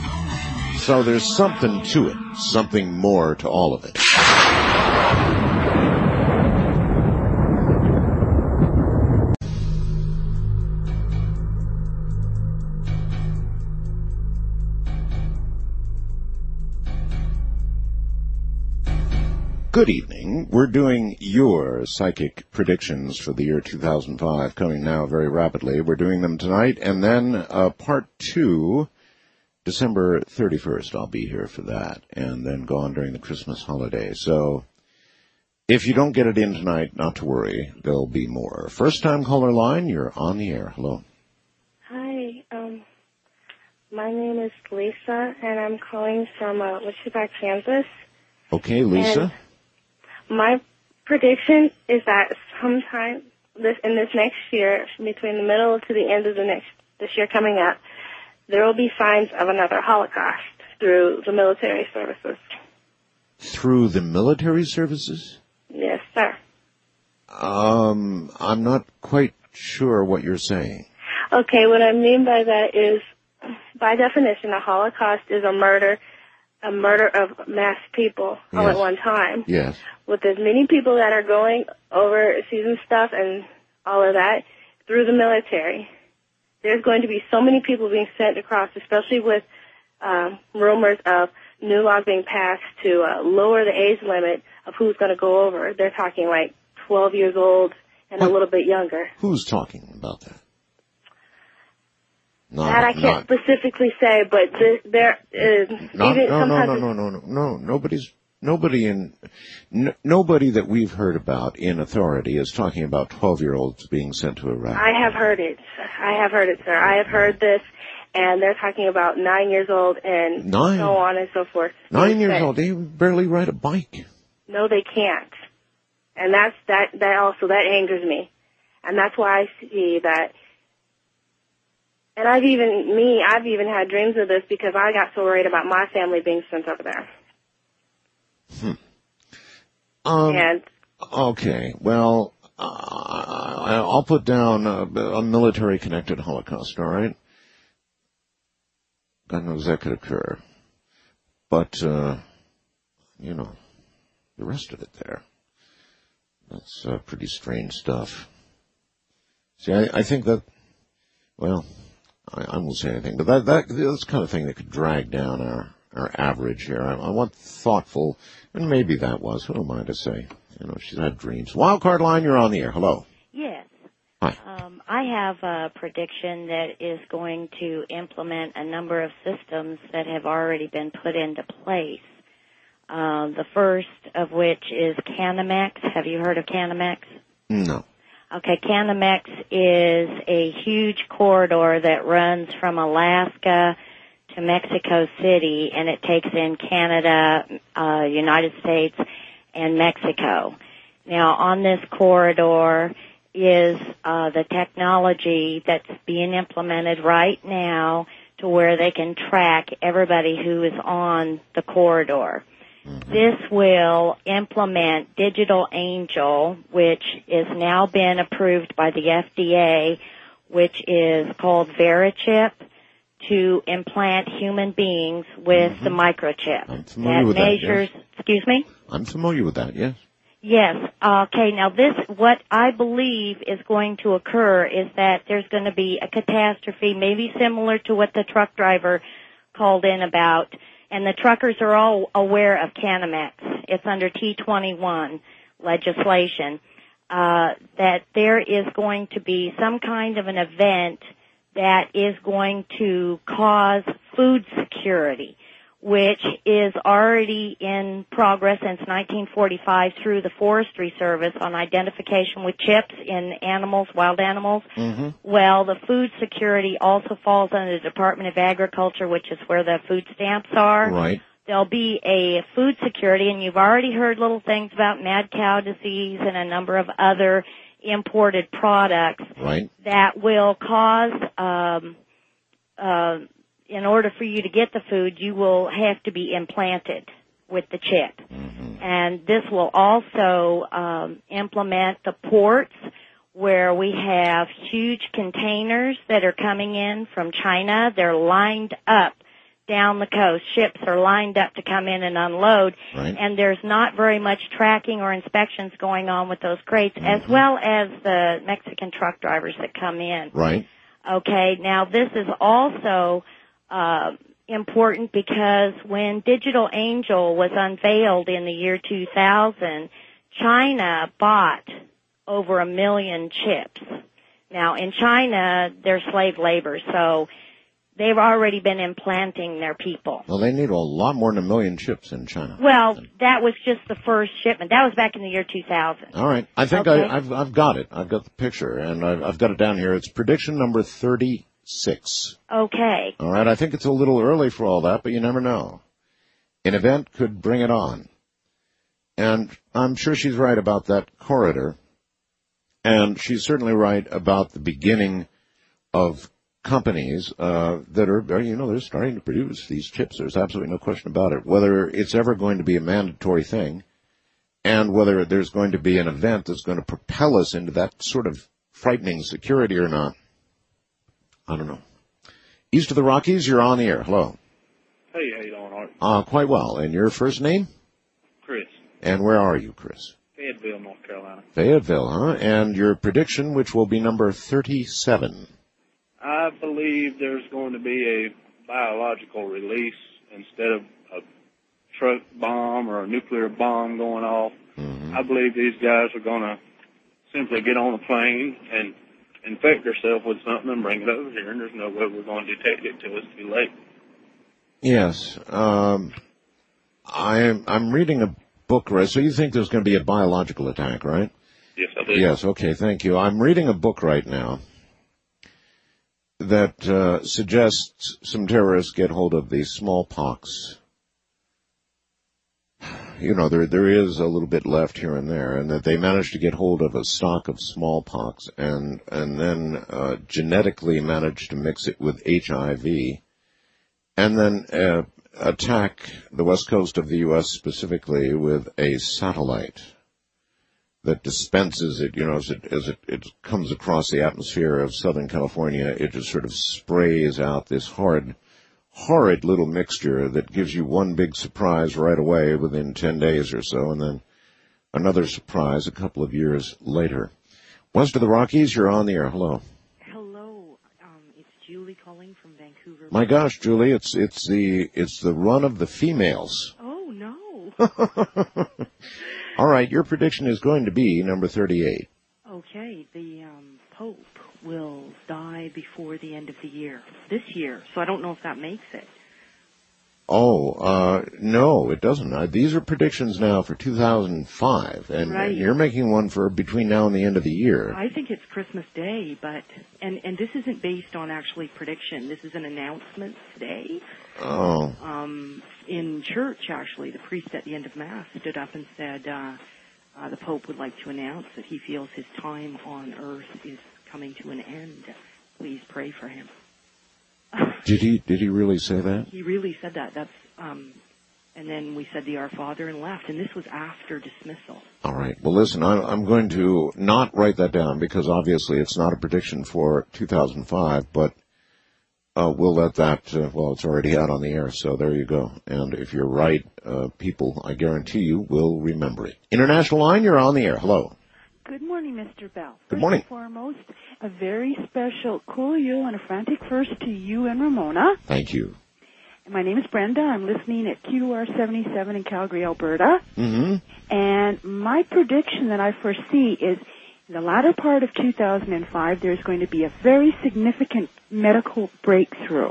So there's something to it, something more to all of it. Good evening. We're doing your psychic predictions for the year two thousand five, coming now very rapidly. We're doing them tonight, and then uh, part two, December thirty-first. I'll be here for that, and then go on during the Christmas holiday. So if you don't get it in tonight, not to worry. There'll be more. First-time caller line, you're on the air. Hello. Hi. Um, my name is Lisa, and I'm calling from uh, Wichita, Kansas. Okay, Lisa. And my prediction is that sometime this in this next year, between the middle to the end of the next this year coming up, there will be signs of another Holocaust through the military services. Through the military services? Yes, sir. Um, I'm not quite sure what you're saying. Okay, what I mean by that is, by definition, a Holocaust is a murder, a murder of mass people all Yes. at one time. Yes. With as many people that are going overseas and stuff and all of that through the military, there's going to be so many people being sent across, especially with um, rumors of new laws being passed to uh, lower the age limit of who's going to go over. They're talking like twelve years old and What? a little bit younger. Who's talking about that? Not, that I can't not, specifically say, but th- there is not, even no, no, sometimes no, no, no, no, no. Nobody's, nobody in, n- nobody that we've heard about in authority is talking about twelve-year-olds being sent to Iraq. I have heard it. I have heard it, sir. I have heard this, and they're talking about nine years old and Nine? so on and so forth. Nine years But old, they barely ride a bike. No, they can't. And that's that. That also that angers me, and that's why I see that. And I've even me, I've even had dreams of this because I got so worried about my family being sent over there. Hmm. Um, and okay, well, uh, I'll put down a, a military-connected Holocaust, all right? God knows that could occur. But, uh, you know, the rest of it there, that's uh, pretty strange stuff. See, I, I think that, well, I, I won't say anything, but that, that that's the kind of thing that could drag down our, our average here. I, I want thoughtful, and maybe that was, who am I to say? You know, she's had dreams. Wildcard line, you're on the air. Hello. Yes. Hi. Um, I have a prediction that is going to implement a number of systems that have already been put into place. Uh, the first of which is Canamex. Have you heard of Canamex? No. Okay, Canamex is a huge corridor that runs from Alaska to Mexico City, and it takes in Canada, uh, United States, and Mexico. Now, on this corridor is uh, the technology that's being implemented right now to where they can track everybody who is on the corridor. This will implement Digital Angel, which is now been approved by the F D A, which is called Verichip, to implant human beings with Mm-hmm. the microchip. I'm familiar that with measures, that, yes. excuse me? I'm familiar with that, yes. Yes. Okay. Now this, what I believe is going to occur is that there's going to be a catastrophe, maybe similar to what the truck driver called in about. And the truckers are all aware of Canamex. It's under T twenty-one legislation. Uh, that there is going to be some kind of an event that is going to cause food security, which is already in progress since nineteen forty-five through the Forestry Service on identification with chips in animals, wild animals. Mm-hmm. Well, the food security also falls under the Department of Agriculture, which is where the food stamps are. Right. There'll be a food security, and you've already heard little things about mad cow disease and a number of other imported products Right. that will cause, um, uh, in order for you to get the food, you will have to be implanted with the chip. Mm-hmm. And this will also um, implement the ports where we have huge containers that are coming in from China. They're lined up down the coast. Ships are lined up to come in and unload. Right. And there's not very much tracking or inspections going on with those crates, Mm-hmm. as well as the Mexican truck drivers that come in. Right. Okay, now this is also uh, important because when Digital Angel was unveiled in the year two thousand, China bought over a million chips. Now, in China, they're slave labor, so they've already been implanting their people. Well, they need a lot more than a million chips in China. Well, that was just the first shipment. That was back in the year two thousand. All right. I think Okay. I, I've, I've got it. I've got the picture, and I've, I've got it down here. It's prediction number thirty-six. Okay. All right. I think it's a little early for all that, but you never know. An event could bring it on. And I'm sure she's right about that corridor. And she's certainly right about the beginning of companies uh, that are, you know, they're starting to produce these chips. There's absolutely no question about it. Whether it's ever going to be a mandatory thing and whether there's going to be an event that's going to propel us into that sort of frightening security or not, I don't know. East of the Rockies, you're on the air. Hello. Hey, how you doing, Art? Uh, quite well. And your first name? Chris. And where are you, Chris? Fayetteville, North Carolina. Fayetteville, huh? And your prediction, which will be number thirty-seven. I believe there's going to be a biological release instead of a truck bomb or a nuclear bomb going off. Mm-hmm. I believe these guys are going to simply get on a plane and infect themselves with something and bring it over here, and there's no way we're going to detect it till it's too late. Yes. Um, I'm, I'm reading a book, right? So you think there's going to be a biological attack, right? Yes, I do. Yes, okay, thank you. I'm reading a book right now that uh, suggests some terrorists get hold of the smallpox. You know, there there is a little bit left here and there, and that they managed to get hold of a stock of smallpox and and then uh, genetically managed to mix it with H I V, and then uh, attack the west coast of the U S specifically with a satellite that dispenses it, you know, as it, as it, it comes across the atmosphere of Southern California, it just sort of sprays out this horrid, horrid little mixture that gives you one big surprise right away within ten days or so, and then another surprise a couple of years later. West of the Rockies, you're on the air. Hello. Hello, um, it's Julie calling from Vancouver. My gosh, Julie, it's, it's the, it's the run of the females. Oh, no. All right, your prediction is going to be number thirty-eight. Okay, the um, Pope will die before the end of the year, this year, so I don't know if that makes it. Oh, uh, no, it doesn't. Uh, these are predictions now for two thousand five, and, Right. and you're making one for between now and the end of the year. I think it's Christmas Day, but, and, and this isn't based on actually prediction, this is an announcement today. Oh. Um, in church, actually, the priest at the end of Mass stood up and said uh, uh, the Pope would like to announce that he feels his time on earth is coming to an end. Please pray for him. Did he, did he really say that? He really said that. That's, um, and then we said the Our Father and left, and this was after dismissal. All right. Well, listen, I'm, I'm going to not write that down because obviously it's not a prediction for two thousand five, but uh, we'll let that, uh, well, it's already out on the air, so there you go. And if you're right, uh, people, I guarantee you, will remember it. International line, you're on the air. Hello. Good morning, Mister Bell. Good morning. First and foremost, a very special cool you and a frantic first to you and Ramona. Thank you. My name is Brenda. I'm listening at Q R seventy-seven in Calgary, Alberta. Mm-hmm. And my prediction that I foresee is in the latter part of two thousand five, there's going to be a very significant medical breakthrough.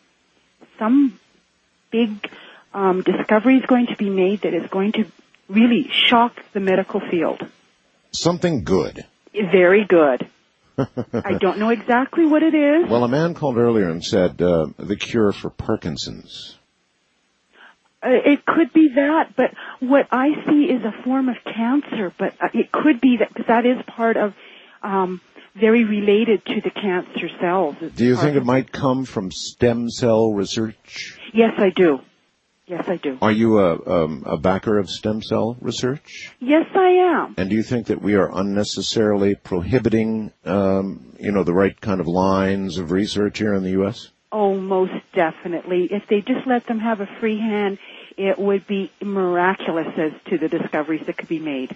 Some big um, discovery is going to be made that is going to really shock the medical field. Something good. Very good. I don't know exactly what it is. Well, a man called earlier and said uh, the cure for Parkinson's. Uh, it could be that, but what I see is a form of cancer, but uh, it could be that, because that is part of, um, very related to the cancer cells. It's Do you part think of- it might come from stem cell research? Yes, I do. Yes, I do. Are you a, um, a backer of stem cell research? Yes, I am. And do you think that we are unnecessarily prohibiting, um, you know, the right kind of lines of research here in the U S? Oh, most definitely. If they just let them have a free hand, it would be miraculous as to the discoveries that could be made.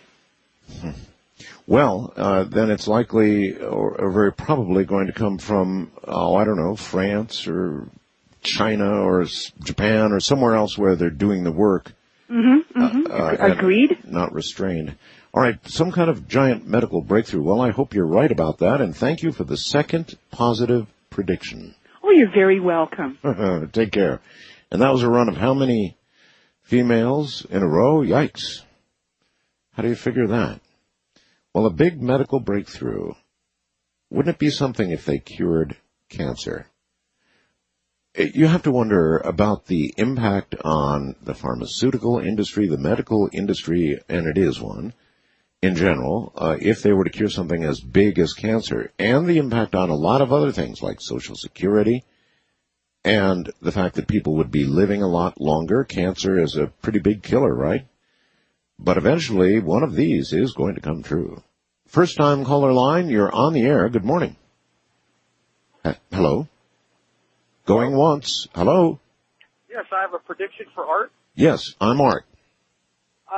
Well, uh, then it's likely or, or very probably going to come from, oh, I don't know, France or China or Japan or somewhere else where they're doing the work. Mm-hmm, mm-hmm. Uh, Agreed. Not restrained. All right, some kind of giant medical breakthrough. Well, I hope you're right about that, and thank you for the second positive prediction. Oh, you're very welcome. Take care. And that was a run of how many females in a row? Yikes. How do you figure that? Well, a big medical breakthrough. Wouldn't it be something if they cured cancer? You have to wonder about the impact on the pharmaceutical industry, the medical industry, and it is one, in general, uh, if they were to cure something as big as cancer, and the impact on a lot of other things like Social Security, and the fact that people would be living a lot longer. Cancer is a pretty big killer, right? But eventually, one of these is going to come true. First time caller line, you're on the air. Good morning. Uh, hello? Going once. Hello? Yes, I have a prediction for Art. Yes, I'm Art. Uh,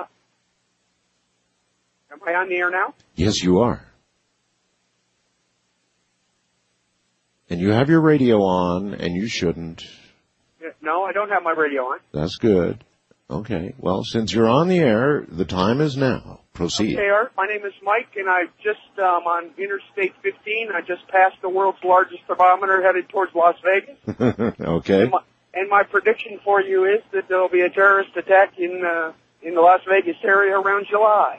am I on the air now? Yes, you are. And you have your radio on, and you shouldn't. No, I don't have my radio on. That's good. Okay. Well, since you're on the air, the time is now. Proceed. Okay, Art. My name is Mike, and I just um, on Interstate fifteen. I just passed the world's largest thermometer headed towards Las Vegas. Okay. And my, and my prediction for you is that there will be a terrorist attack in uh, in the Las Vegas area around July.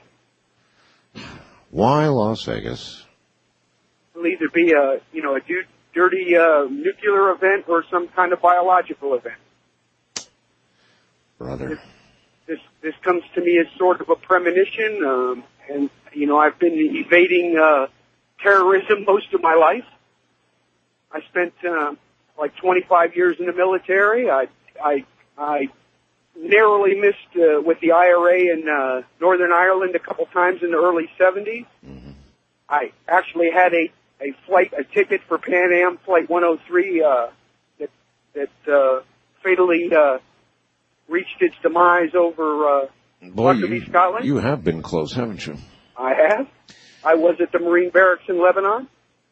Why Las Vegas? It'll either be a you know a du- dirty uh, nuclear event or some kind of biological event. Brother. This, this this comes to me as sort of a premonition, um, and you know I've been evading uh, terrorism most of my life. I spent uh, like twenty-five years in the military. I I I narrowly missed uh, with the I R A in uh, Northern Ireland a couple times in the early seventies. Mm-hmm. I actually had a a flight a ticket for Pan Am Flight one oh three uh, that that uh, fatally. Uh, reached its demise over uh, Boy, Lockerbie, you, Scotland. You have been close, haven't you? I have. I was at the Marine Barracks in Lebanon.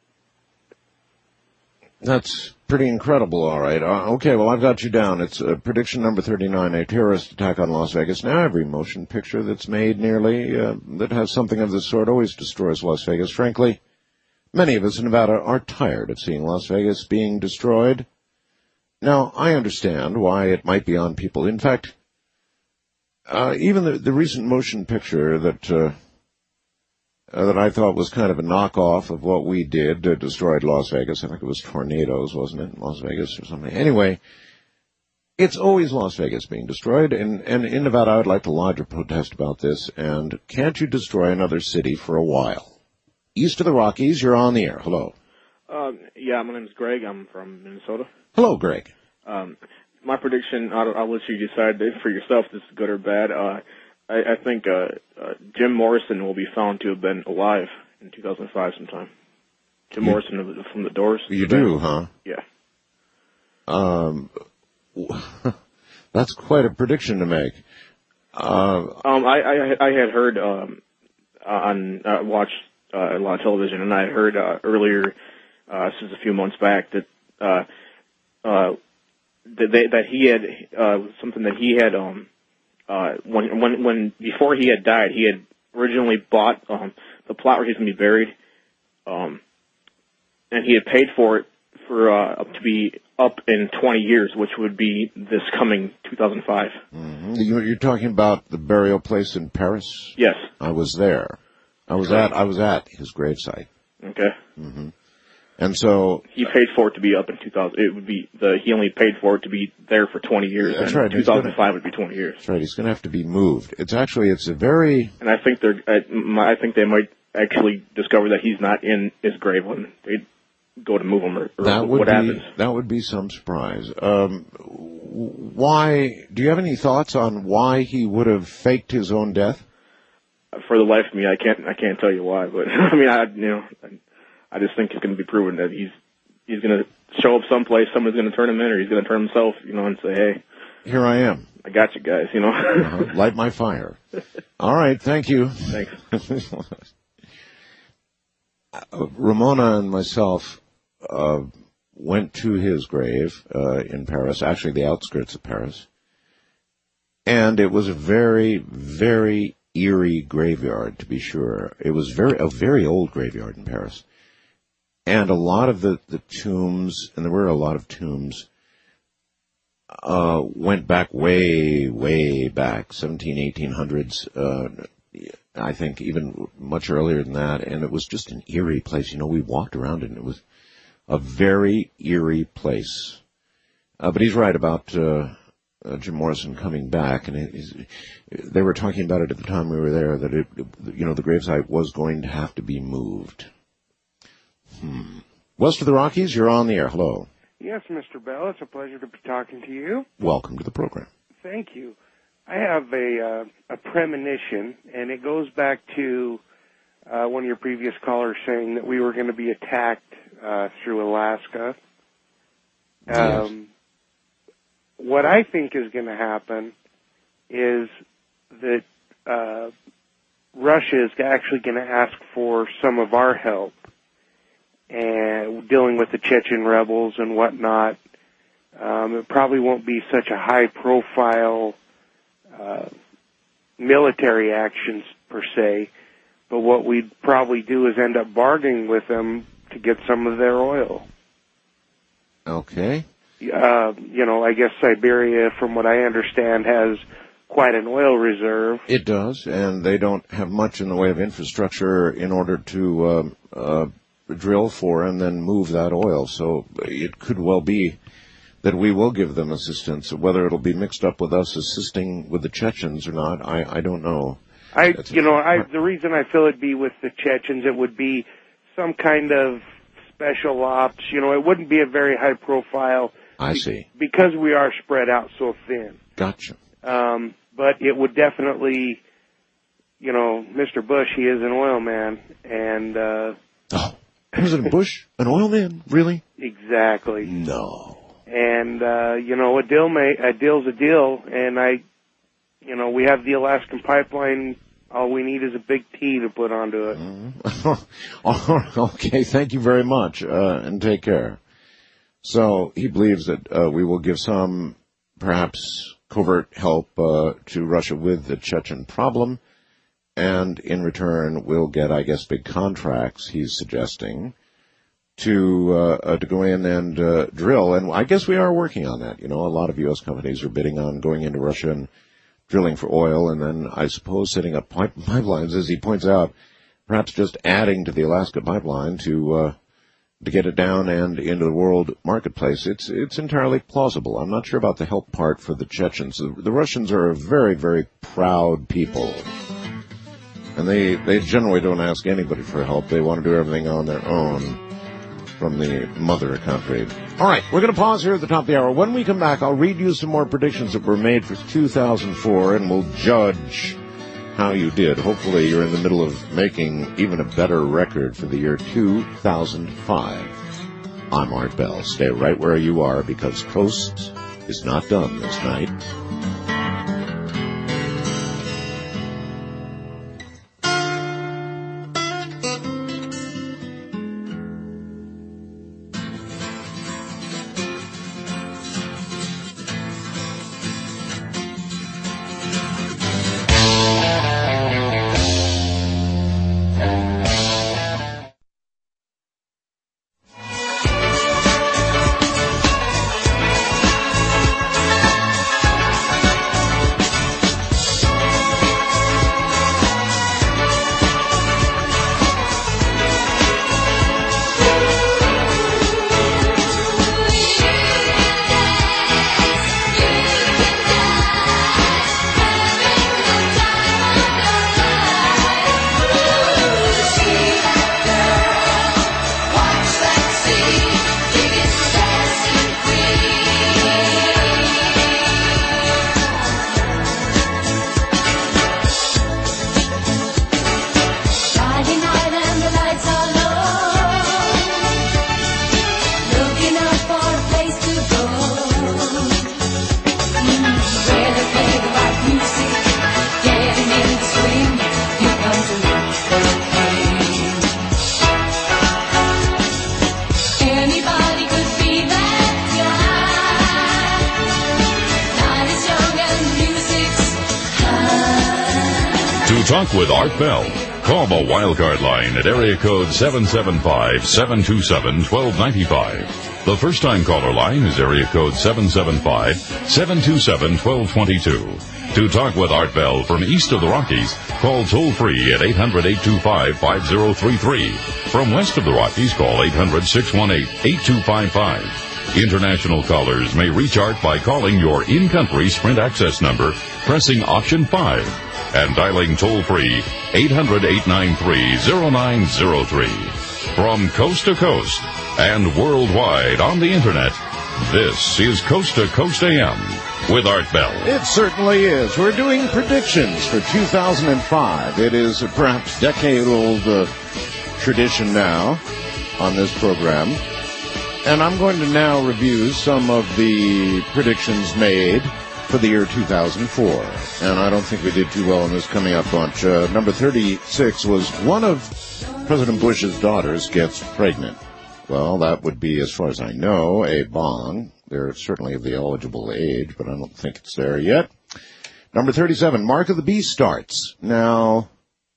That's pretty incredible, all right. Uh, okay, well, I've got you down. It's uh, prediction number thirty-nine, a terrorist attack on Las Vegas. Now, every motion picture that's made nearly uh, that has something of this sort always destroys Las Vegas. Frankly, many of us in Nevada are tired of seeing Las Vegas being destroyed. Now, I understand why it might be on people. In fact, uh, even the, the recent motion picture that uh, uh, that I thought was kind of a knockoff of what we did uh, destroyed Las Vegas. I think it was Tornadoes, wasn't it, in Las Vegas or something? Anyway, it's always Las Vegas being destroyed, and, and in Nevada I would like to lodge a protest about this, and can't you destroy another city for a while? East of the Rockies, you're on the air. Hello. Um, yeah, my name is Greg. I'm from Minnesota. Hello, Greg. Um, my prediction, I'll, I'll let you decide for yourself if this is good or bad. Uh, I, I think uh, uh, Jim Morrison will be found to have been alive in two thousand five sometime. Jim you, Morrison from the Doors. You do, huh? Yeah. Um, that's quite a prediction to make. Uh, um, I, I, I had heard um, on uh, watched uh, a lot of television, and I had heard uh, earlier, uh, since a few months back, that uh, uh, that, they, that he had uh, something that he had um, uh, when when when before he had died, he had originally bought um, the plot where he's going to be buried, um, and he had paid for it for uh, up to be up in twenty years, which would be this coming two thousand five. Mm-hmm. You're talking about the burial place in Paris? Yes. I was there. I was at I was at his gravesite. Okay. Mm-hmm. And so he paid for it to be up in two thousand. It would be the he only paid for it to be there for twenty years. That's and right. two thousand five would be twenty years. That's right. He's going to have to be moved. It's actually it's a very. And I think they're. I, I think they might actually discover that he's not in his grave when they go to move him, or, or that would what be, happens. That would be some surprise. Um, why? Do you have any thoughts on why he would have faked his own death? For the life of me, I can't. I can't tell you why. But I mean, I you know, I just think it's going to be proven that he's he's going to show up someplace. Someone's going to turn him in, or he's going to turn himself. You know, and say, "Hey, here I am. I got you guys." You know, uh-huh. Light my fire. All right, thank you. Thanks. uh, Ramona and myself. Uh, went to his grave uh, in Paris, actually the outskirts of Paris, and it was a very, very eerie graveyard, to be sure. It was very a very old graveyard in Paris. And a lot of the, the tombs, and there were a lot of tombs, uh, went back way, way back, seventeen, eighteen hundreds, uh, I think even much earlier than that, and it was just an eerie place. You know, we walked around it, and it was a very eerie place. Uh, but he's right about uh, uh, Jim Morrison coming back, and it, he's, they were talking about it at the time we were there, that it, you know, the gravesite was going to have to be moved. Hmm. West of the Rockies, you're on the air. Hello. Yes, Mister Bell, it's a pleasure to be talking to you. Welcome to the program. Thank you. I have a uh, a premonition, and it goes back to uh, one of your previous callers saying that we were going to be attacked uh, through Alaska. Um, yes. What I think is going to happen is that uh, Russia is actually going to ask for some of our help, and dealing with the Chechen rebels and whatnot. Um, it probably won't be such a high-profile uh, military actions per se, but what we'd probably do is end up bargaining with them to get some of their oil. Okay. Uh, you know, I guess Siberia, from what I understand, has quite an oil reserve. It does, and they don't have much in the way of infrastructure in order to uh, uh, drill for and then move that oil. So it could well be that we will give them assistance. Whether it'll be mixed up with us assisting with the Chechens or not, I, I don't know. I, That's you know, I, the reason I feel it'd be with the Chechens, it would be some kind of special ops. You know, it wouldn't be a very high profile. I see. Because we are spread out so thin. Gotcha. Um, but it would definitely, you know, Mister Bush, he is an oil man, and uh, oh, President Bush, an oil man, really? Exactly. No. And uh, you know, a deal may a deal's a deal, and I, you know, we have the Alaskan pipeline. All we need is a big T to put onto it. Mm-hmm. Okay, thank you very much, uh, and take care. So he believes that uh, we will give some, perhaps, covert help uh, to Russia with the Chechen problem, and in return we'll get, I guess, big contracts, he's suggesting, to uh, uh, to go in and uh, drill. And I guess we are working on that. You know, a lot of U S companies are bidding on going into Russia and drilling for oil, and then I suppose setting up pipe- pipelines, as he points out, perhaps just adding to the Alaska pipeline to uh, to get it down and into the world marketplace. It's it's entirely plausible. I'm not sure about the help part for the Chechens. The, the Russians are a very, very proud people, and they, they generally don't ask anybody for help. They want to do everything on their own from the mother country. All right, we're going to pause here at the top of the hour. When we come back, I'll read you some more predictions that were made for two thousand four, and we'll judge how you did. Hopefully you're in the middle of making even a better record for the year two thousand five. I'm Art Bell. Stay right where you are, because Coast is not done this night. talk with Art Bell, call the Wildcard line at area code seven seven five, seven two seven, one two nine five. The first-time caller line is area code seven seven five, seven two seven, one two two two. To talk with Art Bell from east of the Rockies, call toll-free at eight hundred, eight two five, five zero three three. From west of the Rockies, call eight hundred, six one eight, eight two five five. International callers may reach Art by calling your in-country Sprint access number, pressing option five, and dialing toll-free eight hundred, eight nine three, zero nine zero three. From coast to coast and worldwide on the Internet, this is Coast to Coast A M with Art Bell. It certainly is. We're doing predictions for two thousand five. It is a perhaps decade-old uh, tradition now on this program. And I'm going to now review some of the predictions made for the year two thousand four. And I don't think we did too well in this coming up bunch. Uh, number thirty-six was one of President Bush's daughters gets pregnant. Well, that would be, as far as I know, a bong. They're certainly of the eligible age, but I don't think it's there yet. Number thirty-seven, Mark of the Beast starts. Now,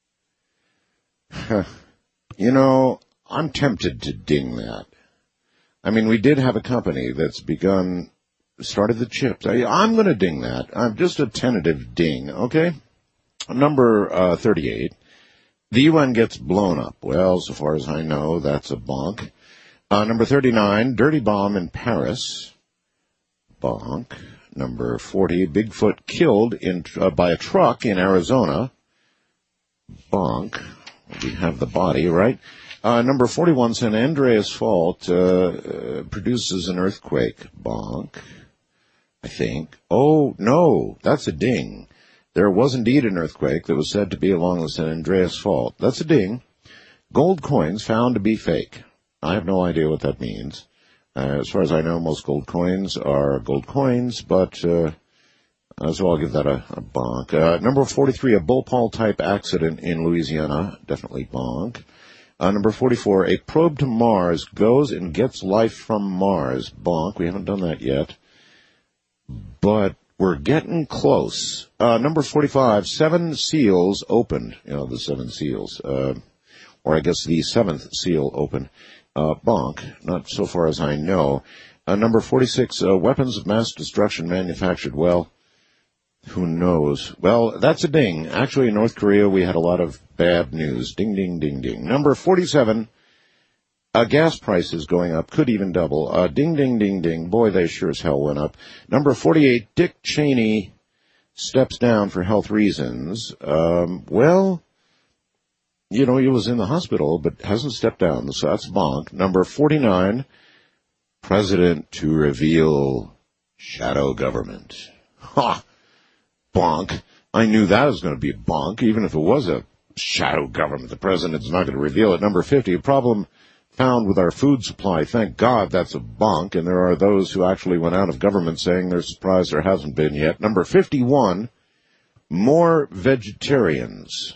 you know, I'm tempted to ding that. I mean, we did have a company that's begun, started the chips. I, I'm going to ding that. I'm just a tentative ding, okay? Number uh, thirty-eight, the U N gets blown up. Well, so far as I know, that's a bonk. Uh, number thirty-nine, dirty bomb in Paris. Bonk. Number forty, Bigfoot killed in uh, by a truck in Arizona. Bonk. We have the body, right? Uh, number forty-one, San Andreas Fault uh, uh, produces an earthquake. Bonk. I think. Oh, no, that's a ding. There was indeed an earthquake that was said to be along the San Andreas Fault. That's a ding. Gold coins found to be fake. I have no idea what that means. Uh, as far as I know, most gold coins are gold coins, but uh, so I'll give that a, a bonk. Uh, number forty-three, a Bhopal-type accident in Louisiana. Definitely bonk. Uh, number forty-four, a probe to Mars goes and gets life from Mars. Bonk. We haven't done that yet. But we're getting close. Uh, number forty-five, seven seals opened. You know, the seven seals. Uh, or I guess the seventh seal opened. Uh, bonk. Not so far as I know. Uh, number forty-six, uh, weapons of mass destruction manufactured. Well, who knows? Well, that's a ding. Actually, in North Korea, we had a lot of bad news. Ding, ding, ding, ding. Number forty-seven, uh, gas prices going up, could even double. Uh, ding, ding, ding, ding. Boy, they sure as hell went up. Number forty-eight, Dick Cheney steps down for health reasons. Um, well, you know, he was in the hospital, but hasn't stepped down, so that's bonk. Number forty-nine, president to reveal shadow government. Ha! Bonk. I knew that was going to be a bonk, even if it was a shadow government. The president's not going to reveal it. Number fifty, a problem found with our food supply. Thank God that's a bonk, and there are those who actually went out of government saying they're surprised there hasn't been yet. Number fifty-one, more vegetarians.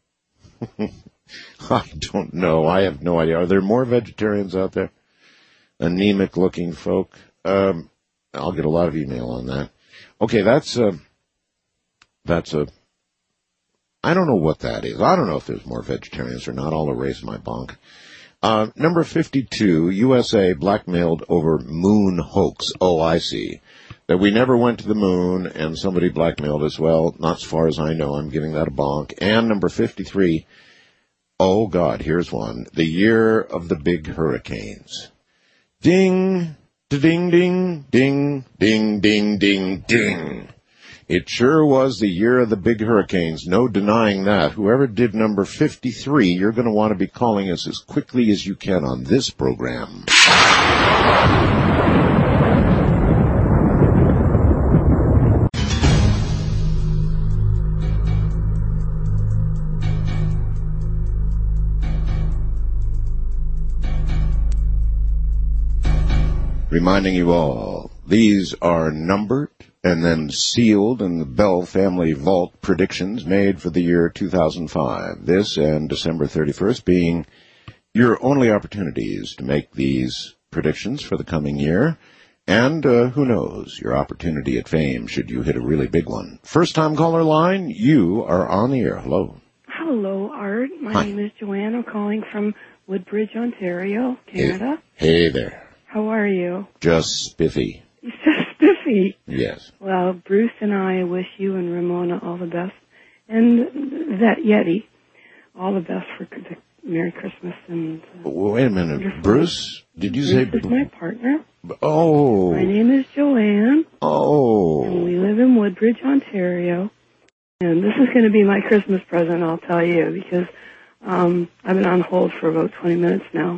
I don't know. I have no idea. Are there more vegetarians out there? Anemic-looking folk. Um, I'll get a lot of email on that. Okay, that's... Uh, That's a, I don't know what that is. I don't know if there's more vegetarians or not. I'll erase my bonk. Uh, number fifty-two, U S A blackmailed over moon hoax. Oh, I see. That we never went to the moon and somebody blackmailed us. Well, not as far as I know. I'm giving that a bonk. And number fifty-three, oh God, here's one. The year of the big hurricanes. Ding, ding, ding, ding, ding, ding, ding, ding. It sure was the year of the big hurricanes. No denying that. Whoever did number fifty-three, you're going to want to be calling us as quickly as you can on this program. Reminding you all, these are numbered and then sealed in the Bell Family Vault predictions made for the year two thousand five. This and December thirty-first being your only opportunities to make these predictions for the coming year. And uh, who knows, your opportunity at fame should you hit a really big one. First time caller line, you are on the air. Hello. Hello, Art. My Hi. name is Joanne. I'm calling from Woodbridge, Ontario, Canada. Hey there. How are you? Just spiffy. You're so spiffy. Yes. Well, Bruce and I wish you and Ramona all the best, and that Yeti all the best for the Merry Christmas. And uh, Wait a minute. Bruce? Did you say... Bruce is my partner. Oh. My name is Joanne. Oh. And we live in Woodbridge, Ontario. And this is going to be my Christmas present, I'll tell you, because um, I've been on hold for about twenty minutes now.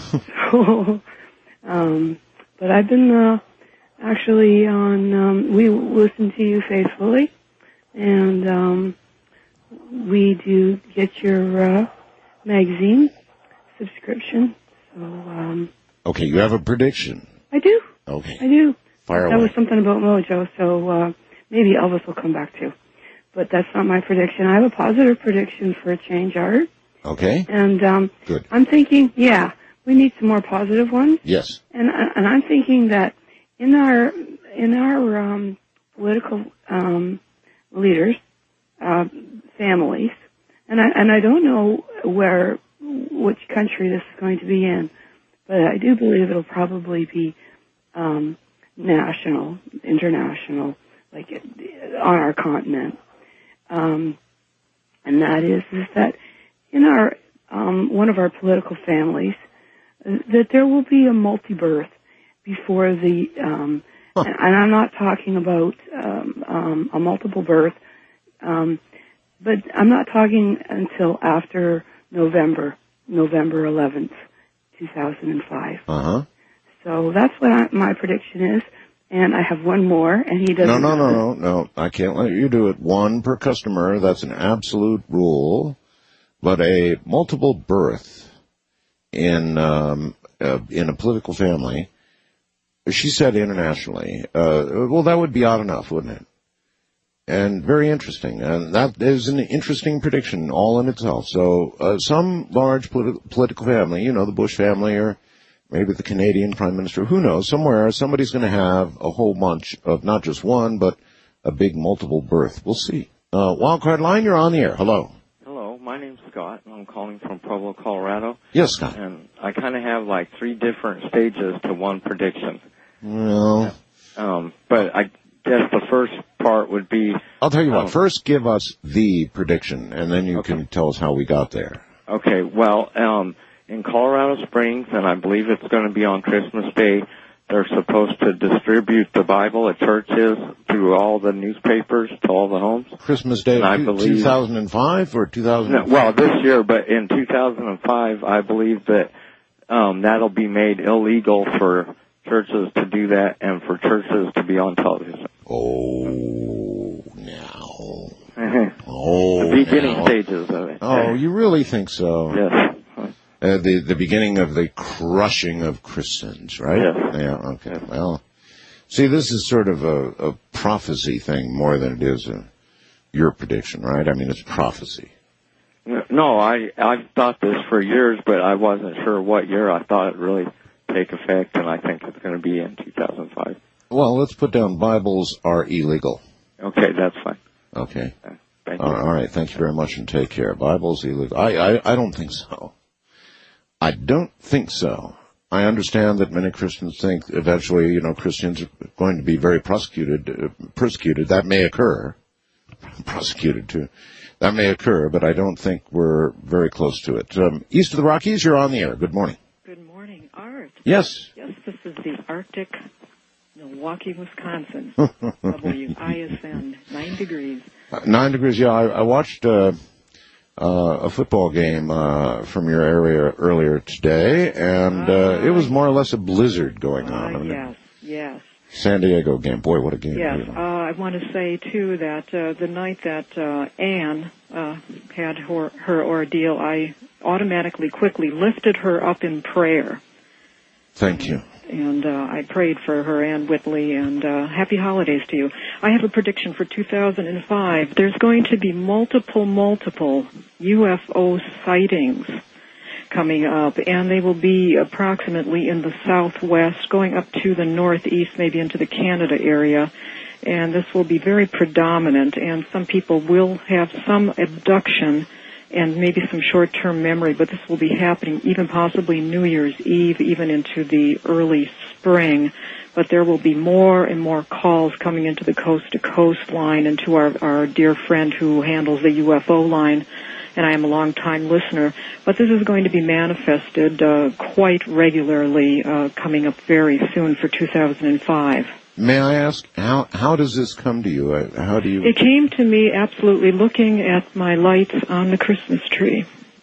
so, um, but I've been uh, actually on, um, we listen to you faithfully, and um, we do get your uh, magazine subscription. So, um, Okay, you have a prediction. I do. Okay. I do. Fire That away. was something about Mojo, so uh, maybe Elvis will come back too. But that's not my prediction. I have a positive prediction for a change, Art. Okay. And um, Good. I'm thinking, yeah, we need some more positive ones. Yes. And and I'm thinking that in our in our um, political um, leaders, uh, families, and I and I don't know where which country this is going to be in, but I do believe it'll probably be um, national, international, like on our continent. Um, and that is, is that in our, um, one of our political families, uh, that there will be a multi-birth before the, um, huh. and, and I'm not talking about, um, um, a multiple birth, um, but I'm not talking until after November, November eleventh, two thousand five. Uh-huh. So that's what I, my prediction is. And I have one more, and he doesn't. No, no, no, no, no. I can't let you do it. One per customer. That's an absolute rule. But a multiple birth in um, uh, in a political family, she said internationally. Uh, well, that would be odd enough, wouldn't it? And very interesting. And that is an interesting prediction all in itself. So uh, some large politi- political family, you know, the Bush family or maybe the Canadian Prime Minister, who knows, somewhere somebody's going to have a whole bunch of not just one, but a big multiple birth. We'll see. Uh, Wildcard Line, you're on the air. Hello. Hello, my name's Scott, and I'm calling from Pueblo, Colorado. Yes, Scott. And I kind of have like three different stages to one prediction. Well, Um, but I guess the first part would be... I'll tell you what. um, First, give us the prediction, and then you Okay. can tell us how we got there. Okay, well, um, in Colorado Springs, and I believe it's going to be on Christmas Day, they're supposed to distribute the Bible at churches through all the newspapers to all the homes. Christmas Day And I of believe- two thousand five or two thousand? No, well, this year, but in two thousand five, I believe that um, that'll be made illegal for churches to do that and for churches to be on television. Oh, now. Oh, Oh, the beginning now. stages of it. Oh, you really think so? Yes. Uh, the the beginning of the crushing of Christians, right? Yes. Yeah. Okay. Well, see, this is sort of a, a prophecy thing more than it is a, your prediction, right? I mean, it's prophecy. No, I I've thought this for years, but I wasn't sure what year I thought it really take effect, and I think it's going to be in two thousand five. Well, let's put down Bibles are illegal. Okay, that's fine. Okay. Thank All you. all right. Thank you very much, and take care. Bibles illegal. I, I I don't think so. I don't think so. I understand that many Christians think eventually, you know, Christians are going to be very prosecuted, uh, persecuted. That may occur. Prosecuted too. That may occur, but I don't think we're very close to it. Um, east of the Rockies, you're on the air. Good morning. Good morning, Art. Yes. Yes, this is the Arctic, Milwaukee, Wisconsin. W I S N, nine degrees. Uh, nine degrees. Yeah, I, I watched uh, uh, a football game uh, from your area earlier today, and uh, it was more or less a blizzard going on. Uh, I mean, yes, yes. San Diego game. Boy, what a game. Yes, uh, I want to say, too, that uh, the night that uh, Anne uh, had her, her ordeal, I automatically, quickly lifted her up in prayer. Thank you. And uh, I prayed for her, Ann Whitley, and uh, happy holidays to you. I have a prediction for two thousand five. There's going to be multiple, multiple U F O sightings coming up, and they will be approximately in the southwest, going up to the northeast, maybe into the Canada area. And this will be very predominant, and some people will have some abduction and maybe some short-term memory, but this will be happening even possibly New Year's Eve, even into the early spring. But there will be more and more calls coming into the coast-to-coast line and to our, our dear friend who handles the U F O line, and I am a long-time listener. But this is going to be manifested uh, quite regularly uh, coming up very soon for two thousand five. May I ask, how how does this come to you? How do you... It came to me absolutely looking at my lights on the Christmas tree.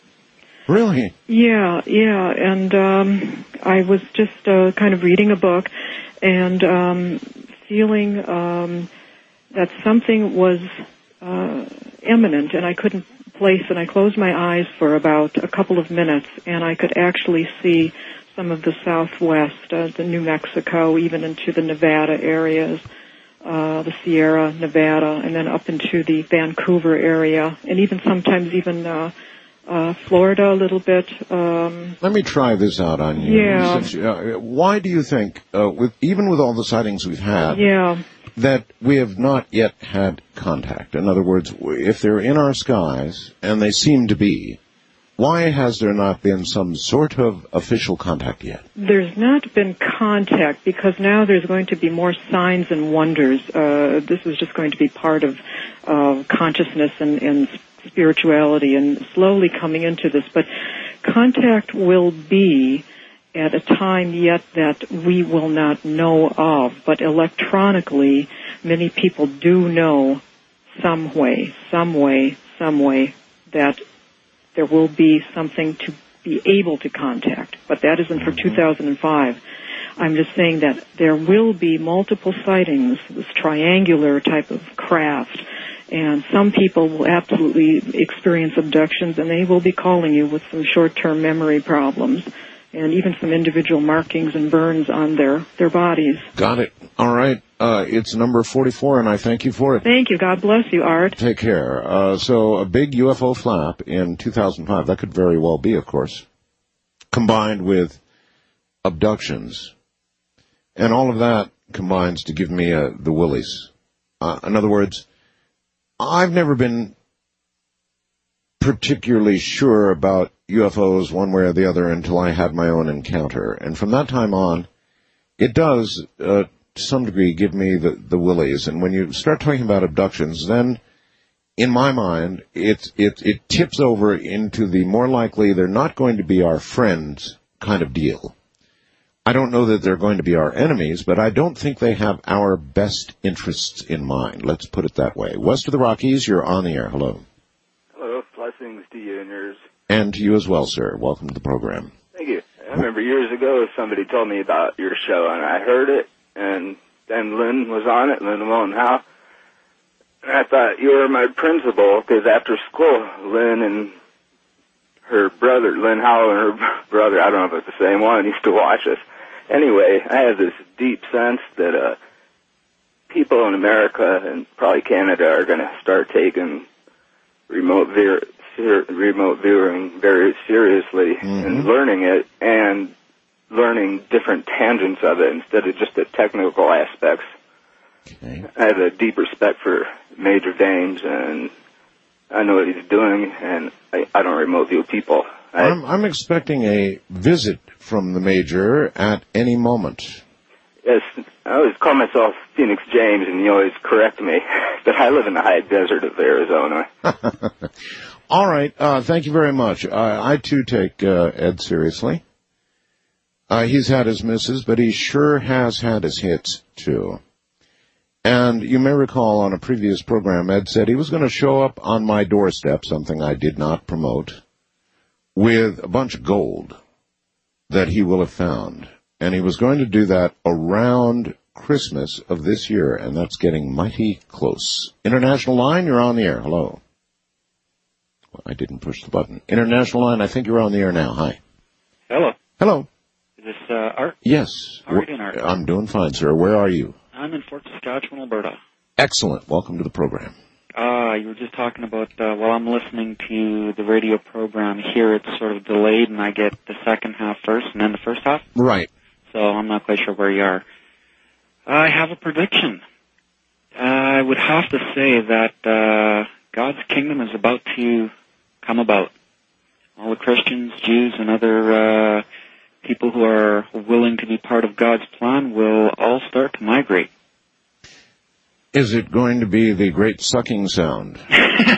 Really? Yeah, yeah, and um, I was just uh, kind of reading a book and um, feeling um, that something was uh, imminent, and I couldn't place it. I closed my eyes for about a couple of minutes, and I could actually see some of the Southwest, uh, the New Mexico, even into the Nevada areas, uh, the Sierra Nevada, and then up into the Vancouver area, and even sometimes even uh, uh, Florida a little bit. Um, Let me try this out on you. Yeah. Since, uh, why do you think, uh, with even with all the sightings we've had, yeah. that we have not yet had contact? In other words, if they're in our skies, and they seem to be, why has there not been some sort of official contact yet? There's not been contact because now there's going to be more signs and wonders. Uh, this is just going to be part of uh, consciousness and, and spirituality and slowly coming into this. But contact will be at a time yet that we will not know of. But electronically, many people do know some way, some way, some way that there will be something to be able to contact, but that isn't for two thousand five. I'm just saying that there will be multiple sightings, this triangular type of craft, and some people will absolutely experience abductions, and they will be calling you with some short-term memory problems, and even some individual markings and burns on their, their bodies. Got it. All right. Uh, it's number forty-four, and I thank you for it. Thank you. God bless you, Art. Take care. Uh, so a big U F O flap in two thousand five, that could very well be, of course, combined with abductions. And all of that combines to give me uh, the willies. Uh, in other words, I've never been particularly sure about U F Os one way or the other until I had my own encounter. And from that time on, it does, uh, to some degree, give me the, the willies. And when you start talking about abductions, then, in my mind, it, it, it tips over into the more likely they're not going to be our friends kind of deal. I don't know that they're going to be our enemies, but I don't think they have our best interests in mind. Let's put it that way. West of the Rockies, you're on the air. Hello. Hello. Blessings to you and yours. And to you as well, sir. Welcome to the program. Thank you. I remember years ago somebody told me about your show, and I heard it, and then Lynn was on it, Lynn Malone Howe. And I thought you were my principal, because after school, Lynn and her brother, Lynn Howe and her brother, I don't know if it's the same one, used to watch us. Anyway, I have this deep sense that uh, people in America and probably Canada are going to start taking remote ver- ser- remote viewing very seriously mm-hmm. and learning it and learning different tangents of it instead of just the technical aspects. Okay. I have a deep respect for Major Dames, and I know what he's doing, and I, I don't remote view people. I, I'm, I'm expecting a visit from the Major at any moment. Yes, I always call myself Phoenix James, and you always correct me, but I live in the high desert of Arizona. All right, uh, thank you very much. Uh, I, too, take uh, Ed seriously. Uh, he's had his misses, but he sure has had his hits, too. And you may recall on a previous program, Ed said he was going to show up on my doorstep, something I did not promote, with a bunch of gold that he will have found. And he was going to do that around Christmas of this year, and that's getting mighty close. International line, you're on the air. Hello. Well, I didn't push the button. International line, I think you're on the air now. Hi. Hello. Hello. Is this uh, Art? Yes. How are you doing, Art? I'm doing fine, sir. Where are you? I'm in Fort Saskatchewan, Alberta. Excellent. Welcome to the program. Uh, you were just talking about, uh, well, I'm listening to the radio program here. It's sort of delayed, and I get the second half first and then the first half. Right. So I'm not quite sure where you are. I have a prediction. I would have to say that uh, God's kingdom is about to come about. All the Christians, Jews, and other uh, people who are willing to be part of God's plan will all start to migrate. Is it going to be the great sucking sound? uh,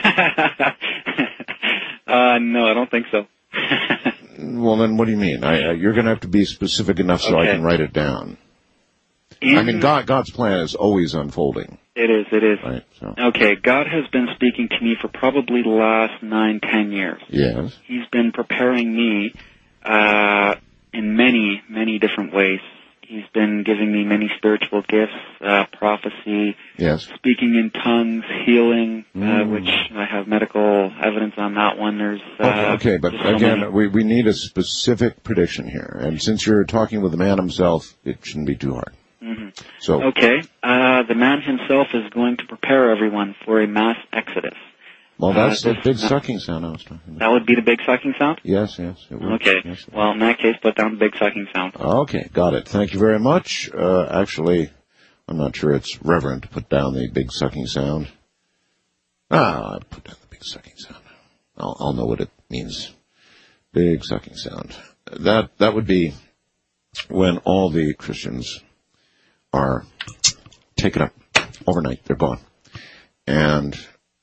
no, I don't think so. Well, then what do you mean? I, uh, you're going to have to be specific enough so Okay. I can write it down. In- I mean, God, God's plan is always unfolding. It is, it is. Right, so. Okay, God has been speaking to me for probably the last nine, ten years. Yes. He's been preparing me uh, in many, many different ways. He's been giving me many spiritual gifts, uh, prophecy, Yes. speaking in tongues, healing, uh, Mm. which I have medical evidence on that one. There's uh, Okay, okay, but just so again, many. we, we need a specific prediction here. And since you're talking with the man himself, it shouldn't be too hard. Mhm. So, Okay, uh, the man himself is going to prepare everyone for a mass exodus. well, that's uh, the this- big sucking sound I was talking about. That would be the big sucking sound? Yes, yes. It would. Okay, Yes. well, in that case, put down the big sucking sound. Okay, got it. Thank you very much. Uh, actually, I'm not sure it's reverent to put down the big sucking sound. Ah, I put down the big sucking sound. I'll, I'll know what it means. Big sucking sound. That that would be when all the Christians are taken up overnight. They're gone. And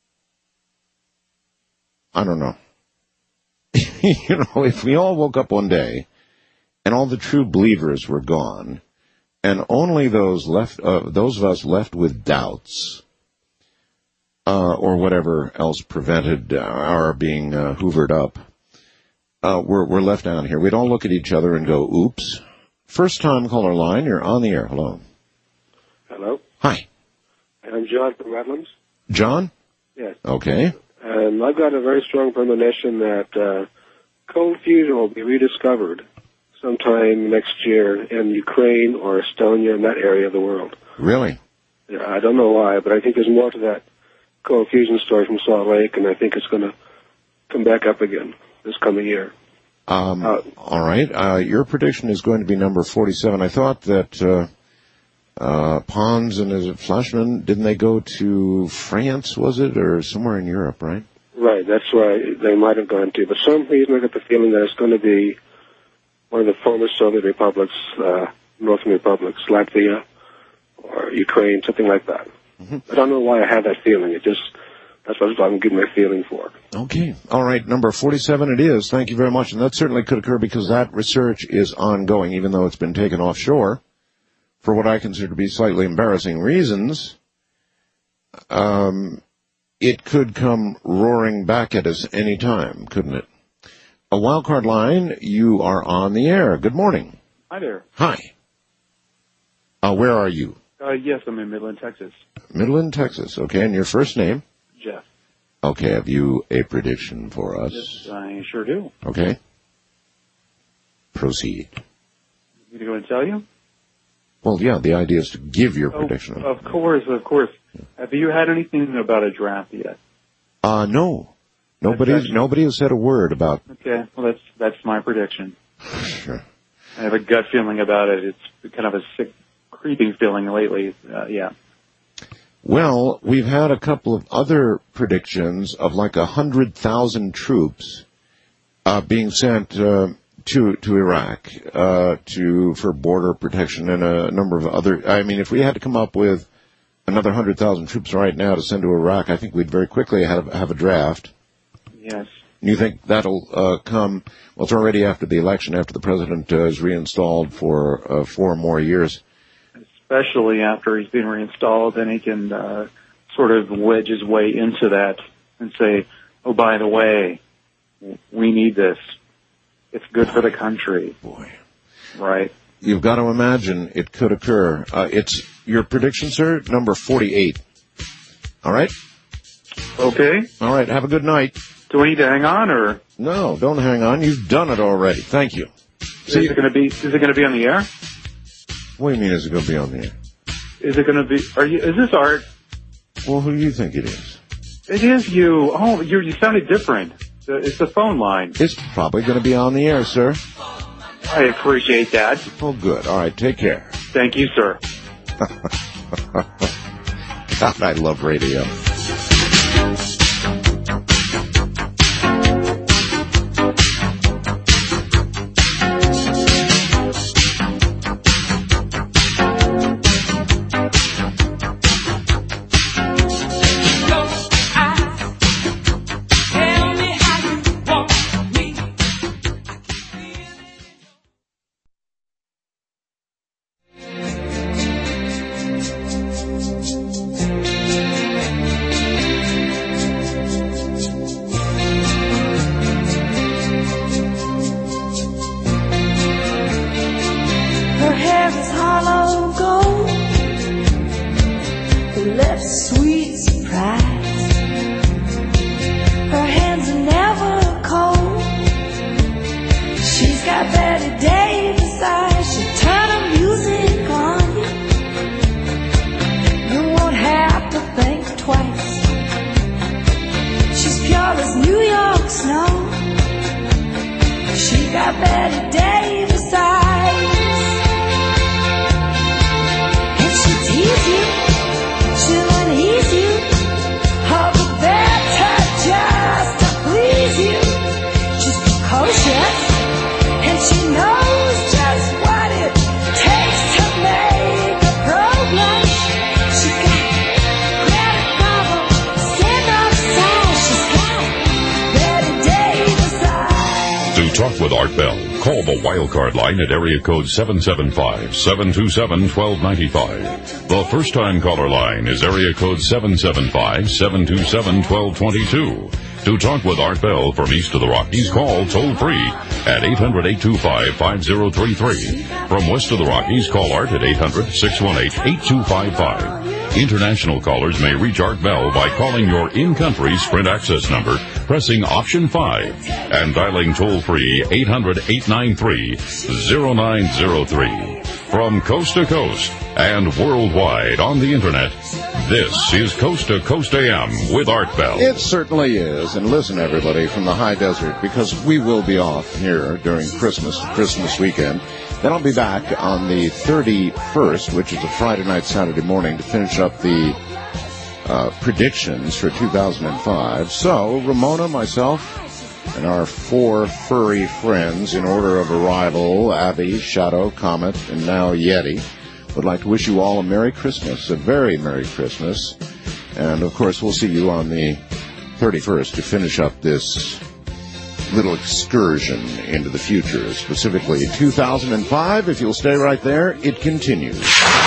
I don't know. You know, if we all woke up one day and all the true believers were gone, and only those left, uh, those of us left with doubts, uh, or whatever else prevented our being uh, hoovered up, uh, we're, we're left down here. We'd all look at each other and go, oops. First time caller line, you're on the air. Hello. Hello. Hi. I'm John from Redlands. John? Yes. Okay. And I've got a very strong premonition that uh, cold fusion will be rediscovered sometime next year in Ukraine or Estonia, in that area of the world. Really? Yeah, I don't know why, but I think there's more to that cold fusion story from Salt Lake, and I think it's going to come back up again this coming year. Um, all right. Uh, your prediction is going to be number forty-seven. I thought that uh, uh, Pons and is it Flashman, didn't they go to France, was it, or somewhere in Europe, right? Right, that's where they might have gone to. But some reason I get the feeling that it's going to be one of the former Soviet republics, uh, Northern republics, Latvia or Ukraine, something like that. Mm-hmm. I don't know why I have that feeling. It just, that's what I'm getting my feeling for. Okay. All right. Number forty-seven it is. Thank you very much. And that certainly could occur because that research is ongoing, even though it's been taken offshore for what I consider to be slightly embarrassing reasons. Um, it could come roaring back at us any time, couldn't it? A wildcard line, you are on the air. Good morning. Hi there. Hi. Uh, where are you? Uh, yes, I'm in Midland, Texas. Midland, Texas. Okay. And your first name? Jeff. Okay. Have you a prediction for us? Yes, I sure do. Okay. Proceed. You to go and tell you? Well, yeah, the idea is to give your Oh, prediction. Of course, of course. Have you had anything about a draft yet? Uh, no. Nobody, That's- nobody has said a word about, Okay, well that's that's my prediction. sure. I have a gut feeling about it. It's kind of a sick, creeping feeling lately. Uh, yeah. Well, we've had a couple of other predictions of like a hundred thousand troops, uh, being sent, uh, to, to Iraq, uh, to, for border protection and a number of other, I mean, if we had to come up with another hundred thousand troops right now to send to Iraq, I think we'd very quickly have, have a draft. Yes. You think that'll uh, come? Well, it's already after the election, after the president uh, is reinstalled for uh, four more years. Especially after he's been reinstalled, then he can uh, sort of wedge his way into that and say, "Oh, by the way, we need this. It's good for the country." Boy, right? You've got to imagine it could occur. Uh, it's your prediction, sir, number forty-eight. All right. Okay. All right. Have a good night. Do we need to hang on, or no? Don't hang on. You've done it already. Thank you. is it going to be? Is it going to be on the air? What do you mean? Is it going to be on the air? Is it going to be? Are you? Is this Art? Well, who do you think it is? It is you. Oh, you you sounded different. It's the phone line. It's probably going to be on the air, sir. I appreciate that. Oh, good. All right. Take care. Thank you, sir. God, I love radio. with Art Bell, call the wildcard line at area code seven seven five, seven two seven, one two nine five. The first-time caller line is area code seven seven five, seven two seven, one two two two. To talk with Art Bell from east of the Rockies, call toll-free at eight hundred, eight two five, five zero three three. From west of the Rockies, call Art at eight hundred, six one eight, eight two five five. International callers may reach Art Bell by calling your in-country Sprint access number, pressing option five, and dialing toll-free eight hundred, eight nine three, zero nine zero three. From coast to coast and worldwide on the Internet, this is Coast to Coast A M with Art Bell. It certainly is. And listen, everybody, from the high desert, because we will be off here during Christmas, Christmas weekend. Then I'll be back on the thirty-first, which is a Friday night, Saturday morning, to finish up the uh, predictions for two thousand five. So, Ramona, myself, and our four furry friends in order of arrival, Abby, Shadow, Comet, and now Yeti, would like to wish you all a Merry Christmas, a very Merry Christmas. And, of course, we'll see you on the thirty-first to finish up this little excursion into the future, specifically two thousand five. If you'll stay right there, it continues.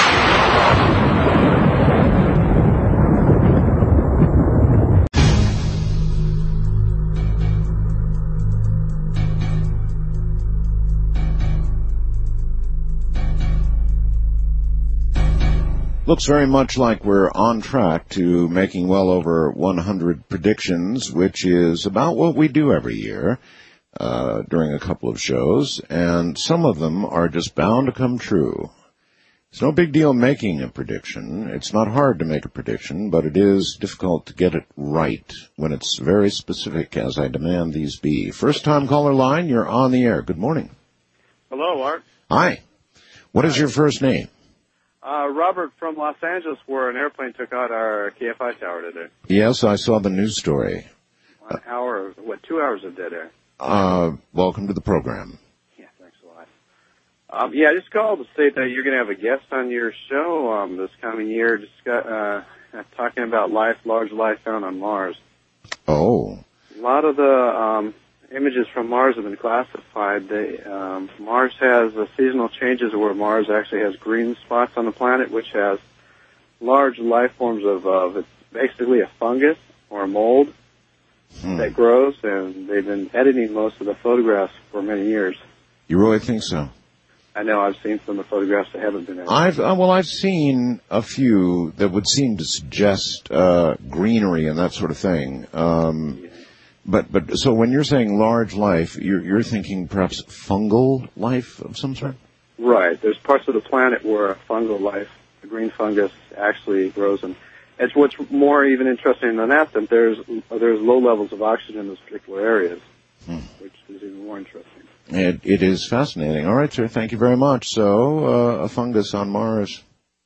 Looks very much like we're on track to making well over one hundred predictions, which is about what we do every year uh, during a couple of shows, and some of them are just bound to come true. It's no big deal making a prediction. It's not hard to make a prediction, but it is difficult to get it right when it's very specific, as I demand these be. First-time caller line, you're on the air. Good morning. Hello, Art. Hi. What is your first name? Uh, Robert from Los Angeles, where an airplane took out our K F I tower today. Yes, I saw the news story. One hour, what, two hours of dead air. Uh, welcome to the program. Yeah, thanks a lot. Um, yeah, I just called to say that you're going to have a guest on your show um, this coming year, just got, uh, talking about life, large life found on Mars. Oh. A lot of the um, images from Mars have been classified. They, um, Mars has uh, seasonal changes where Mars actually has green spots on the planet, which has large life forms of, of it's basically a fungus or a mold hmm. that grows, and they've been editing most of the photographs for many years. You really think so? I know. I've seen some of the photographs that haven't been edited. I've uh, well, I've seen a few that would seem to suggest uh, greenery and that sort of thing. Um, yeah. But but so when you're saying large life, you're you're thinking perhaps fungal life of some sort? Right. There's parts of the planet where fungal life, the green fungus, actually grows, and it's what's more even interesting than that. That there's there's low levels of oxygen in those particular areas, hmm. which is even more interesting. It it is fascinating. All right, sir. Thank you very much. So uh, a fungus on Mars.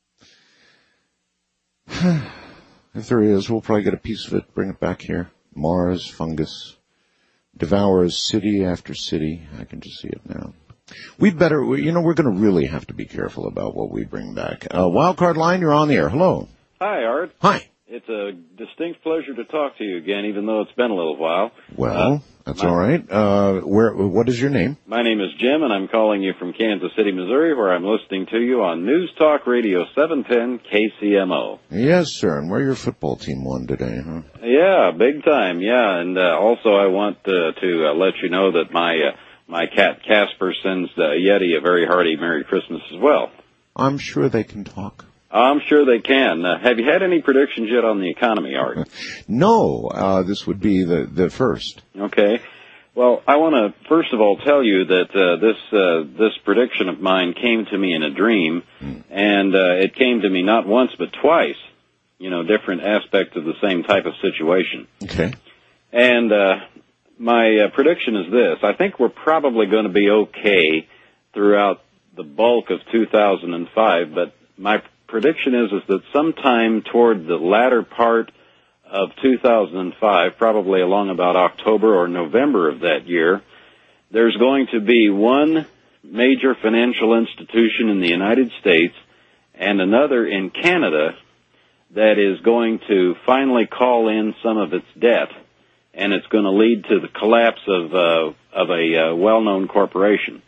If there is, we'll probably get a piece of it, bring it back here. Mars fungus devours city after city. I can just see it now. We'd better, you know, we're going to really have to be careful about what we bring back. Uh, Wildcard line, you're on the air. Hello. Hi, Art. Hi. It's a distinct pleasure to talk to you again, even though it's been a little while. Well, uh, that's my, all right. Uh, where, what is your name? My name is Jim, and I'm calling you from Kansas City, Missouri, where I'm listening to you on News Talk Radio seven ten K C M O. Yes, sir. And where your football team won today, huh? Yeah, big time. Yeah, and uh, also I want uh, to uh, let you know that my uh, my cat Casper sends uh, Yeti a very hearty Merry Christmas as well. I'm sure they can talk. I'm sure they can. Uh, have you had any predictions yet on the economy, Art? No, uh, this would be the, the first. Okay. Well, I want to first of all tell you that uh, this uh, this prediction of mine came to me in a dream, mm. and uh, it came to me not once but twice. You know, different aspects of the same type of situation. Okay. And uh, my uh, prediction is this: I think we're probably going to be okay throughout the bulk of two thousand five, but my prediction is is that sometime toward the latter part of two thousand five, probably along about October or November of that year, there's going to be one major financial institution in the United States and another in Canada that is going to finally call in some of its debt. and it's going to lead to the collapse of uh, of a uh, well-known corporation.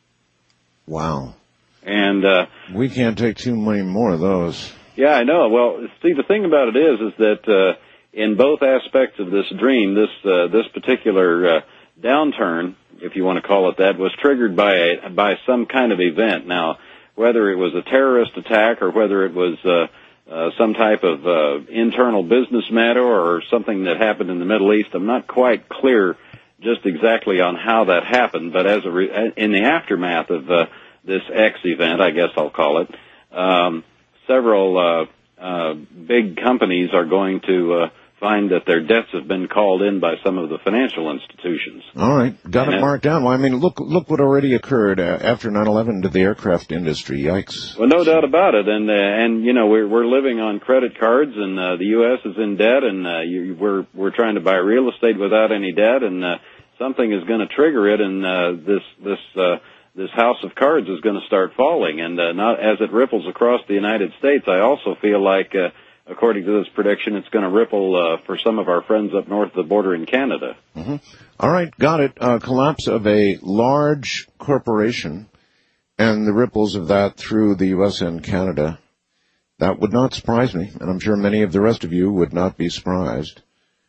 Wow. And uh, we can't take too many more of those. Yeah, I know. Well, see, the thing about it is, is that uh, in both aspects of this dream, this uh, this particular uh, downturn, if you want to call it that, was triggered by a, by some kind of event. Now, whether it was a terrorist attack or whether it was uh, uh, some type of uh, internal business matter or something that happened in the Middle East, I'm not quite clear just exactly on how that happened. But as a re- in the aftermath of uh, this X event, I guess I'll call it, um, several uh, uh, big companies are going to uh, find that their debts have been called in by some of the financial institutions. All right, got and it marked down. Well, I mean, look, look what already occurred uh, after nine eleven to the aircraft industry. Yikes! Well, no doubt about it. And uh, and you know, we're we're living on credit cards, and uh, the U S is in debt, and uh, you, we're we're trying to buy real estate without any debt, and uh, something is going to trigger it, and uh, this this. Uh, This house of cards is going to start falling, and uh, not as it ripples across the United States. I also feel like, uh, according to this prediction, it's going to ripple uh, for some of our friends up north of the border in Canada. Mm-hmm. All right, got it. Uh, collapse of a large corporation and the ripples of that through the U S and Canada. That would not surprise me, and I'm sure many of the rest of you would not be surprised.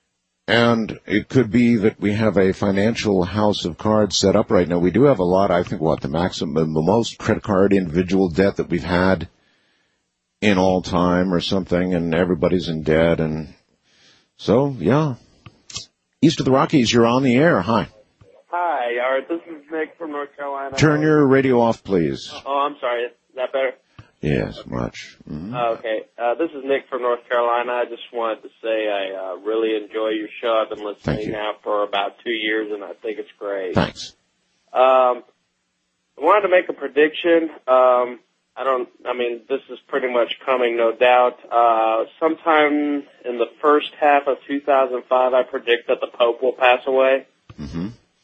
And it could be that we have a financial house of cards set up right now. We do have a lot, I think, what, the maximum, the most credit card individual debt that we've had in all time or something, and everybody's in debt. And so, yeah. East of the Rockies, you're on the air. Hi. Hi, Art. This is Nick from North Carolina. Turn your radio off, please. Oh, I'm sorry. Is that better? Yes, much. Mm-hmm. Uh, okay. Uh, this is Nick from North Carolina. I just wanted to say I uh, really enjoy your show. I've been listening now for about two years, and I think it's great. Thanks. Um, I wanted to make a prediction. Um, I don't, I mean, this is pretty much coming, no doubt. Uh, sometime in the first half of two thousand five, I predict that the Pope will pass away. Mm-hmm.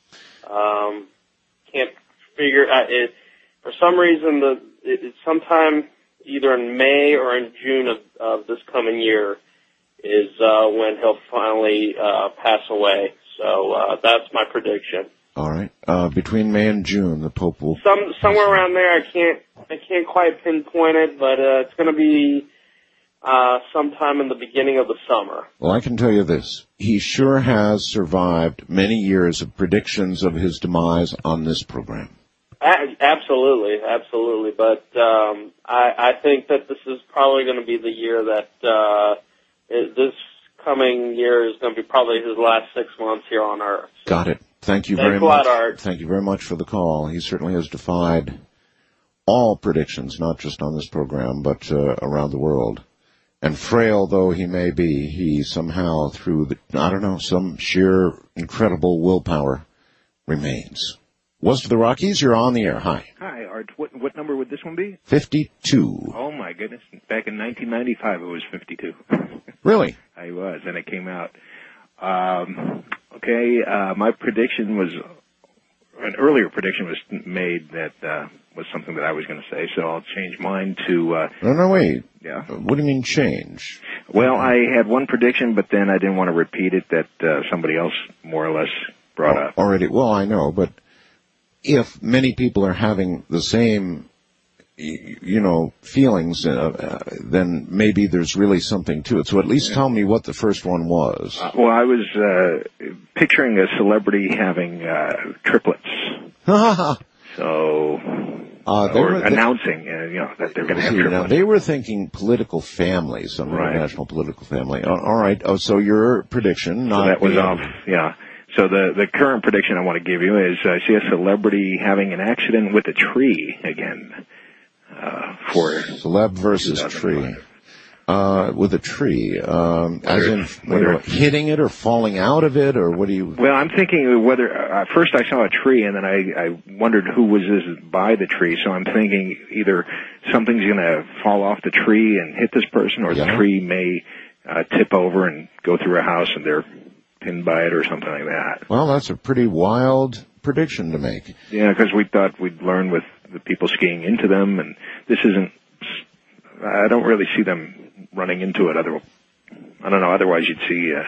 Um, can't figure, uh, it, for some reason, the, it, it's sometime either in May or in June of, of this coming year is, uh, when he'll finally, uh, pass away. So, uh, that's my prediction. All right. Uh, between May and June, the Pope will... Some, somewhere around there, I can't, I can't quite pinpoint it, but, uh, it's gonna be, uh, sometime in the beginning of the summer. Well, I can tell you this. He sure has survived many years of predictions of his demise on this program. A- absolutely, absolutely. But um, I, I think that this is probably going to be the year that uh, it, this coming year is going to be probably his last six months here on Earth. Got it. Thank you Thanks very a lot, much. Art. Thank you very much for the call. He certainly has defied all predictions, not just on this program, but uh, around the world. And frail though he may be, he somehow, through the, I don't know, some sheer incredible willpower, remains. West of the Rockies, you're on the air. Hi. Hi, Art. What what number would this one be? fifty-two. Oh, my goodness. Back in nineteen ninety-five, it was fifty-two. Really? I was, and it came out. Um, okay, uh, my prediction was, an earlier prediction was made that uh, was something that I was going to say, so I'll change mine to... Uh, no, no, wait. Yeah. What do you mean change? Well, I had one prediction, but then I didn't want to repeat it that uh, somebody else more or less brought oh, up. Already, well, I know, but if many people are having the same, you know, feelings, uh, uh, then maybe there's really something to it. So at least yeah. tell me what the first one was. Uh, well, I was uh, picturing a celebrity having uh, triplets. so, uh, or were, announcing, uh, you know, that they're going to have see, triplets. Now, they were thinking political family, some right. international political family. Uh, all right. Oh, so your prediction, not so that was the, off. Yeah. So the, the current prediction I want to give you is I see a celebrity having an accident with a tree again. Uh, for celeb versus tree. Uh, with a tree. Um, whether, as in whether, whether hitting it or falling out of it, or what do you... Well, I'm thinking whether... Uh, first I saw a tree, and then I, I wondered who was this by the tree. So I'm thinking either something's going to fall off the tree and hit this person, or yeah. the tree may uh, tip over and go through a house, and they're pinned by it or something like that. Well, that's a pretty wild prediction to make. Yeah, because we thought we'd learn with the people skiing into them, and this isn't, I don't really see them running into it. Other, I don't know, otherwise you'd see uh,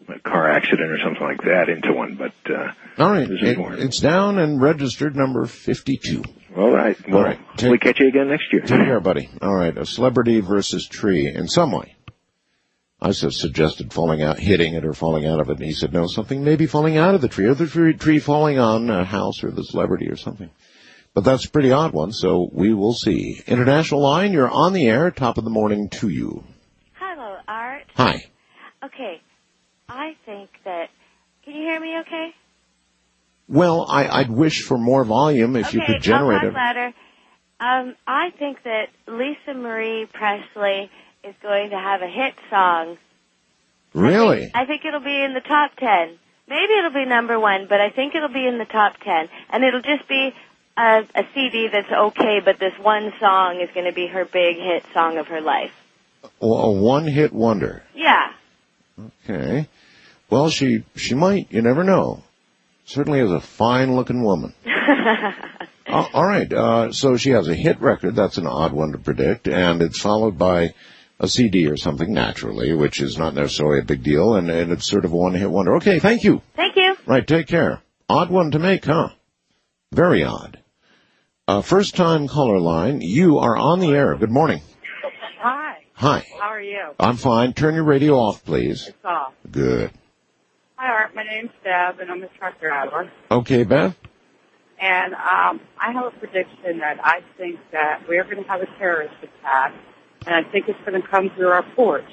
a car accident or something like that into one. But uh, all right, this is it, more. It's down and registered number fifty-two. All right. Well, all right. We'll catch you again next year. Take care, buddy. All right, a celebrity versus tree. In some way, I suggested falling out, hitting it, or falling out of it, and he said no, something maybe falling out of the tree, or the tree, tree falling on a house or the celebrity or something. But that's a pretty odd one, so we will see. International line, you're on the air. Top of the morning to you. Hello, Art. Hi. Okay, I think that. Can you hear me? Okay. Well, I, I'd wish for more volume if okay, you could generate I'll it. talk louder. Um, I think that Lisa Marie Presley is going to have a hit song. Really? I think, I think it'll be in the top ten. Maybe it'll be number one, but I think it'll be in the top ten. And it'll just be a, a C D that's okay, but this one song is going to be her big hit song of her life. Well, a one-hit wonder. Yeah. Okay. Well, she she might. You never know. Certainly is a fine-looking woman. uh, all right. Uh, so she has a hit record. That's an odd one to predict. And it's followed by a C D or something, naturally, which is not necessarily a big deal. And, and it's sort of a one-hit wonder. Okay, thank you. Thank you. Right, take care. Odd one to make, huh? Very odd. Uh, first-time caller line. You are on the air. Good morning. Hi. Hi. How are you? I'm fine. Turn your radio off, please. It's off. Good. Hi, Art. My name's Deb, and I'm a truck driver. Okay, Beth? And um, I have a prediction that I think that we're going to have a terrorist attack, and I think it's going to come through our ports.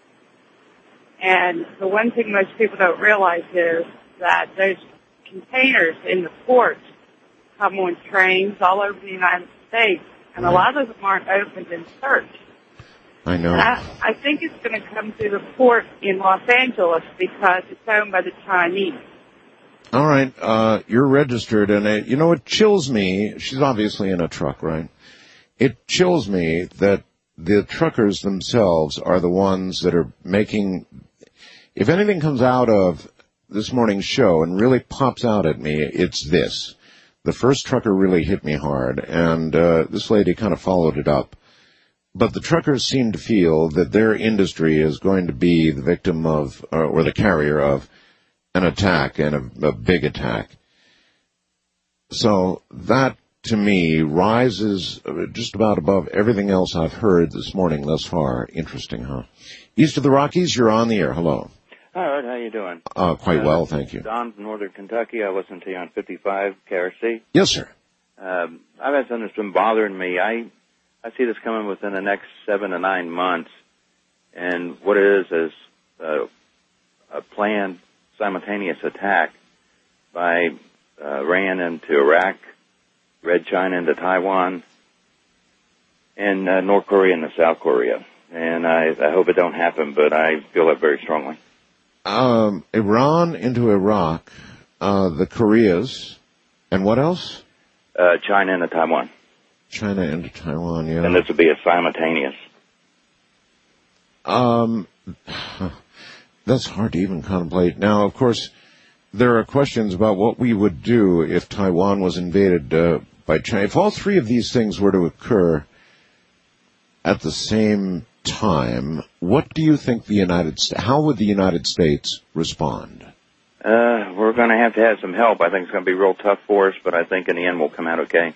And the one thing most people don't realize is that those containers in the ports come on trains all over the United States, and a lot of them aren't opened and searched. I know. And I, I think it's going to come through the port in Los Angeles because it's owned by the Chinese. All right, uh, you're registered, and it, you know, it chills me. She's obviously in a truck, right? It chills me that the truckers themselves are the ones that are making, if anything comes out of this morning's show and really pops out at me, it's this. The first trucker really hit me hard, and uh, this lady kind of followed it up. But the truckers seem to feel that their industry is going to be the victim of, or, or the carrier of, an attack, and a, a big attack. So that, to me, rises just about above everything else I've heard this morning thus far. Interesting, huh? East of the Rockies, you're on the air. Hello. Hi, Art. How you doing? Uh, quite uh, well, thank you. Don from Northern Kentucky. I listen to you on fifty-five K R C. Yes, sir. Um, I've had something that's been bothering me. I I see this coming within the next seven to nine months, and what it is is uh, a planned simultaneous attack by uh, Iran into Iraq, Red China into Taiwan, and uh, North Korea into South Korea. And I, I hope it don't happen, but I feel it very strongly. Um, Iran into Iraq, uh, the Koreas, and what else? Uh, China into Taiwan. China into Taiwan, yeah. And this would be a simultaneous. Um, that's hard to even contemplate. Now, of course, there are questions about what we would do if Taiwan was invaded uh, by China. If all three of these things were to occur at the same time, what do you think the United States, how would the United States respond? Uh, we're going to have to have some help. I think it's going to be real tough for us, but I think in the end we'll come out okay.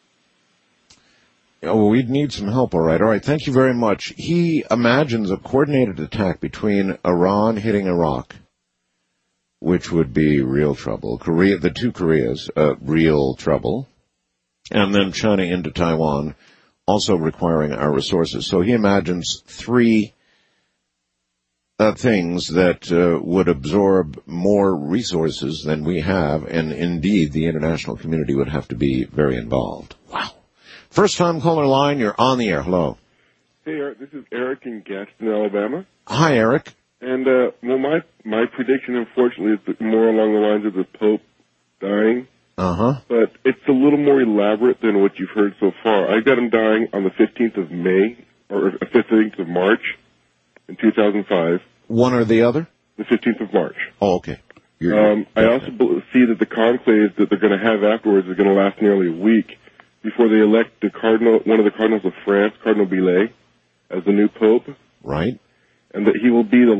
Oh, well, we'd need some help, all right. All right, thank you very much. He imagines a coordinated attack between Iran hitting Iraq, which would be real trouble. Korea, the two Koreas, uh, real trouble. And then China into Taiwan, also requiring our resources. So he imagines three uh, things that uh, would absorb more resources than we have, and indeed the international community would have to be very involved. Wow. First time caller line, you're on the air. Hello. Hey, Eric, this is Eric in Gaston, Alabama. Hi, Eric. And, uh, well, my, my prediction, unfortunately, is more along the lines of the Pope dying. Uh-huh. But it's a little more elaborate than what you've heard so far. I got him dying on the fifteenth of May, or fifteenth of March in two thousand five. One or the other? The fifteenth of March. Oh, okay. You're, um, I also see that the conclave that they're going to have afterwards is going to last nearly a week before they elect the cardinal, one of the cardinals of France, Cardinal Billet, as the new pope. Right. And that he will be the last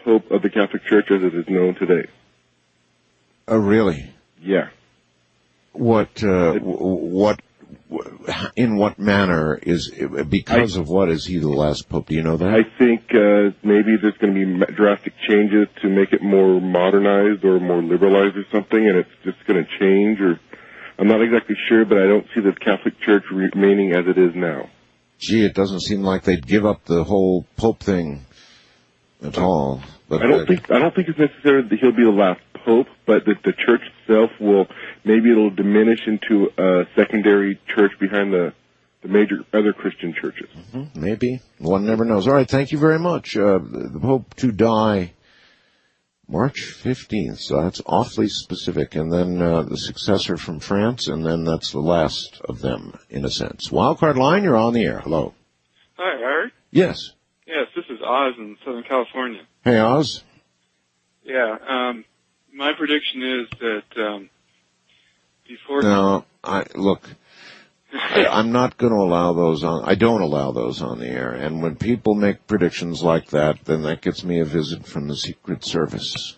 Pope of the Catholic Church as it is known today. Oh, really? Yeah. What, uh, what, in what manner is, because I, of what is he the last Pope? Do you know that? I think uh, maybe there's going to be drastic changes to make it more modernized or more liberalized or something, and it's just going to change, or I'm not exactly sure, but I don't see the Catholic Church remaining as it is now. Gee, it doesn't seem like they'd give up the whole Pope thing at all. But I don't uh, think I don't think it's necessary that he'll be the last Pope, but that the Church itself will, maybe it'll diminish into a secondary church behind the, the major other Christian churches. Mm-hmm, maybe. One never knows. All right, thank you very much. Uh, the Pope to die March fifteenth, so that's awfully specific. And then uh, the successor from France, and then that's the last of them, in a sense. Wildcard line, you're on the air. Hello. Hi, Eric. Yes. Yes, this is Oz in Southern California. Hey, Oz. Yeah, um, my prediction is that um, before... No, I look, I, I'm not going to allow those on, I don't allow those on the air. And when people make predictions like that, then that gets me a visit from the Secret Service.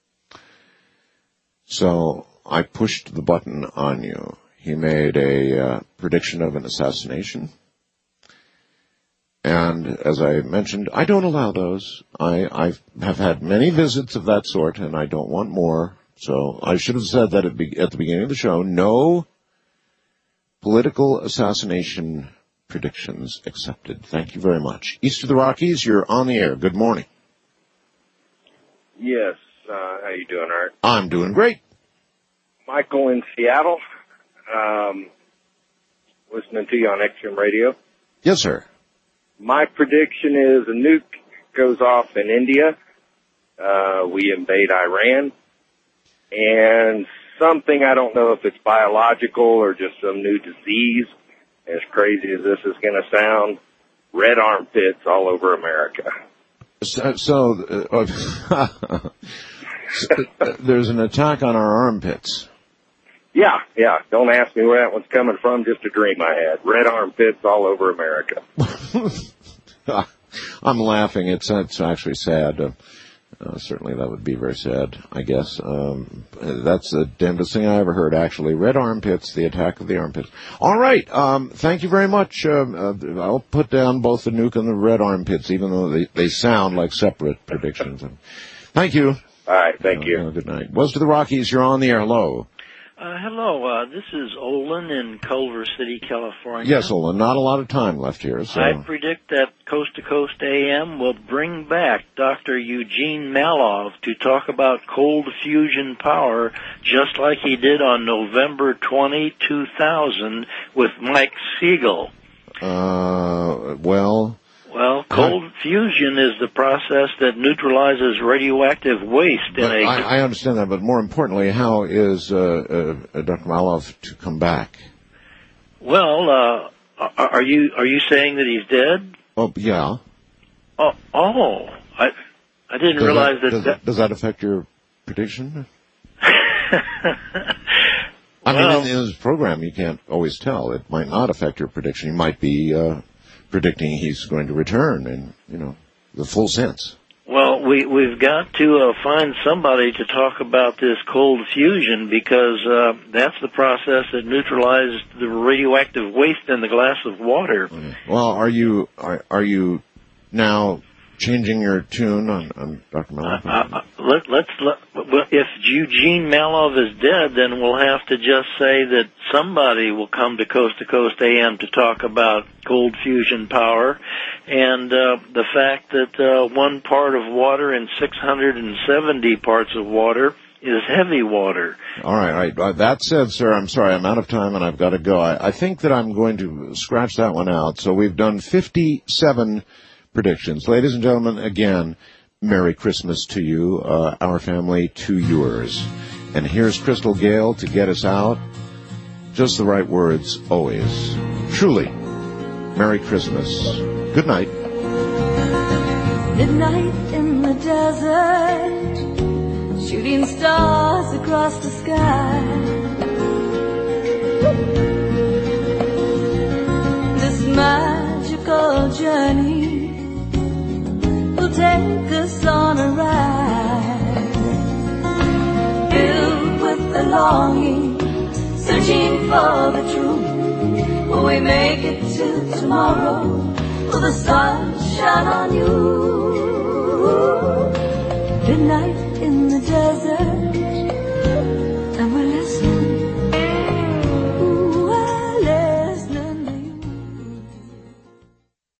So I pushed the button on you. He made a uh, prediction of an assassination. And as I mentioned, I don't allow those. I I have had many visits of that sort, and I don't want more. So I should have said that at, be, at the beginning of the show. No political assassination predictions accepted. Thank you very much. East of the Rockies, you're on the air. Good morning. Yes. Uh, how you doing, Art? I'm doing great. Michael in Seattle. Um, listening to you on X M Radio. Yes, sir. My prediction is a nuke goes off in India. Uh, we invade Iran. And something, I don't know if it's biological or just some new disease, as crazy as this is going to sound, red armpits all over America. So, so, uh, so there's an attack on our armpits. Yeah, yeah. Don't ask me where that one's coming from, just a dream I had. Red armpits all over America. I'm laughing. It's, it's actually sad. Uh, uh, certainly that would be very sad, I guess. Um, that's the damnedest thing I ever heard, actually. Red armpits, the attack of the armpits. All right. Um, thank you very much. Uh, uh, I'll put down both the nuke and the red armpits, even though they, they sound like separate predictions. Thank you. All right. Thank uh, you. Uh, good night. West of the Rockies, you're on the air. Hello. Uh, hello, uh, this is Olin in Culver City, California. Yes, Olin, not a lot of time left here, so... I predict that Coast to Coast A M will bring back Doctor Eugene Malov to talk about cold fusion power, just like he did on November twentieth, two thousand, with Mike Siegel. Uh, well... Well, cold I, fusion is the process that neutralizes radioactive waste in a... I, I understand that, but more importantly, how is uh, uh, Doctor Malov to come back? Well, uh, are you are you saying that he's dead? Oh, yeah. Oh, oh I I didn't does realize that... that... Does, that... does that affect your prediction? I well, mean, in, in this program, you can't always tell. It might not affect your prediction. You might be... Uh, predicting he's going to return in, you know, the full sense. Well, we, we've got to uh, find somebody to talk about this cold fusion because uh, that's the process that neutralizes the radioactive waste in the glass of water. Okay. Well, are you are, are you now changing your tune on, on Doctor Malov? Uh, uh, let, let's let, if Eugene Malov is dead, then we'll have to just say that somebody will come to Coast to Coast A M to talk about cold fusion power, and uh, the fact that uh, one part of water in six hundred seventy parts of water is heavy water. All right, all right. Uh, that said, sir, I'm sorry, I'm out of time and I've got to go. I, I think that I'm going to scratch that one out. So we've done fifty-seven predictions. Ladies and gentlemen, again, Merry Christmas to you, uh, our family to yours. And here's Crystal Gale to get us out. Just the right words, always. Truly, Merry Christmas. Good night. Midnight in the desert, shooting stars across the sky. This magical journey will take us on a ride, filled with the longing, searching for the truth. Will we make it to tomorrow? Will the sun shine on you? Midnight